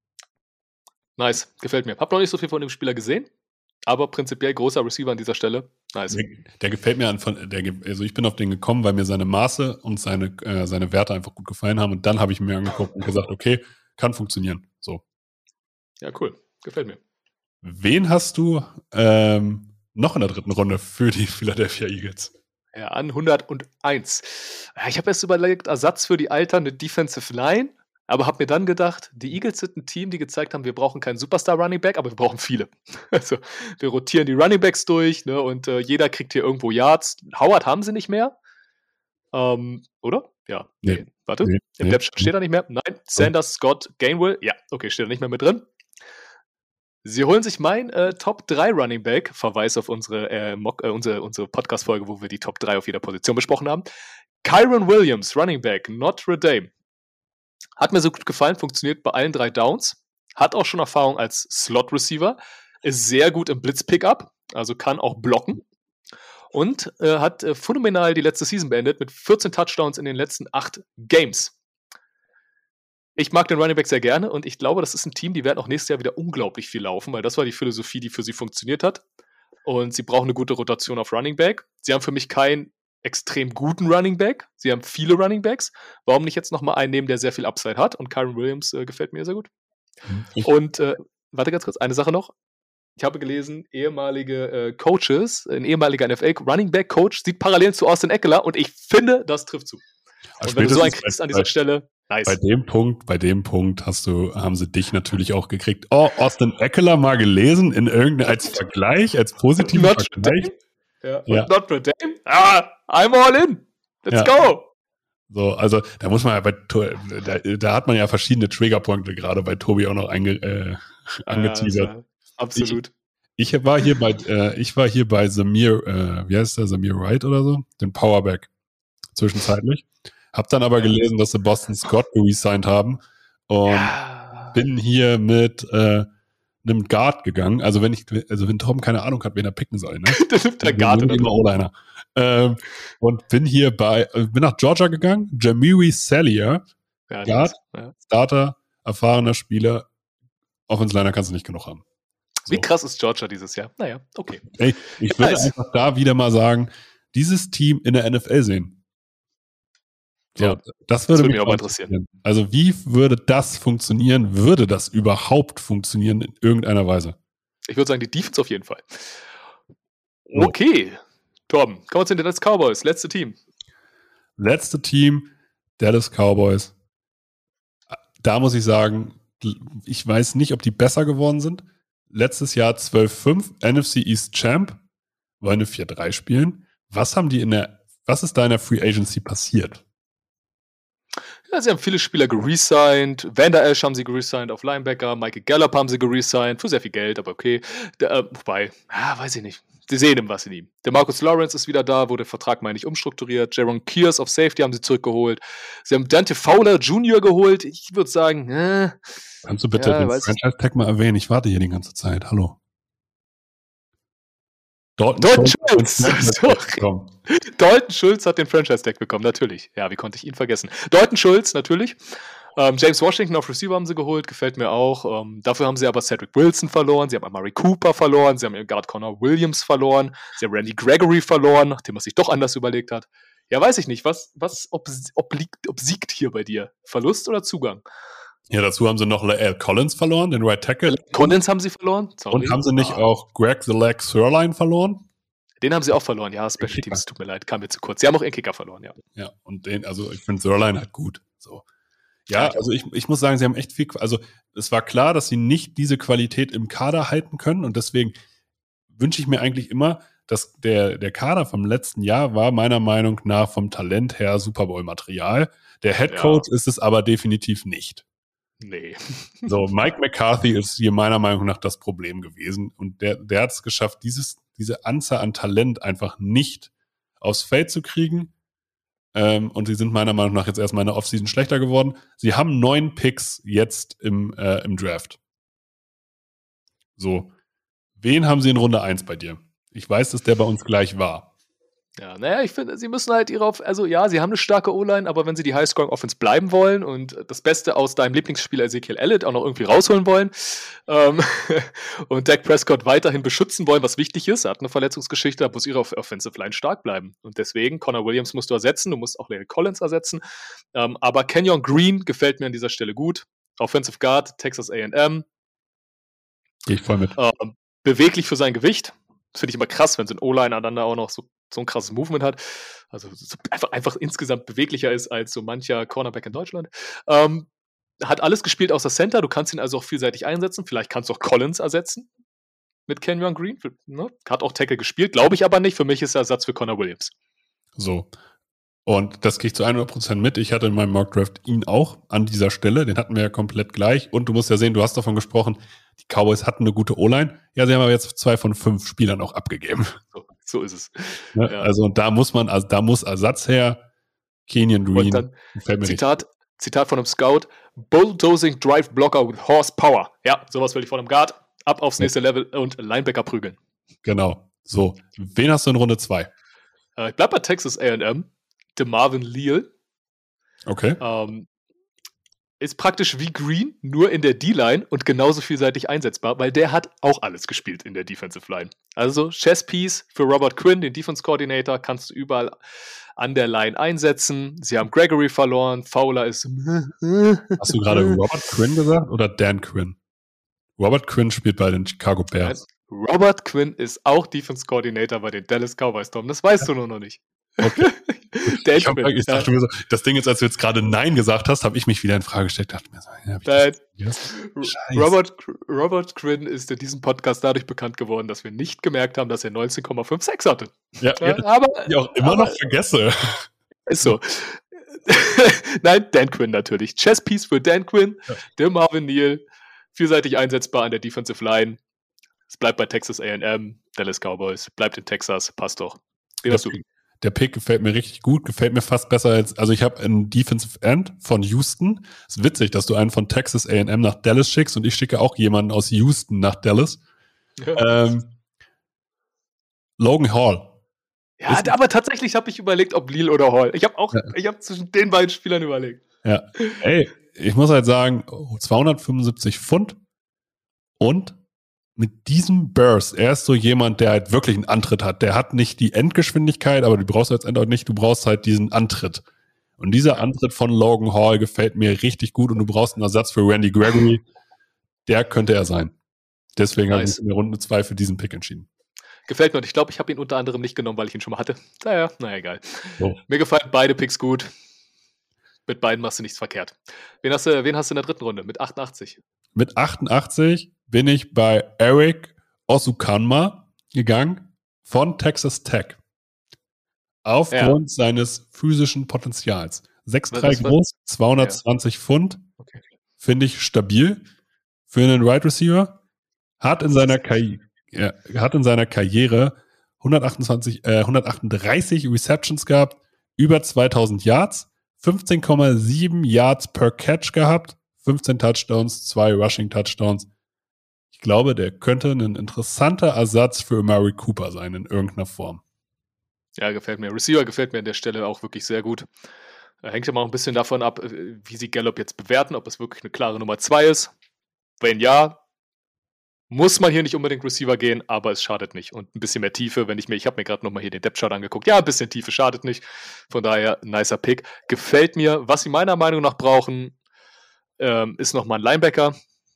Nice, gefällt mir. Hab noch nicht so viel von dem Spieler gesehen, aber prinzipiell großer Receiver an dieser Stelle. Nice. Der, der gefällt mir an von, der, also ich bin auf den gekommen, weil mir seine Maße und seine, äh, seine Werte einfach gut gefallen haben und dann habe ich mir angeguckt und gesagt, okay, kann funktionieren. So. Ja, cool. Gefällt mir. Wen hast du ähm, noch in der dritten Runde für die Philadelphia Eagles? Ja, an hunderteins. Ja, ich habe erst überlegt, Ersatz für die alternde Defensive Line, aber habe mir dann gedacht, die Eagles sind ein Team, die gezeigt haben, wir brauchen keinen Superstar-Running-Back, aber wir brauchen viele. Also wir rotieren die Running-Backs durch, ne, und äh, jeder kriegt hier irgendwo Yards. Howard haben sie nicht mehr. Ähm, oder? Ja. Nee. Warte, Nee, im nee. Depth steht er nicht mehr. Nein, Sanders, Scott, Gainwell. Ja, okay, steht er nicht mehr mit drin. Sie holen sich mein äh, Top drei Running Back, Verweis auf unsere, äh, Mock, äh, unsere, unsere Podcast-Folge, wo wir die Top drei auf jeder Position besprochen haben. Kyron Williams, Running Back, Notre Dame. Hat mir so gut gefallen, funktioniert bei allen drei Downs. Hat auch schon Erfahrung als Slot-Receiver. Ist sehr gut im Blitz-Pickup, also kann auch blocken. Und äh, hat äh, phänomenal die letzte Season beendet mit vierzehn Touchdowns in den letzten acht Games. Ich mag den Running Back sehr gerne und ich glaube, das ist ein Team, die werden auch nächstes Jahr wieder unglaublich viel laufen, weil das war die Philosophie, die für sie funktioniert hat. Und sie brauchen eine gute Rotation auf Running Back. Sie haben für mich keinen extrem guten Running Back. Sie haben viele Running Backs. Warum nicht jetzt nochmal einen nehmen, der sehr viel Upside hat? Und Kyren Williams äh, gefällt mir sehr gut. Ich und äh, warte ganz kurz, eine Sache noch. Ich habe gelesen, ehemalige äh, Coaches, ein ehemaliger N F L-Running Back Coach sieht Parallelen zu Austin Eckler und ich finde, das trifft zu. Also und wenn du so einen kriegst an dieser Stelle, nice. Bei dem Punkt, bei dem Punkt hast du, haben sie dich natürlich auch gekriegt. Oh, Austin Eckler mal gelesen in irgendeinem als Vergleich, als positiven Notre Vergleich. Dame? Ja. Ja. Und Notre Dame? Ah, I'm all in. Let's Ja. go. So, also da muss man ja bei To- da, da hat man ja verschiedene Triggerpunkte gerade bei Tobi auch noch einge, äh, angeteasert. Ja, absolut. Ich, ich war hier bei, äh, ich war hier bei Samir, äh, wie heißt der, Samir Wright oder so, den Powerback zwischenzeitlich. Hab dann aber gelesen, dass sie Boston Scott resigned haben und Ja. bin hier mit äh, einem Guard gegangen. Also wenn ich, also wenn Tom keine Ahnung hat, wen er picken soll, ne? Der nimmt der Wir Garten. nehmen immer O-Liner. Ähm, und bin hier bei, äh, bin nach Georgia gegangen. Jamiri Sallier, Ja, Guard, ja. Starter, erfahrener Spieler. Offense-Liner kannst du nicht genug haben. So. Wie krass ist Georgia dieses Jahr? Naja, okay. Ey, ich würde Nice. einfach da wieder mal sagen, dieses Team in der N F L sehen. So, Ja, das würde würde mich mich auch mal interessieren. Also wie würde das funktionieren? Würde das überhaupt funktionieren in irgendeiner Weise? Ich würde sagen, die Defense auf jeden Fall. Okay, Torben, kommen wir zu den Dallas Cowboys, letzte Team. Letzte Team, Dallas Cowboys. Da muss ich sagen, ich weiß nicht, ob die besser geworden sind. Letztes Jahr zwölf fünf, N F C East Champ, wollen eine vier drei spielen. Was haben die in der, was ist da in der Free Agency passiert? Ja, sie haben viele Spieler geresigned. Van Der Esch haben sie geresigned auf Linebacker. Michael Gallup haben sie geresigned. Für sehr viel Geld, aber okay. Der, äh, wobei, ah, weiß ich nicht. Sie sehen ihm was in ihm. Der Marcus Lawrence ist wieder da, wurde der Vertrag, meine ich, umstrukturiert. Jaron Kears auf Safety haben sie zurückgeholt. Sie haben Dante Fowler Junior geholt. Ich würde sagen, äh, Kannst du bitte Ja, den weiß ich. Franchise-Tag mal erwähnen? Ich warte hier die ganze Zeit. Hallo. Dalton, Dalton Schultz. Schultz. Sorry. Dalton Schultz hat den Franchise-Tag bekommen, natürlich. Ja, wie konnte ich ihn vergessen? Dalton Schultz, natürlich. Ähm, James Washington auf Receiver haben sie geholt, gefällt mir auch. Ähm, dafür haben sie aber Cedric Wilson verloren, sie haben Amari Cooper verloren, sie haben ihren Guard Connor Williams verloren, sie haben Randy Gregory verloren, nachdem er sich doch anders überlegt hat. Ja, weiß ich nicht. Was, was ob, ob, liegt, ob siegt hier bei dir? Verlust oder Zugang? Ja, dazu haben sie noch L. Collins verloren, den Right Tackle. Collins haben sie verloren. Sorry. Und haben sie nicht Ah. auch Greg the Leg Sirline verloren? Den haben sie auch verloren, ja. Special Kicker. Teams, tut mir leid, kam mir zu kurz. Sie haben auch ihren Kicker verloren, ja. Ja, und den, also ich finde Sirline halt gut. So. Ja, Ja, also ich, ich muss sagen, sie haben echt viel, also es war klar, dass sie nicht diese Qualität im Kader halten können und deswegen wünsche ich mir eigentlich immer, dass der, der Kader vom letzten Jahr war meiner Meinung nach vom Talent her Super Bowl-Material. Der Head Coach ist es aber definitiv nicht. Nee. So, Mike McCarthy ist hier meiner Meinung nach das Problem gewesen und der, der hat es geschafft, dieses, diese Anzahl an Talent einfach nicht aufs Feld zu kriegen. Ähm, und sie sind meiner Meinung nach jetzt erstmal in der Offseason schlechter geworden. Sie haben neun Picks jetzt im, äh, im Draft. So, wen haben sie in Runde eins bei dir? Ich weiß, dass der bei uns gleich war. Ja, naja, ich finde, sie müssen halt ihre, also ja, sie haben eine starke O-Line, aber wenn sie die High-Scoring-Offense bleiben wollen und das Beste aus deinem Lieblingsspieler Ezekiel Elliott auch noch irgendwie rausholen wollen ähm, und Dak Prescott weiterhin beschützen wollen, was wichtig ist, er hat eine Verletzungsgeschichte, da muss ihre Offensive Line stark bleiben. Und deswegen, Connor Williams musst du ersetzen, du musst auch Larry Collins ersetzen, ähm, aber Kenyon Green gefällt mir an dieser Stelle gut. Offensive Guard, Texas A and M. Gehe ich voll mit. Ähm, beweglich für sein Gewicht. Das finde ich immer krass, wenn so ein O-Liner dann da auch noch so, so ein krasses Movement hat. Also so einfach, einfach insgesamt beweglicher ist als so mancher Cornerback in Deutschland. Ähm, hat alles gespielt außer Center. Du kannst ihn also auch vielseitig einsetzen. Vielleicht kannst du auch Collins ersetzen mit Kenyon Green. Ne? Hat auch Tackle gespielt, glaube ich aber nicht. Für mich ist er Ersatz für Connor Williams. So. Und das gehe ich zu hundert Prozent mit. Ich hatte in meinem Mockdraft ihn auch an dieser Stelle. Den hatten wir ja komplett gleich. Und du musst ja sehen, du hast davon gesprochen, die Cowboys hatten eine gute O-Line. Ja, sie haben aber jetzt zwei von fünf Spielern auch abgegeben. So, so ist es. Ne? Ja. Also da muss man, also da muss Ersatz her. Kenyon Und Green. dann Fällt mir Zitat, Zitat von einem Scout, Bulldozing Drive Blocker with Horsepower. Ja, sowas will ich von einem Guard. Ab aufs nächste Level und Linebacker prügeln. Genau. So, wen hast du in Runde zwei? Äh, ich bleib bei Texas A and M. DeMarvin Leal. Okay. Ähm, ist praktisch wie Green, nur in der D-Line und genauso vielseitig einsetzbar, weil der hat auch alles gespielt in der Defensive Line. Also Chess-Piece für Robert Quinn, den Defense-Coordinator, kannst du überall an der Line einsetzen. Sie haben Gregory verloren, Fowler ist... Hast du gerade Robert Quinn gesagt oder Dan Quinn? Robert Quinn spielt bei den Chicago Bears. Robert Quinn ist auch Defense-Coordinator bei den Dallas Cowboys, Tom. Das weißt du nur noch nicht. Okay. ich, hab, ich dachte mir so, das Ding ist, als du jetzt gerade Nein gesagt hast, habe ich mich wieder in Frage gestellt. Dachte mir so, ja, hab ich das Robert, Robert Quinn ist in diesem Podcast dadurch bekannt geworden, dass wir nicht gemerkt haben, dass er neunzehn Komma fünfundsechzig hatte. Ja, ja, aber ich auch immer aber, noch vergesse. Ist so. Nein, Dan Quinn natürlich. Chess-Piece für Dan Quinn, ja. Der Marvin Neal, vielseitig einsetzbar an der Defensive Line. Es bleibt bei Texas A and M, Dallas Cowboys, bleibt in Texas, passt doch. Wie hast du? Der Pick gefällt mir richtig gut, gefällt mir fast besser als, also ich habe einen Defensive End von Houston. Ist witzig, dass du einen von Texas A and M nach Dallas schickst und ich schicke auch jemanden aus Houston nach Dallas. Ja. Ähm, Logan Hall. Ja, ist, aber tatsächlich habe ich überlegt, ob Leal oder Hall. Ich habe auch, ja. ich habe zwischen den beiden Spielern überlegt. Ja, ey, ich muss halt sagen, zweihundertfünfundsiebzig Pfund und mit diesem Burst, er ist so jemand, der halt wirklich einen Antritt hat. Der hat nicht die Endgeschwindigkeit, aber die brauchst du letztendlich nicht. Du brauchst halt diesen Antritt. Und dieser Antritt von Logan Hall gefällt mir richtig gut und du brauchst einen Ersatz für Randy Gregory. Der könnte er sein. Deswegen nice. habe ich mich in der Runde zwei für diesen Pick entschieden. Gefällt mir und ich glaube, ich habe ihn unter anderem nicht genommen, weil ich ihn schon mal hatte. Naja, naja, egal. So. Mir gefallen beide Picks gut. Mit beiden machst du nichts verkehrt. Wen hast du, wen hast du in der dritten Runde? Mit achtundachtzig? Mit achtundachtzig bin ich bei Eric Osukanma gegangen von Texas Tech. Aufgrund ja. seines physischen Potenzials. sechs Komma drei groß, zweihundertzwanzig ja. Pfund. Okay. Finde ich stabil für einen Wide Receiver. Hat in seiner, Karri- ja, hat in seiner Karriere hundertachtundzwanzig, äh, hundertachtunddreißig Receptions gehabt, über zweitausend Yards, fünfzehn Komma sieben Yards per Catch gehabt, fünfzehn Touchdowns, zwei Rushing Touchdowns. Ich glaube, der könnte ein interessanter Ersatz für Amari Cooper sein in irgendeiner Form. Ja, gefällt mir. Receiver gefällt mir an der Stelle auch wirklich sehr gut. Hängt ja mal ein bisschen davon ab, wie sie Gallup jetzt bewerten, ob es wirklich eine klare Nummer zwei ist. Wenn ja, muss man hier nicht unbedingt Receiver gehen, aber es schadet nicht. Und ein bisschen mehr Tiefe, wenn ich mir, ich habe mir gerade nochmal hier den Depth-Chart angeguckt. Ja, ein bisschen Tiefe schadet nicht. Von daher, nicer Pick. Gefällt mir. Was sie meiner Meinung nach brauchen, ähm, ist nochmal ein Linebacker.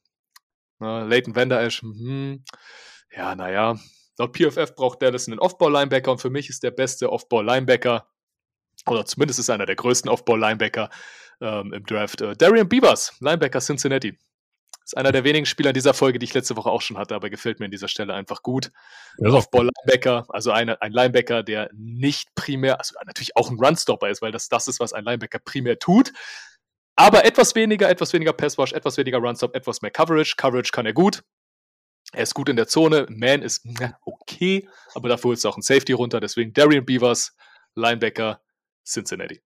Na, Leighton Vander Esch, hm, ja, naja. Laut P F F braucht Dallas einen Off-Ball-Linebacker und für mich ist der beste Off-Ball-Linebacker, oder zumindest ist einer der größten Off-Ball-Linebacker ähm, im Draft, äh, Darian Beavers, Linebacker Cincinnati. Ist einer der wenigen Spieler in dieser Folge, die ich letzte Woche auch schon hatte, aber gefällt mir an dieser Stelle einfach gut. Off-Ball-Linebacker, also eine, ein Linebacker, der nicht primär, also natürlich auch ein Run-Stopper ist, weil das das ist, was ein Linebacker primär tut, aber etwas weniger, etwas weniger Pass-Rush, etwas weniger Run-Stop, etwas mehr Coverage. Coverage kann er gut. Er ist gut in der Zone. Man ist okay, aber dafür holst du auch einen Safety runter. Deswegen Darian Beavers, Linebacker, Cincinnati.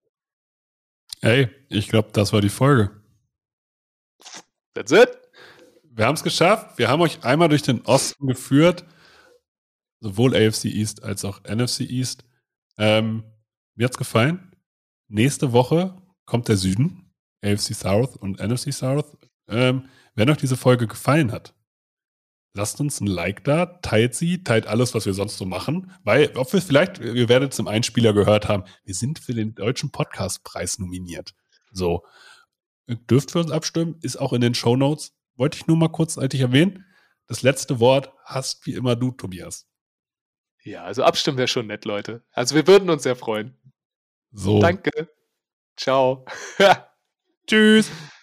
Ey, ich glaube, das war die Folge. That's it. Wir haben es geschafft. Wir haben euch einmal durch den Osten geführt. Sowohl A F C East als auch N F C East. Ähm, mir hat's gefallen. Nächste Woche kommt der Süden. A F C South und N F C South. Ähm, wenn euch diese Folge gefallen hat, lasst uns ein Like da, teilt sie, teilt alles, was wir sonst so machen, weil, ob wir vielleicht, ihr werdet es im Einspieler gehört haben, wir sind für den Deutschen Podcastpreis nominiert. So, dürft für uns abstimmen, ist auch in den Shownotes. Wollte ich nur mal kurzzeitig erwähnen. Das letzte Wort hast wie immer du, Tobias. Ja, also abstimmen wäre schon nett, Leute. Also wir würden uns sehr freuen. So. Danke. Ciao. Tschüss.